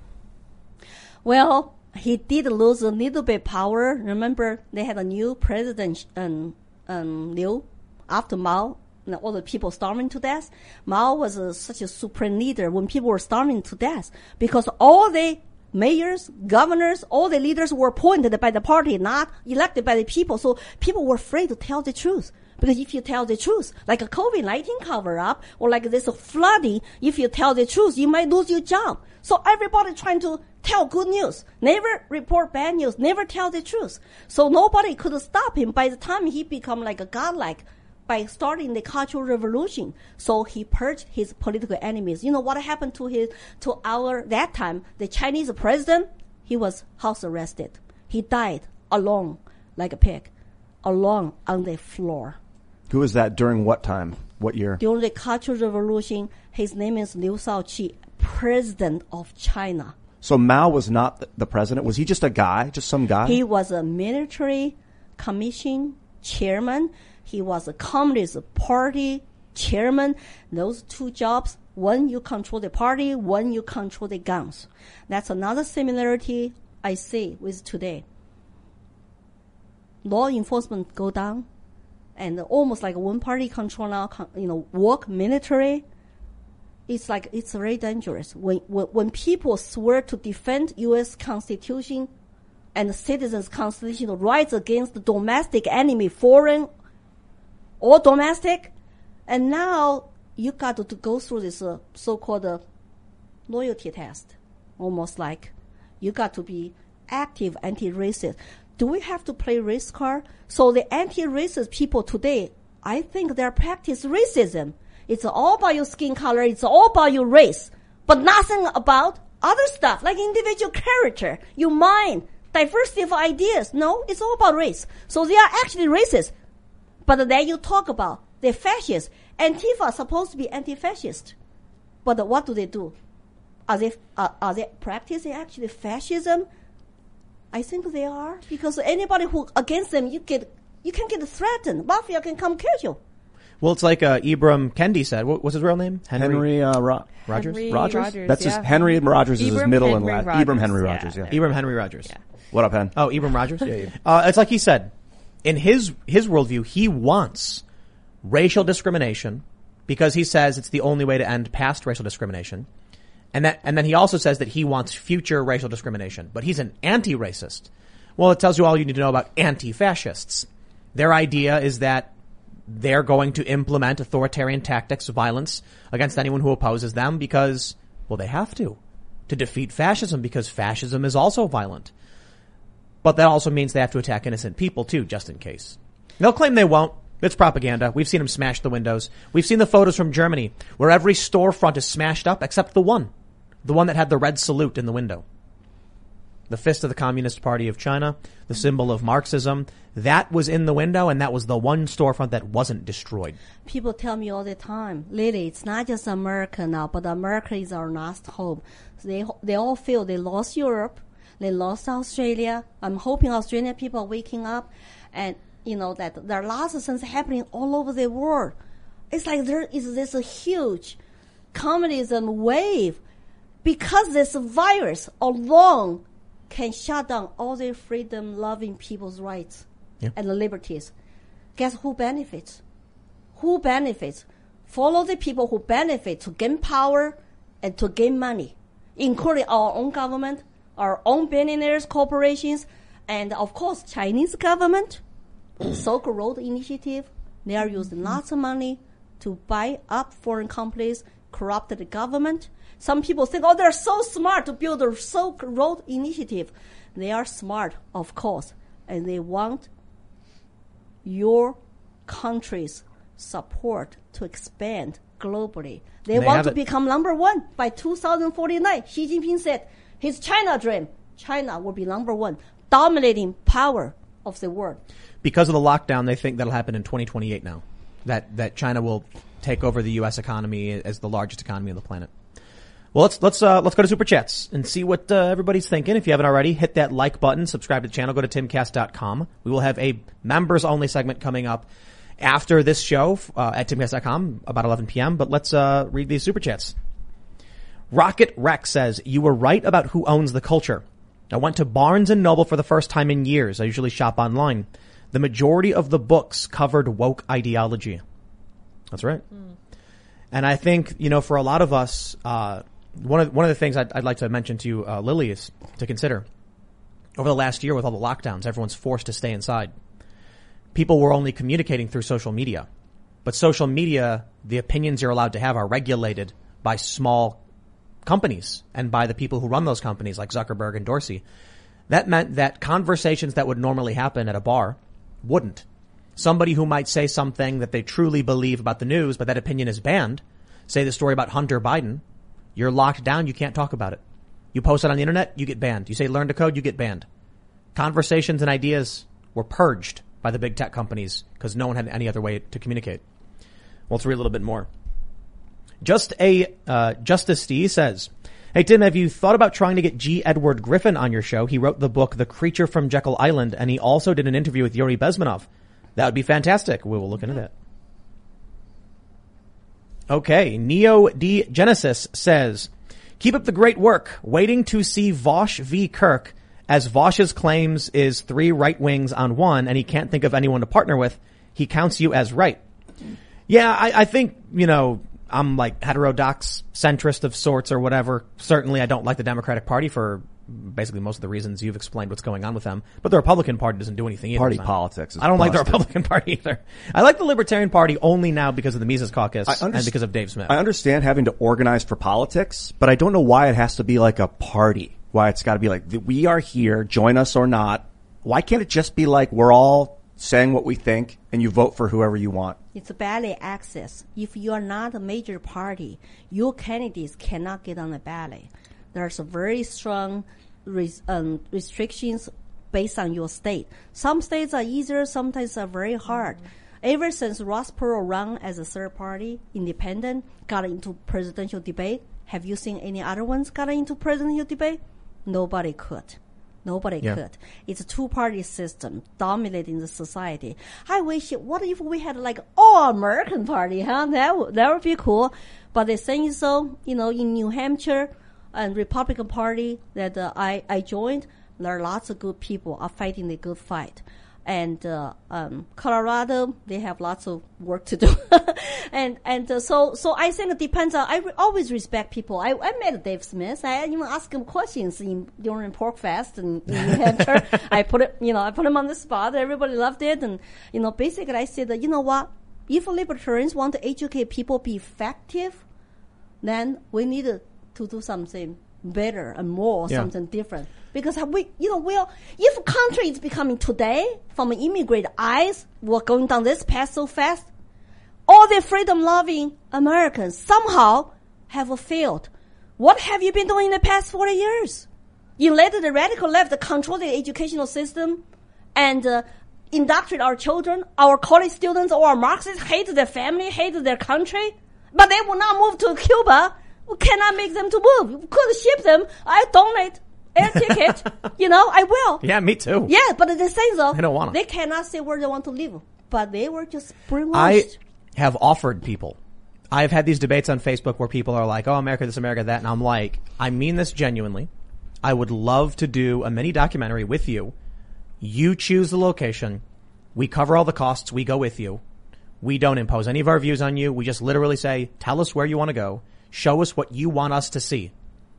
Well, he did lose a little bit power. Remember, they had a new president, Liu, after Mao. All the people starving to death. Mao was such a supreme leader when people were starving to death because all the mayors, governors, all the leaders were appointed by the party, not elected by the people. So people were afraid to tell the truth. Because if you tell the truth, like a COVID-19 cover-up or like this flooding, if you tell the truth, you might lose your job. So everybody trying to tell good news, never report bad news, never tell the truth. So nobody could stop him by the time he become like a godlike by starting the Cultural Revolution. So he purged his political enemies. You know what happened to that time, the Chinese president? He was house arrested. He died alone, like a pig, alone on the floor. Who was that during what time? What year? During the Cultural Revolution, his name is Liu Shaoqi, president of China. So Mao was not the president? Was he just a guy, just some guy? He was a military commission chairman. He was a Communist Party chairman. Those two jobs, one you control the party, one you control the guns. That's another similarity I see with today. Law enforcement go down, and almost like one party control now, work military. It's very dangerous. When people swear to defend U.S. Constitution and citizens' constitutional rights against the domestic enemy, foreign or domestic, and now you got to go through this so-called loyalty test, almost like you got to be active anti-racist. Do we have to play race card? So the anti-racist people today, I think they practice racism. It's all about your skin color. It's all about your race, but nothing about other stuff like individual character, your mind, diversity of ideas. No, it's all about race. So they are actually racist. But then you talk about the fascists. Antifa is supposed to be anti-fascist. But what do? Are they practicing actually fascism? I think they are. Because anybody who against them, you can get threatened. Mafia can come kill you. Well, it's like Ibram Kendi said. What's his real name? Henry Rogers? Henry Rogers. That's yeah. his Henry Rogers is his middle and last. Rogers. Ibram Henry Rogers, yeah. Ibram Henry Rogers. Yeah. What up, Hen? Oh, Ibram Rogers? Yeah. It's like he said. In his worldview, he wants racial discrimination because he says it's the only way to end past racial discrimination. And then he also says that he wants future racial discrimination, but he's an anti-racist. Well, it tells you all you need to know about anti-fascists. Their idea is that they're going to implement authoritarian tactics of violence against anyone who opposes them because, well, they have to defeat fascism because fascism is also violent. But that also means they have to attack innocent people too, just in case. They'll claim they won't, It's propaganda. We've seen them smash the windows. We've seen the photos from Germany where every storefront is smashed up except the one that had the red salute in the window. The fist of the Communist Party of China, the symbol of Marxism, that was in the window, and that was the one storefront that wasn't destroyed. People tell me all the time, Lily, it's not just America now, but America is our last hope. So they all feel they lost Europe, they lost Australia. I'm hoping Australian people are waking up, and that there are lots of things happening all over the world. It's like there is this huge communism wave because this virus alone can shut down all the freedom-loving people's rights and liberties. Guess who benefits? Who benefits? Follow the people who benefit to gain power and to gain money, including our own government, our own billionaires, corporations, and of course, Chinese government. Silk Road Initiative, they are using lots of money to buy up foreign companies, corrupt the government. Some people think, they're so smart to build a Silk Road Initiative. They are smart, of course, and they want your country's support to expand globally. They want to become number one by 2049. Xi Jinping said his China dream, China will be number one, dominating power of the world. Because of the lockdown, they think that'll happen in 2028 now. That China will take over the U.S. economy as the largest economy on the planet. Well, let's go to Super Chats and see what everybody's thinking. If you haven't already, hit that like button, subscribe to the channel, go to timcast.com. We will have a members-only segment coming up after this show at timcast.com about 11 p.m. But let's read these Super Chats. Rocket Rex says, you were right about who owns the culture. I went to Barnes & Noble for the first time in years. I usually shop online. The majority of the books covered woke ideology. That's right. And I think, for a lot of us, one of the things I'd like to mention to you, Lily, is to consider. Over the last year with all the lockdowns, everyone's forced to stay inside. People were only communicating through social media. But social media, the opinions you're allowed to have are regulated by small companies and by the people who run those companies like Zuckerberg and Dorsey. That meant that conversations that would normally happen at a bar wouldn't. Somebody who might say something that they truly believe about the news, but that opinion is banned, say the story about Hunter Biden, you're locked down, you can't talk about it. You post it on the internet, you get banned. You say learn to code, you get banned. Conversations and ideas were purged by the big tech companies because no one had any other way to communicate. Well, let's read a little bit more. Justice D says, hey, Tim, have you thought about trying to get G. Edward Griffin on your show? He wrote the book The Creature from Jekyll Island, and he also did an interview with Yuri Bezmenov. That would be fantastic. We will look into that. Okay, Neo D. Genesis says, keep up the great work. Waiting to see Vosh v. Kirk, as Vosh's claims is 3 right wings on one, and he can't think of anyone to partner with. He counts you as right. Yeah, I think, I'm like heterodox centrist of sorts or whatever. Certainly I don't like the Democratic Party for basically most of the reasons you've explained what's going on with them. But the Republican Party doesn't do anything either. Party politics is I don't busted. like the Republican Party either. I like the Libertarian Party only now because of the Mises Caucus and because of Dave Smith. I understand having to organize for politics, but I don't know why it has to be like a party. Why it's got to be like, we are here, join us or not. Why can't it just be like we're all saying what we think and you vote for whoever you want? It's ballot access. If you are not a major party, your candidates cannot get on the ballot. There's a very strong restrictions based on your state. Some states are easier, sometimes are very hard. Ever since Ross Perot ran as a third party, independent, got into presidential debate, have you seen any other ones got into presidential debate? Nobody could. Nobody could. It's a two-party system dominating the society. I wish, what if we had like all-American party, huh? That would be cool. But the thing is so, in New Hampshire and Republican Party that I joined, there are lots of good people are fighting the good fight. And Colorado, they have lots of work to do. So I think it depends on, I always respect people. I met Dave Smith. I even asked him questions during PorcFest in New Hampshire. I put him on the spot. Everybody loved it. And, basically I said that, you know what? If libertarians want to educate people be effective, then we need to do something better and more, something different. Because if a country is becoming today, from an immigrant eyes, we're going down this path so fast, all the freedom-loving Americans somehow have failed. What have you been doing in the past 40 years? You let the radical left control the educational system and indoctrinate our children, our college students, or our Marxists hate their family, hate their country, but they will not move to Cuba. We cannot make them to move. We could ship them. I donate air ticket. I will. Yeah, me too. Yeah, but the thing though, I don't want they cannot say where they want to live. But they were just brainwashed. I have offered people. I've had these debates on Facebook where people are like, oh, America this, America that. And I'm like, I mean this genuinely. I would love to do a mini documentary with you. You choose the location. We cover all the costs. We go with you. We don't impose any of our views on you. We just literally say, tell us where you want to go. Show us what you want us to see.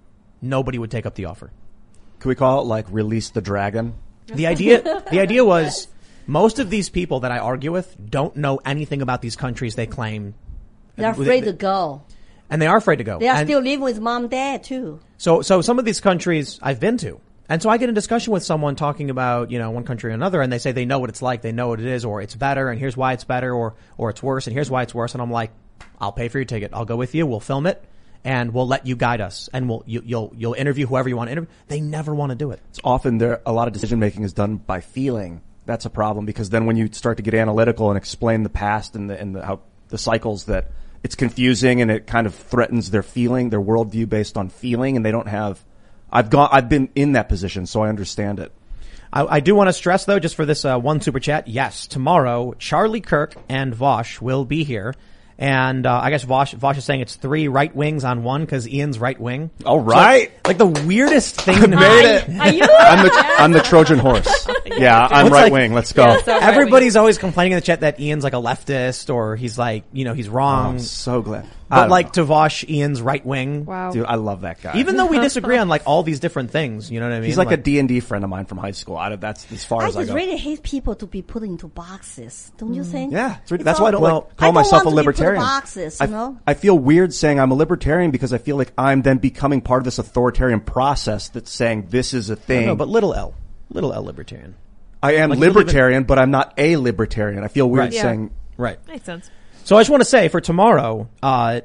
Nobody would take up the offer. Can we call it like Release the Dragon? The idea was most of these people that I argue with don't know anything about these countries they claim. They're afraid to go. And they are afraid to go. They are still living with mom and dad too. So some of these countries I've been to. And so I get in discussion with someone talking about, one country or another, and they say they know what it's like, they know what it is, or it's better, and here's why it's better, or it's worse, and here's why it's worse. And I'm like, I'll pay for your ticket. I'll go with you. We'll film it, and we'll let you guide us, and you'll interview whoever you want to interview. They never want to do it. It's often a lot of decision making is done by feeling. That's a problem, because then when you start to get analytical and explain the past and how the cycles, that it's confusing and it kind of threatens their worldview based on feeling, and they don't have. I've been in that position, so I understand it. I do want to stress, though, just for this one super chat, yes, tomorrow, Charlie Kirk and Vosh will be here. And I guess Vosh is saying it's 3 right wings on 1 because Ian's right wing. All right. So like the weirdest thing to me. Are you? I'm the Trojan horse. Yeah, I'm right wing. Let's go. Yeah, so everybody's always complaining in the chat that Ian's like a leftist or he's like, he's wrong. I'm so glad. But like to Vosh, Ian's right wing. Wow. Dude, I love that guy. Even though we disagree on like all these different things, you know what I mean? He's like a D&D friend of mine from high school. That's as far as I just go. really hate people to be put into boxes. Don't you think? Yeah, that's why I don't call myself a libertarian. Boxes, I feel weird saying I'm a libertarian because I feel like I'm then becoming part of this authoritarian process that's saying this is a thing. No, but little L libertarian. I am like libertarian, but I'm not a libertarian. I feel weird saying. Right. Makes sense. So I just want to say for tomorrow, I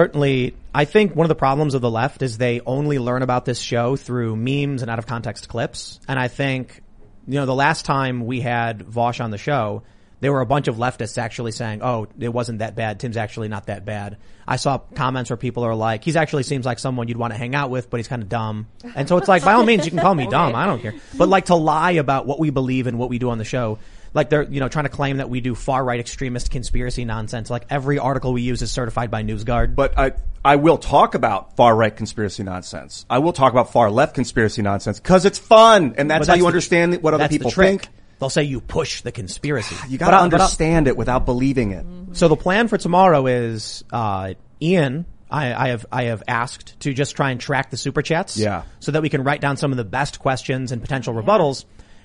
think one of the problems of the left is they only learn about this show through memes and out of context clips. And I think, the last time we had Vosh on the show, there were a bunch of leftists actually saying, oh, it wasn't that bad. Tim's actually not that bad. I saw comments where people are like, he's actually seems like someone you'd want to hang out with, but he's kind of dumb. And so it's like, by all means, you can call me dumb. I don't care. But like to lie about what we believe and what we do on the show. Like they're, trying to claim that we do far right extremist conspiracy nonsense. Like every article we use is certified by NewsGuard. But I will talk about far right conspiracy nonsense. I will talk about far left conspiracy nonsense because it's fun, and that's how you understand what other people think. They'll say you push the conspiracy. You got to understand it without believing it. So the plan for tomorrow is Ian. I have asked to just try and track the super chats. Yeah. So that we can write down some of the best questions and potential rebuttals.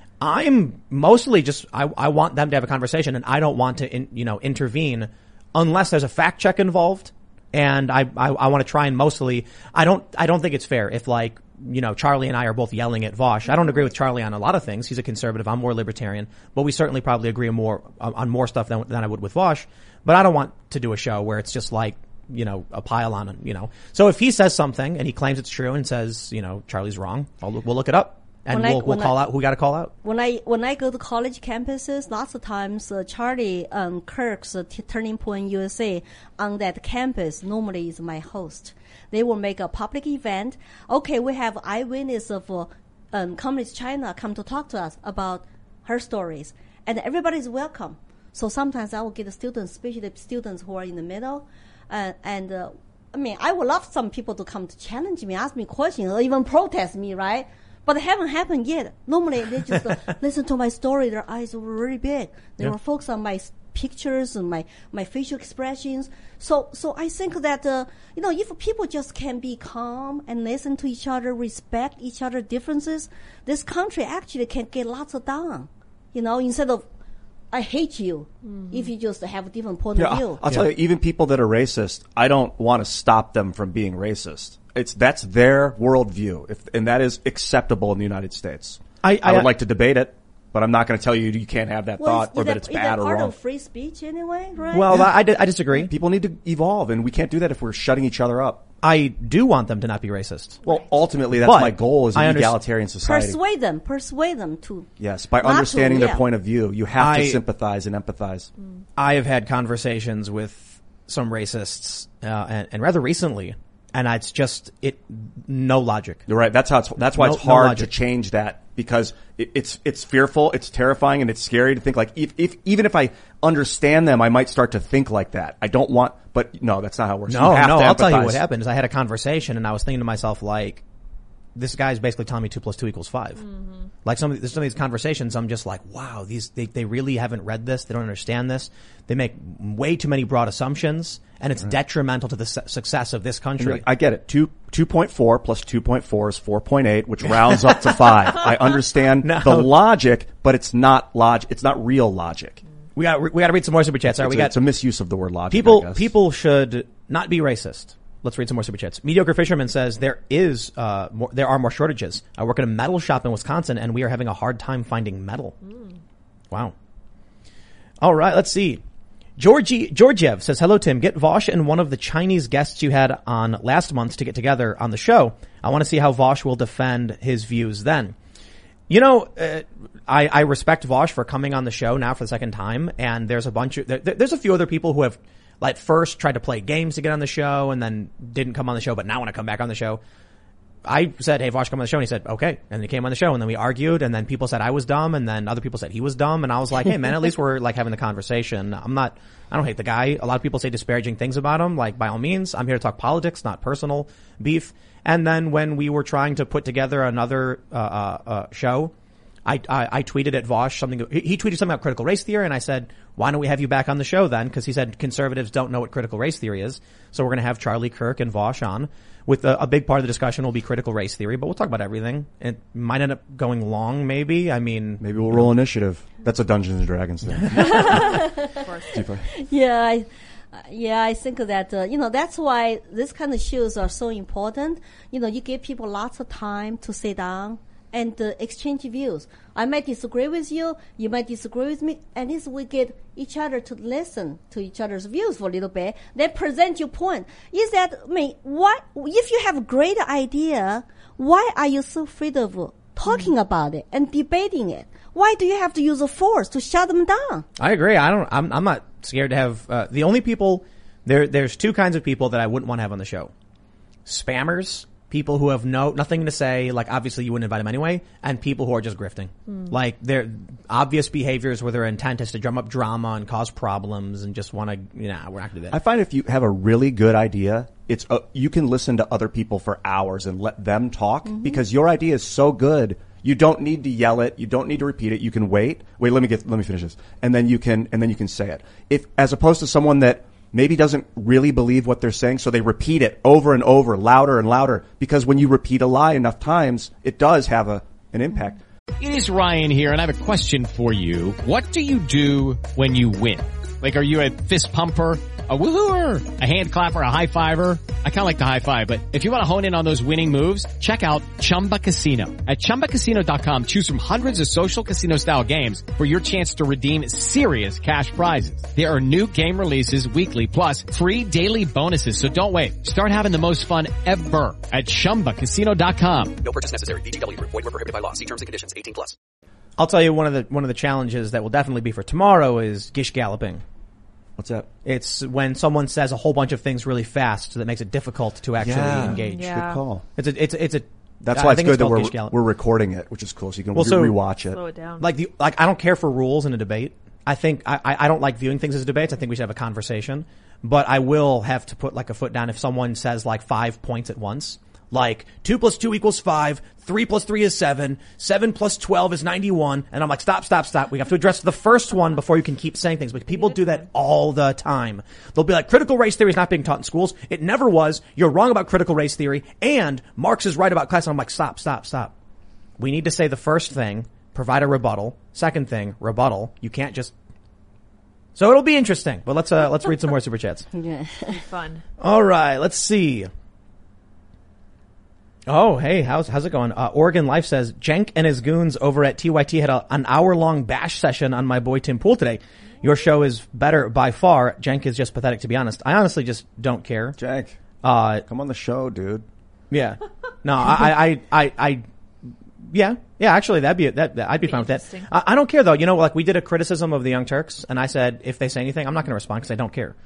I'm mostly just I want them to have a conversation, and I don't want to intervene unless there's a fact check involved. And I want to try and mostly I don't think it's fair if Charlie and I are both yelling at Vosh. I don't agree with Charlie on a lot of things. He's a conservative. I'm more libertarian, but we certainly probably agree on more stuff than I would with Vosh. But I don't want to do a show where it's just like a pile on. So if he says something and he claims it's true and says Charlie's wrong, we'll look it up. And we'll call out who got to call out. When I go to college campuses, lots of times Charlie Kirk's Turning Point USA on that campus normally is my host. They will make a public event. Okay, we have eyewitness of Communist China come to talk to us about her stories, and everybody is welcome. So sometimes I will get the students, especially the students who are in the middle, I would love some people to come to challenge me, ask me questions, or even protest me, right? But it haven't happened yet. Normally, they just listen to my story. Their eyes were really big. They were focused on my pictures and my facial expressions. So I think that, if people just can be calm and listen to each other, respect each other's differences, this country actually can get lots of done. Instead of I hate you if you just have a different point of view. I'll tell you, even people that are racist, I don't want to stop them from being racist. That's their worldview, and that is acceptable in the United States. I would like to debate it, but I'm not going to tell you can't have that thought or that it's bad or wrong. Is that part of free speech anyway, right? Well, I disagree. People need to evolve, and we can't do that if we're shutting each other up. I do want them to not be racist. Well, ultimately, that's my goal is an egalitarian society. Persuade them to. Yes, by understanding their point of view, you have to sympathize and empathize. I have had conversations with some racists, and rather recently, and it's just no logic. You're right. That's why it's hard to change that, because it's fearful, it's terrifying, and it's scary to think like even if I understand them, I might start to think like that. I don't want, but no, that's not how it works. No, I'll tell you what happened is I had a conversation and I was thinking to myself like, this guy's basically telling me 2 + 2 = 5. Mm-hmm. Like some of these conversations, I'm just like, wow, they really haven't read this. They don't understand this. They make way too many broad assumptions, and it's detrimental to the success of this country. I get it. 2.4 plus 2.4 is 4.8, which rounds up to 5. I understand the logic, but it's not logic. It's not real logic. We got to read some more super chats. It's a misuse of the word logic. People should not be racist. Let's read some more super chats. Mediocre Fisherman says there are more shortages. I work at a metal shop in Wisconsin, and we are having a hard time finding metal. Wow. All right, let's see. Georgiev says, hello, Tim. Get Vosh and one of the Chinese guests you had on last month to get together on the show. I want to see how Vosh will defend his views then. You know, I respect Vosh for coming on the show now for the second time, and there's a few other people who have like first tried to play games to get on the show and then didn't come on the show, but now want to come back on the show. I said, hey, Vosh, come on the show. And he said, okay. And he came on the show, and then we argued, and then people said I was dumb, and then other people said he was dumb. And I was like, hey, man, at least we're like having the conversation. I don't hate the guy. A lot of people say disparaging things about him. Like, by all means, I'm here to talk politics, not personal beef. And then when we were trying to put together another show, I tweeted at Vosh something. He tweeted something about critical race theory, and I said, why don't we have you back on the show then? Because he said conservatives don't know what critical race theory is. So we're going to have Charlie Kirk and Vosh on. With a big part of the discussion will be critical race theory, but we'll talk about everything. It might end up going long, maybe. I mean, maybe we'll roll initiative. That's a Dungeons and Dragons thing. Yeah, I think that, that's why this kind of shows are so important. You give people lots of time to sit down and exchange views. I might disagree with you, you might disagree with me, at least we get each other to listen to each other's views for a little bit, then present your point. Why, if you have a great idea, why are you so afraid of talking about it and debating it? Why do you have to use a force to shut them down? I agree. I'm not scared to have, the only people, there's two kinds of people that I wouldn't want to have on the show. Spammers. People who have nothing to say, like obviously you wouldn't invite them anyway, and people who are just grifting. Like their obvious behaviors where their intent is to drum up drama and cause problems and just want to, we're not going to do that. I find if you have a really good idea, you can listen to other people for hours and let them talk because your idea is so good. You don't need to yell it. You don't need to repeat it. You can wait. Wait, let me finish this. And then you can say it. If, as opposed to someone that maybe doesn't really believe what they're saying, so they repeat it over and over, louder and louder, because when you repeat a lie enough times, it does have an impact. It is Ryan here, and I have a question for you. What do you do when you win? Like, are you a fist pumper, a woohooer, a hand clapper, a high fiver? I kind of like the high five, but if you want to hone in on those winning moves, check out Chumba Casino. At ChumbaCasino.com, choose from hundreds of social casino style games for your chance to redeem serious cash prizes. There are new game releases weekly, plus free daily bonuses. So don't wait. Start having the most fun ever at ChumbaCasino.com. No purchase necessary. VGW. Void where prohibited by law. See terms and conditions. 18+. I'll tell you one of the challenges that will definitely be for tomorrow is gish galloping. What's that? It's when someone says a whole bunch of things really fast that makes it difficult to actually engage. Yeah. Good call. It's a. That's why it's good that we're recording it, which is cool, so you can rewatch it. Slow it down. I don't care for rules in a debate. I think I don't like viewing things as debates. I think we should have a conversation, but I will have to put like a foot down if someone says like 5 points at once. Like 2 + 2 = 5, 3 + 3 is 7, 7 + 12 is 91. And I'm like, stop. We have to address the first one before you can keep saying things. But people do that all the time. They'll be like, critical race theory is not being taught in schools. It never was. You're wrong about critical race theory. And Marx is right about class. And I'm like, stop. We need to say the first thing, provide a rebuttal. Second thing, rebuttal. You can't just So it'll be interesting. But let's read some more super chats. Yeah. Fun. All right, let's see. Oh, hey, how's it going? Oregon Life says, Jenk and his goons over at TYT had an hour-long bash session on my boy Tim Pool today. Your show is better by far. Jenk is just pathetic, to be honest. I honestly just don't care. Jenk, come on the show, dude. Yeah. No, yeah, actually I'd be fine with that. I don't care though. You know, like we did a criticism of the Young Turks and I said, if they say anything, I'm not going to respond because I don't care.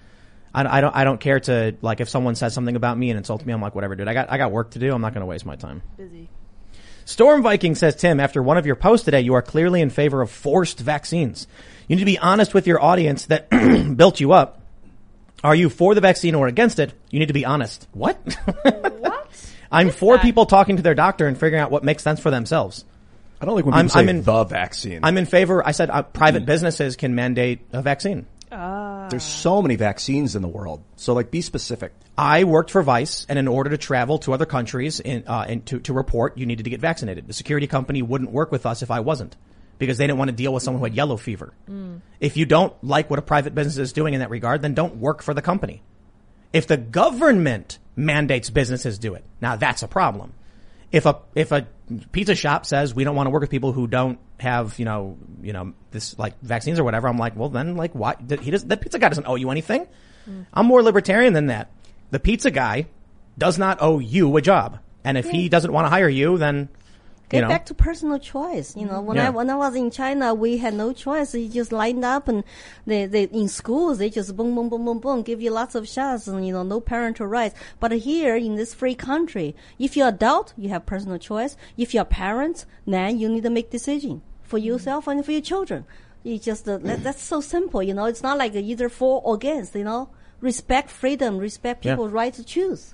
I don't care to, like, if someone says something about me and insults me, I'm like, whatever, dude. I got work to do. I'm not going to waste my time. Busy. Storm Viking says, Tim, after one of your posts today, you are clearly in favor of forced vaccines. You need to be honest with your audience that built you up. Are you for the vaccine or against it? You need to be honest. What? What? I'm for people talking to their doctor and figuring out what makes sense for themselves. I don't like when people say the vaccine. I'm in favor. I said private businesses can mandate a vaccine. There's so many vaccines in the world. So, like, be specific. I worked for Vice, and in order to travel to other countries to report, you needed to get vaccinated. The security company wouldn't work with us if I wasn't, because they didn't want to deal with someone who had yellow fever. If you don't like what a private business is doing in that regard, then don't work for the company. If the government mandates businesses do it, now that's a problem. If a pizza shop says we don't want to work with people who don't have, you know, this, like, vaccines or whatever, I'm like, well, then, like, why? That pizza guy doesn't owe you anything. I'm more libertarian than that. The pizza guy does not owe you a job. And if he doesn't want to hire you, then, Get back to personal choice. You know, when I was in China, we had no choice. You just lined up, and they in schools they just boom, boom, boom, boom, boom, give you lots of shots, and no parental rights. But here in this free country, if you're adult, you have personal choice. If you're parents, then you need to make decision for yourself and for your children. You just that's so simple. It's not like either for or against. Respect freedom, respect people's right to choose.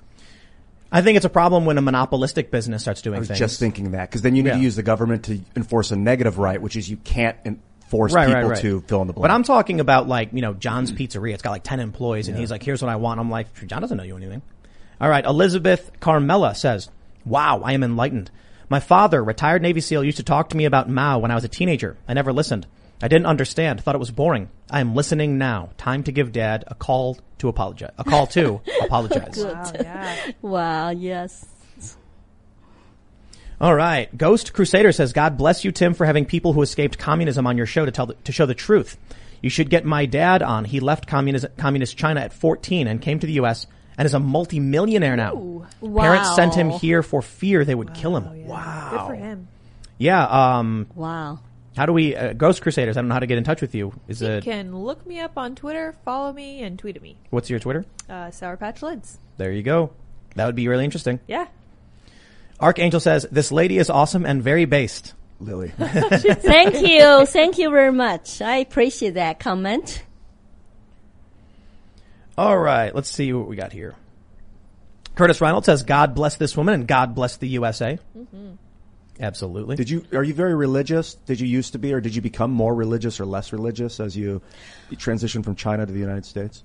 I think it's a problem when a monopolistic business starts doing things. I was just thinking that, because then you need to use the government to enforce a negative right, which is you can't force people to fill in the blank. But I'm talking about, like, John's Pizzeria. It's got like 10 employees, and he's like, here's what I want. I'm like, John doesn't know you anything. All right, Elizabeth Carmela says, wow, I am enlightened. My father, retired Navy SEAL, used to talk to me about Mao when I was a teenager. I never listened. I didn't understand. Thought it was boring. I am listening now. Time to give Dad a call to apologize. Wow, yeah. Wow, yes. All right. Ghost Crusader says, God bless you, Tim, for having people who escaped communism on your show to show the truth. You should get my dad on. He left communist China at 14 and came to the U.S. and is a multi-millionaire now. Ooh, wow. Parents sent him here for fear they would kill him. Yeah. Wow. Good for him. Yeah. Wow. How do we, Ghost Crusaders, I don't know how to get in touch with you. You can look me up on Twitter, follow me, and tweet at me. What's your Twitter? Sour Patch Lids. There you go. That would be really interesting. Yeah. Archangel says, this lady is awesome and very based. Lily. Thank you. Thank you very much. I appreciate that comment. All right. Let's see what we got here. Curtis Reynolds says, God bless this woman and God bless the USA. Mm-hmm. Absolutely. Are you very religious? Did you used to be, or did you become more religious or less religious as you transitioned from China to the United States?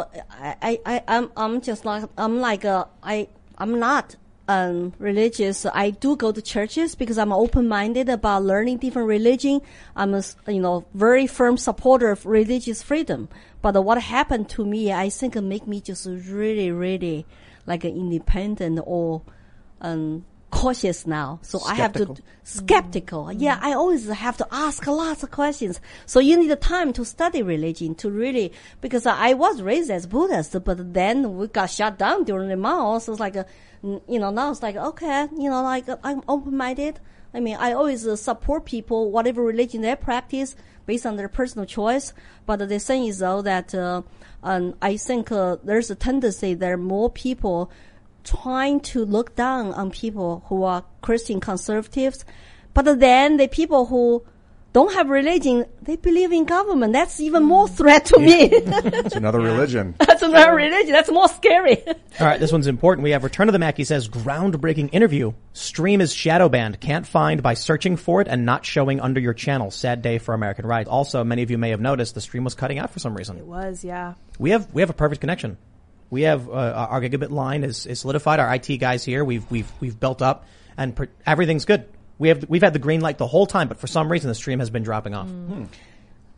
I'm not religious. I do go to churches because I'm open-minded about learning different religion. I'm a very firm supporter of religious freedom. But what happened to me, I think, make me just really, really like an independent or cautious now. So skeptical. I have to skeptical. Mm-hmm. Yeah, I always have to ask lots of questions. So you need the time to study religion to really, because I was raised as Buddhist, but then we got shut down during the Mao. So it's like, now it's like, okay, I'm open-minded. I mean, I always support people, whatever religion they practice based on their personal choice. But the thing is though that, I think, there's a tendency there are more people trying to look down on people who are Christian conservatives. But then the people who don't have religion, they believe in government. That's even more threat to me. It's another religion. That's another religion. That's more scary. All right, this one's important. We have Return of the Mac. He says, groundbreaking interview. Stream is shadow banned. Can't find by searching for it and not showing under your channel. Sad day for American Ride. Also, many of you may have noticed the stream was cutting out for some reason. It was, yeah. We have a perfect connection. We have our gigabit line is solidified. Our IT guys here, we've built up, and everything's good. We've had the green light the whole time, but for some reason the stream has been dropping off.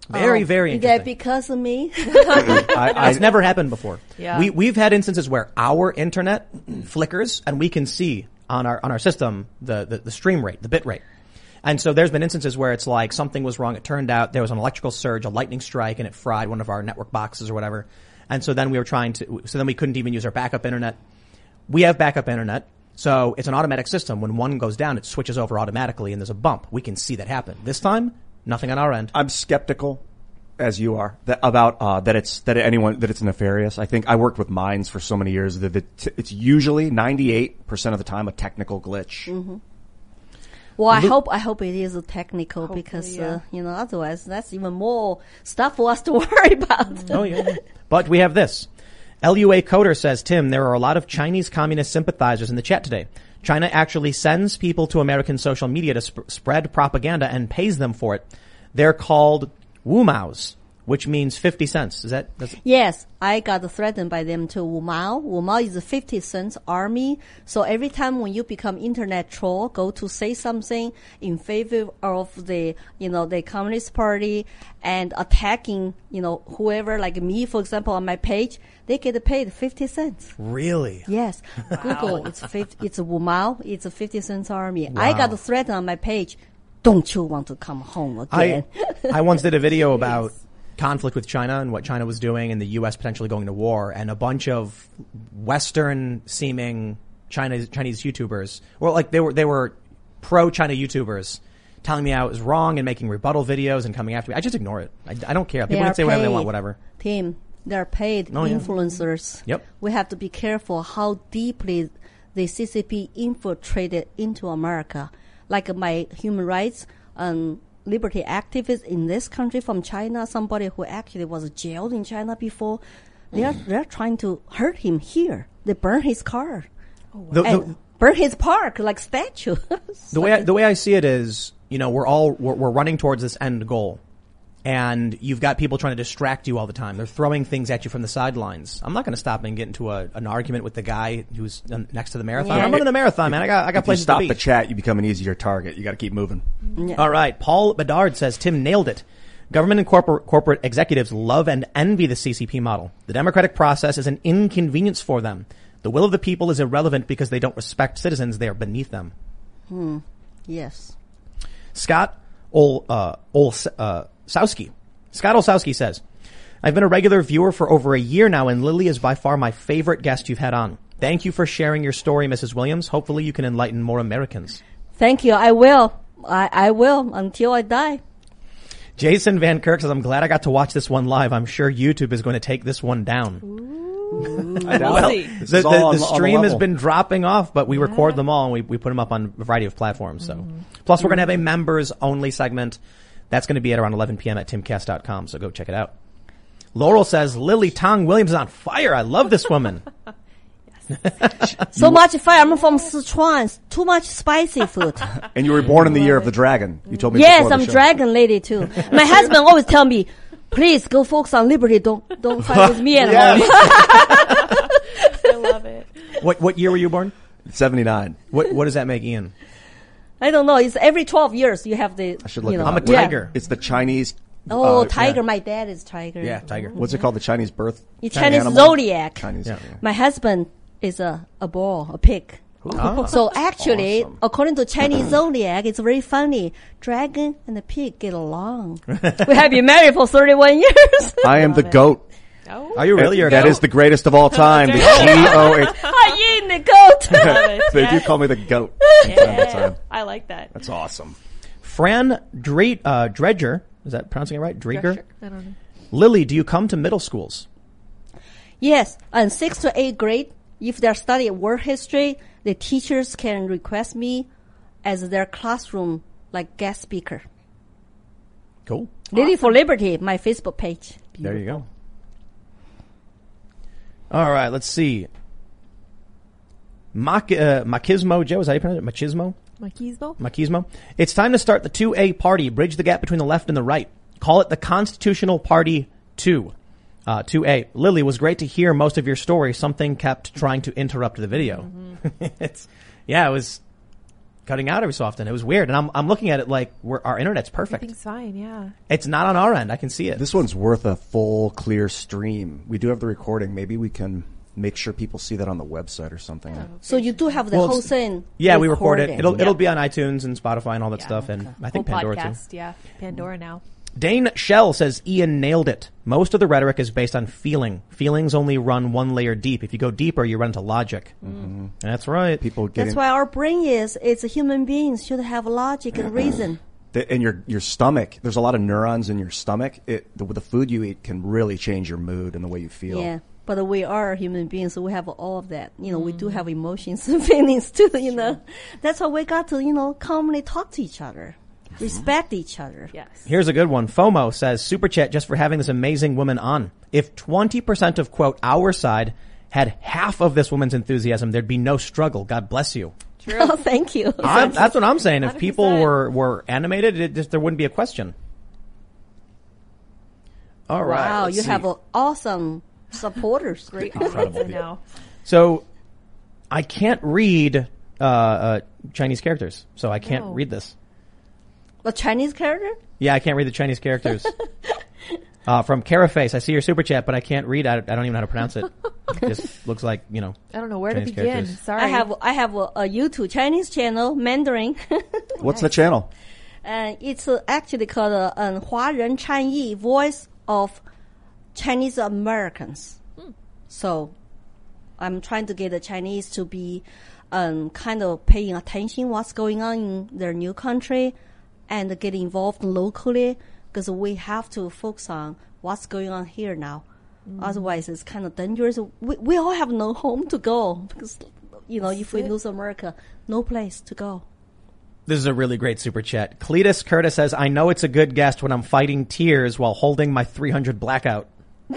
Very, very interesting. Yeah, because of me. It's never happened before. Yeah. We've had instances where our internet flickers and we can see on our system the stream rate, the bit rate. And so there's been instances where it's like something was wrong. It turned out there was an electrical surge, a lightning strike, and it fried one of our network boxes or whatever. And so then we couldn't even use our backup internet. We have backup internet. So it's an automatic system. When one goes down, it switches over automatically and there's a bump. We can see that happen. This time, nothing on our end. I'm skeptical, as you are, that it's nefarious. I think I worked with mines for so many years that it's usually 98% of the time a technical glitch. Mm-hmm. Well, I hope it is technical. Hopefully, because otherwise that's even more stuff for us to worry about. Oh yeah. But we have this. LUA Coder says, Tim, there are a lot of Chinese communist sympathizers in the chat today. China actually sends people to American social media to spread propaganda and pays them for it. They're called Wumaos, which means 50 cents. Yes, I got threatened by them too. Wumao. Wumao is a 50 cents army. So every time when you become internet troll, go to say something in favor of the Communist Party and attacking, whoever, like me, for example, on my page, they get paid 50 cents. Really? Yes. Wow. Google, it's Wumao. It's a 50 cents army. Wow. I got threatened on my page. Don't you want to come home again? I once did a video about conflict with China and what China was doing and the U.S. potentially going to war, and a bunch of Western-seeming Chinese YouTubers, or like they were pro-China YouTubers, telling me I was wrong and making rebuttal videos and coming after me. I just ignore it. I don't care. People can say whatever they want, whatever. Tim, they're paid influencers. Yep. We have to be careful how deeply the CCP infiltrated into America. Like my human rights liberty activists in this country from China, somebody who actually was jailed in China before, they're trying to hurt him here. They burn his car. And burn his park like statue. The way I see it is, we're running towards this end goal. And you've got people trying to distract you all the time. They're throwing things at you from the sidelines. I'm not going to stop and get into an argument with the guy who's next to the marathon. I'm running a marathon, man. I got places to be. If you stop the chat, you become an easier target. You got to keep moving. Yeah. All right. Paul Bedard says, Tim nailed it. Government and corporate executives love and envy the CCP model. The democratic process is an inconvenience for them. The will of the people is irrelevant because they don't respect citizens. They are beneath them. Yes. Scott Scott Olsowski says, I've been a regular viewer for over a year now, and Lily is by far my favorite guest you've had on. Thank you for sharing your story, Mrs. Williams. Hopefully you can enlighten more Americans. Thank you. I will. I will until I die. Jason Van Kirk says, I'm glad I got to watch this one live. I'm sure YouTube is going to take this one down. Well, the stream has been dropping off, but we record them all and we put them up on a variety of platforms. So, plus we're going to have a members only segment. That's going to be at around 11 p.m. at timcast.com. So go check it out. Laurel says, Lily Tong Williams is on fire. I love this woman. So much fire. I'm from Sichuan. Too much spicy food. And you were born in the year of the dragon. You told me. Yes, I'm dragon lady too. My husband always tell me, please go focus on liberty. Don't fight with me at home. I love it. What year were you born? 79. What does that make, Ian? I don't know. It's every 12 years you have the. I should look. I'm a tiger. It's the Chinese. Tiger. Yeah. My dad is tiger. Yeah, tiger. What's it called? The Chinese birth? It's Chinese zodiac. Chinese. Yeah. My husband is a bull, a pig. Oh. So actually, according to Chinese zodiac, it's very funny. Dragon and the pig get along. We have been married for 31 years. I am the goat. Oh. Are you really? That is the greatest of all time. The GOAT. I am the goat. So if you call me the goat. I like that. That's awesome. Fran Dredger, is that pronouncing it right? Dreger? I don't know. Lily, do you come to middle schools? Yes, and 6th to 8th grade, if they're studying world history, the teachers can request me as their classroom, like guest speaker. Cool. Lily for Liberty, my Facebook page. Beautiful. There you go. All right, let's see. Machismo Joe, is that how you pronounce it? Machismo. It's time to start the 2A party. Bridge the gap between the left and the right. Call it the Constitutional Party 2. 2A. Lily, was great to hear most of your story. Something kept trying to interrupt the video. It was cutting out every so often. It was weird. And I'm looking at it like our internet's perfect. Everything's fine, yeah. It's not on our end. I can see it. This one's worth a full, clear stream. We do have the recording. Maybe we can make sure people see that on the website or something. So you do have the whole thing. Yeah, we record it. recorded. It'll be on iTunes and Spotify and all that stuff. And I think Whole Pandora podcast, too. yeah. Pandora now. Dane Shell says Ian nailed it. Most of the rhetoric is based on feeling. Feelings only run one layer deep. If you go deeper, you run into logic. Mm-hmm. That's right. People getting That's why our brain it's human beings should have logic and reason. in your stomach. There's a lot of neurons in your stomach. The food you eat can really change your mood and the way you feel. Yeah. But we are human beings, so we have all of that. You know, we do have emotions and feelings too, you know. That's why we got to, you know, calmly talk to each other. Respect each other. Yes. Here's a good one. FOMO says, super chat just for having this amazing woman on. If 20% of, quote, our side had half of this woman's enthusiasm, there'd be no struggle. God bless you. True. Oh, thank you. That's what I'm saying. If 100%. people were animated, there wouldn't be a question. All right. Wow, let's you see. have awesome supporters. Great audience now. So I can't read Chinese characters, so I can't read this. A Chinese character? Yeah, I can't read the Chinese characters. From Caraface, I see your super chat, but I can't read. I don't even know how to pronounce it. It just looks like, you know. I don't know where Chinese to begin. characters. Sorry. I have a YouTube Chinese channel, Mandarin. What's the channel? And it's actually called 华人参议, Voice of Chinese Americans. So I'm trying to get the Chinese to be kind of paying attention what's going on in their new country and get involved locally, because we have to focus on what's going on here now. Otherwise, it's kind of dangerous. We all have no home to go because, you know, if we lose America, no place to go. This is a really great super chat. Cletus Curtis says, I know it's a good guest when I'm fighting tears while holding my 300 blackout.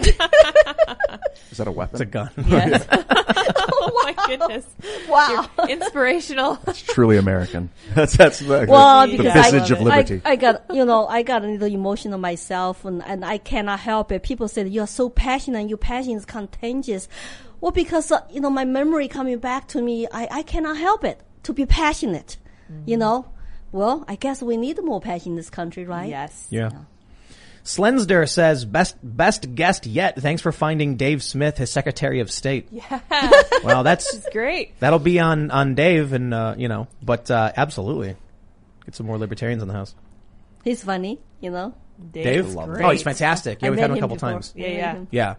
Is that a weapon? It's a gun. Yes. Oh my goodness. Wow. You're inspirational. It's truly American. That's the because visage of liberty. I got a little emotional myself, and I cannot help it. People said, you're so passionate, and your passion is contagious. Well, because, you know, my memory coming back to me, I cannot help it to be passionate, you know. Well, I guess we need more passion in this country, right? Yes. Yeah. Slensder says, best guest yet. Thanks for finding Dave Smith, his Secretary of State. Yeah. Well, that's great. That'll be on Dave and, you know, but, absolutely. Get some more libertarians in the house. He's funny, you know. Dave? Oh, he's fantastic. Yeah, we've had him a couple times. Yeah. Yeah.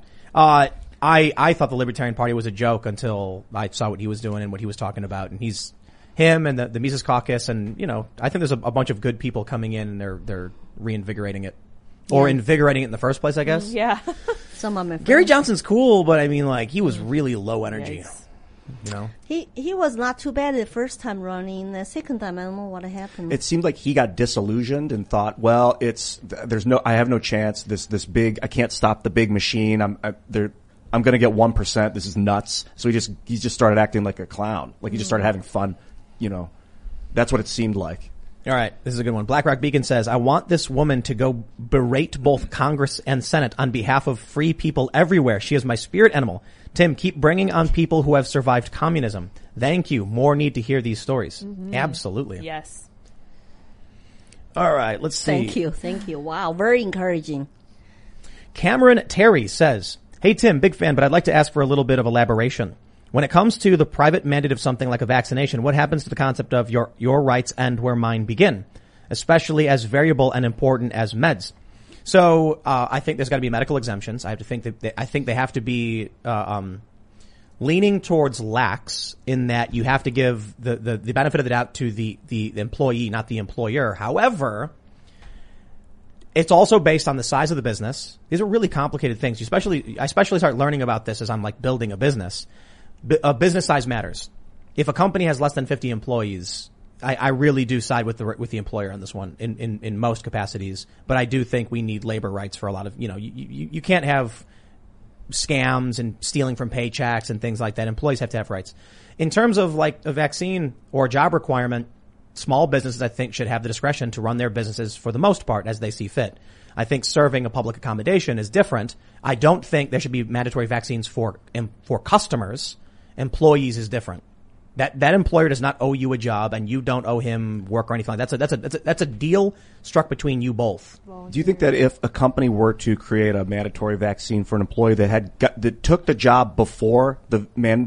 I thought the Libertarian Party was a joke until I saw what he was doing and what he was talking about. And him and the Mises Caucus, and, you know, I think there's a bunch of good people coming in, and they're reinvigorating it. Or invigorating it in the first place, I guess. Yeah. Some of my friends. Gary Johnson's cool, but I mean, like, he was really low energy. Yes. You know? He was not too bad the first time running. The second time, I don't know what happened. It seemed like he got disillusioned and thought, well, I have no chance. This big, I can't stop the big machine. I'm going to get 1%. This is nuts. So he just started acting like a clown. Like he just started having fun. You know, that's what it seemed like. All right, this is a good one. BlackRock Beacon says, I want this woman to go berate both Congress and Senate on behalf of free people everywhere. She is my spirit animal. Tim, keep bringing on people who have survived communism. Thank you. More need to hear these stories. Mm-hmm. Absolutely. Yes. All right, let's see. Thank you. Wow, very encouraging. Cameron Terry says, hey, Tim, big fan, but I'd like to ask for a little bit of elaboration. When it comes to the private mandate of something like a vaccination, what happens to the concept of your rights end where mine begin, especially as variable and important as meds? So, I think there's got to be medical exemptions. I think they have to be, leaning towards lax in that you have to give the benefit of the doubt to the employee, not the employer. However, it's also based on the size of the business. These are really complicated things. I especially start learning about this as I'm like building a business. Business size matters. If a company has less than 50 employees, I really do side with the employer on this one in most capacities. But I do think we need labor rights for a lot of, you know, you can't have scams and stealing from paychecks and things like that. Employees have to have rights. In terms of like a vaccine or a job requirement, small businesses I think should have the discretion to run their businesses for the most part as they see fit. I think serving a public accommodation is different. I don't think there should be mandatory vaccines for customers. Employees is different. That employer does not owe you a job, and you don't owe him work or anything like that. That's a deal struck between you both. Do you think that if a company were to create a mandatory vaccine for an employee that took the job before the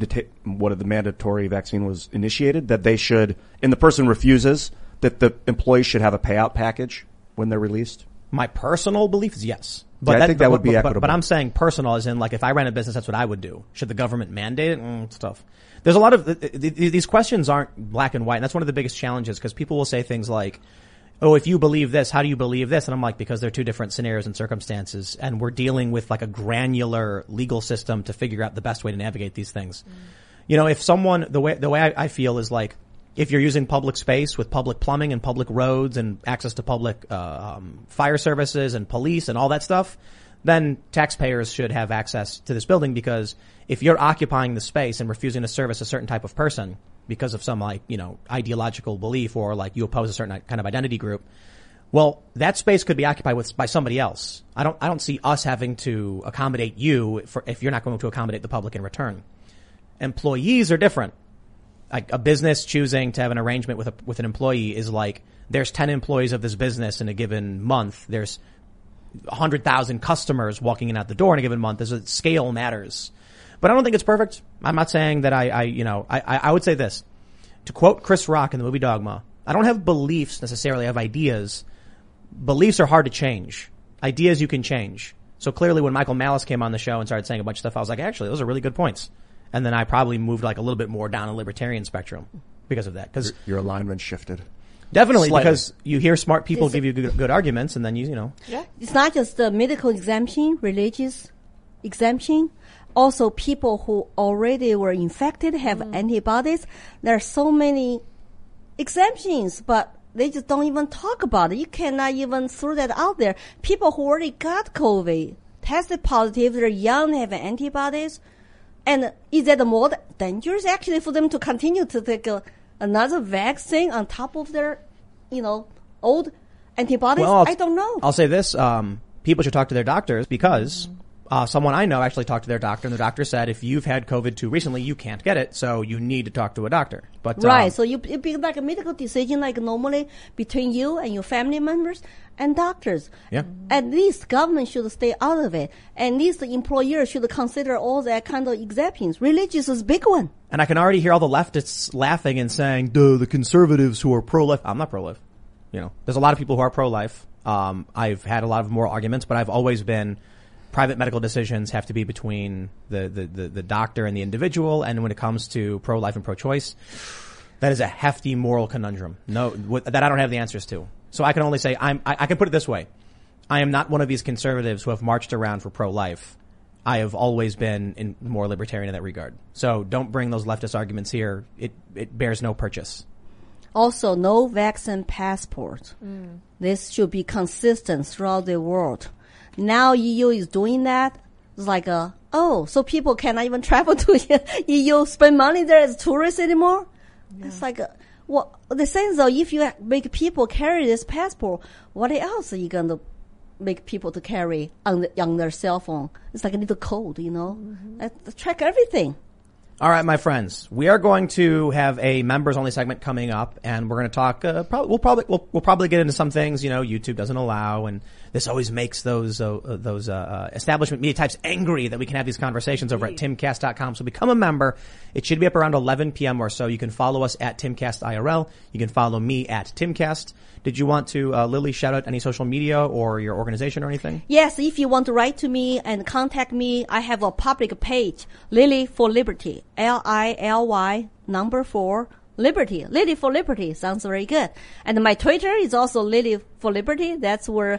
mandatory vaccine was initiated, that they should, and the person refuses, that the employee should have a payout package when they're released? My personal belief is yes. But I think that would be equitable. But I'm saying personal as in, like, if I ran a business, that's what I would do. Should the government mandate it? It's tough. There's a lot of, these questions aren't black and white, and that's one of the biggest challenges, because people will say things like, oh, if you believe this, how do you believe this? And I'm like, because they're two different scenarios and circumstances, and we're dealing with like a granular legal system to figure out the best way to navigate these things. You know, if someone, the way I feel is like, if you're using public space with public plumbing and public roads and access to public fire services and police and all that stuff, then taxpayers should have access to this building, because if you're occupying the space and refusing to service a certain type of person because of some, like, you know, ideological belief, or like you oppose a certain kind of identity group, well, that space could be occupied by somebody else. I don't see us having to accommodate you if you're not going to accommodate the public in return. Employees are different. Like, a business choosing to have an arrangement with an employee is like, there's 10 employees of this business in a given month. There's 100,000 customers walking in out the door in a given month. There's a scale matters. But I don't think it's perfect. I'm not saying that I would say this. To quote Chris Rock in the movie Dogma, I don't have beliefs necessarily, I have ideas. Beliefs are hard to change. Ideas you can change. So clearly when Michael Malice came on the show and started saying a bunch of stuff, I was like, actually, those are really good points. And then I probably moved like a little bit more down a libertarian spectrum because of that. Cause your alignment shifted. Definitely, Slightly. because you hear smart people give you good arguments, and then you know. Yeah. It's not just the medical exemption, religious exemption. Also, people who already were infected have antibodies. There are so many exemptions, but they just don't even talk about it. You cannot even throw that out there. People who already got COVID, tested positive, they're young, they have antibodies. And is that more dangerous actually for them to continue to take another vaccine on top of their, old antibodies? Well, I don't know. I'll say this, people should talk to their doctors, because someone I know actually talked to their doctor, and the doctor said, if you've had COVID too recently, you can't get it, so you need to talk to a doctor. But right, so it be like a medical decision, like normally between you and your family members and doctors. Yeah. At least government should stay out of it. At least the employer should consider all that kind of exemptions. Religious is a big one. And I can already hear all the leftists laughing and saying, duh, the conservatives who are pro-life. I'm not pro-life. There's a lot of people who are pro-life. I've had a lot of moral arguments, but I've always been, private medical decisions have to be between the doctor and the individual. And when it comes to pro-life and pro-choice, that is a hefty moral conundrum. No, that I don't have the answers to. So I can only say I can put it this way. I am not one of these conservatives who have marched around for pro-life. I have always been more libertarian in that regard. So don't bring those leftist arguments here. It bears no purchase. Also, no vaccine passport. This should be consistent throughout the world. Now EU is doing that. It's like so people cannot even travel to EU, spend money there as tourists anymore? Yeah. It's like, the sense though, if you make people carry this passport, what else are you going to make people to carry on their cell phone? It's like a little code, track everything. All right, my friends, we are going to have a members only segment coming up, and we're going to talk, we'll probably get into some things, YouTube doesn't allow, and this always makes those establishment media types angry that we can have these conversations over at timcast.com. So become a member. It should be up around 11 p.m. or so. You can follow us at TimcastIRL. You can follow me at Timcast. Did you want to, Lily, shout out any social media or your organization or anything? Yes, if you want to write to me and contact me, I have a public page, Lily for Liberty, LILY 4 Liberty. Lily for Liberty sounds very good. And my Twitter is also Lily for Liberty. That's where,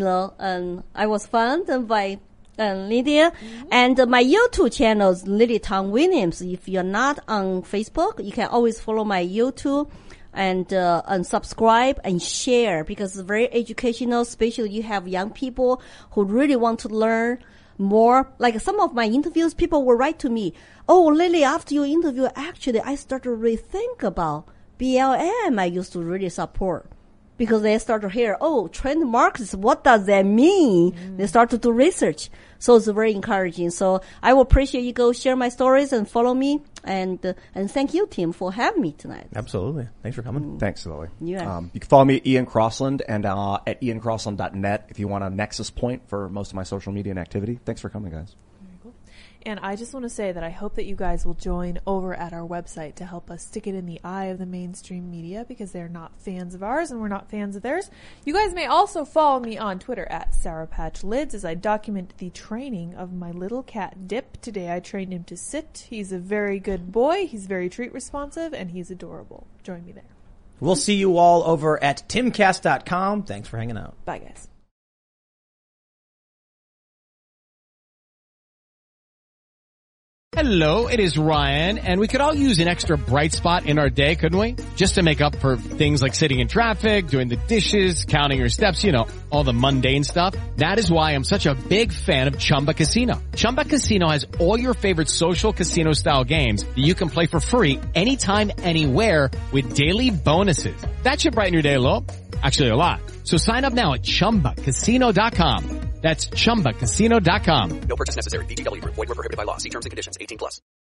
I was found by Lydia. And my YouTube channel is Lily Tong Williams. If you're not on Facebook, you can always follow my YouTube and subscribe and share, because it's very educational, especially you have young people who really want to learn more. Like some of my interviews, people will write to me, oh, Lily, after your interview, actually, I started to rethink about BLM. I used to really support because they start to hear, oh, trend markets, what does that mean? They start to do research. So it's very encouraging. So I will appreciate you go share my stories and follow me. And thank you, Tim, for having me tonight. Absolutely. Thanks for coming. Thanks, Lily. Yeah. You can follow me at Ian Crossland and at iancrossland.net if you want a nexus point for most of my social media and activity. Thanks for coming, guys. And I just want to say that I hope that you guys will join over at our website to help us stick it in the eye of the mainstream media, because they're not fans of ours and we're not fans of theirs. You guys may also follow me on Twitter at Sour Patch Lids as I document the training of my little cat Dip. Today I trained him to sit. He's a very good boy. He's very treat responsive and he's adorable. Join me there. We'll see you all over at timcast.com. Thanks for hanging out. Bye, guys. Hello, it is Ryan, and we could all use an extra bright spot in our day, couldn't we? Just to make up for things like sitting in traffic, doing the dishes, counting your steps, you know, all the mundane stuff. That is why I'm such a big fan of Chumba Casino. Chumba Casino has all your favorite social casino-style games that you can play for free anytime, anywhere with daily bonuses. That should brighten your day a little. Actually, a lot. So sign up now at ChumbaCasino.com. That's ChumbaCasino.com. No purchase necessary. VGW Group. Void where prohibited by law. See terms and conditions. 18+.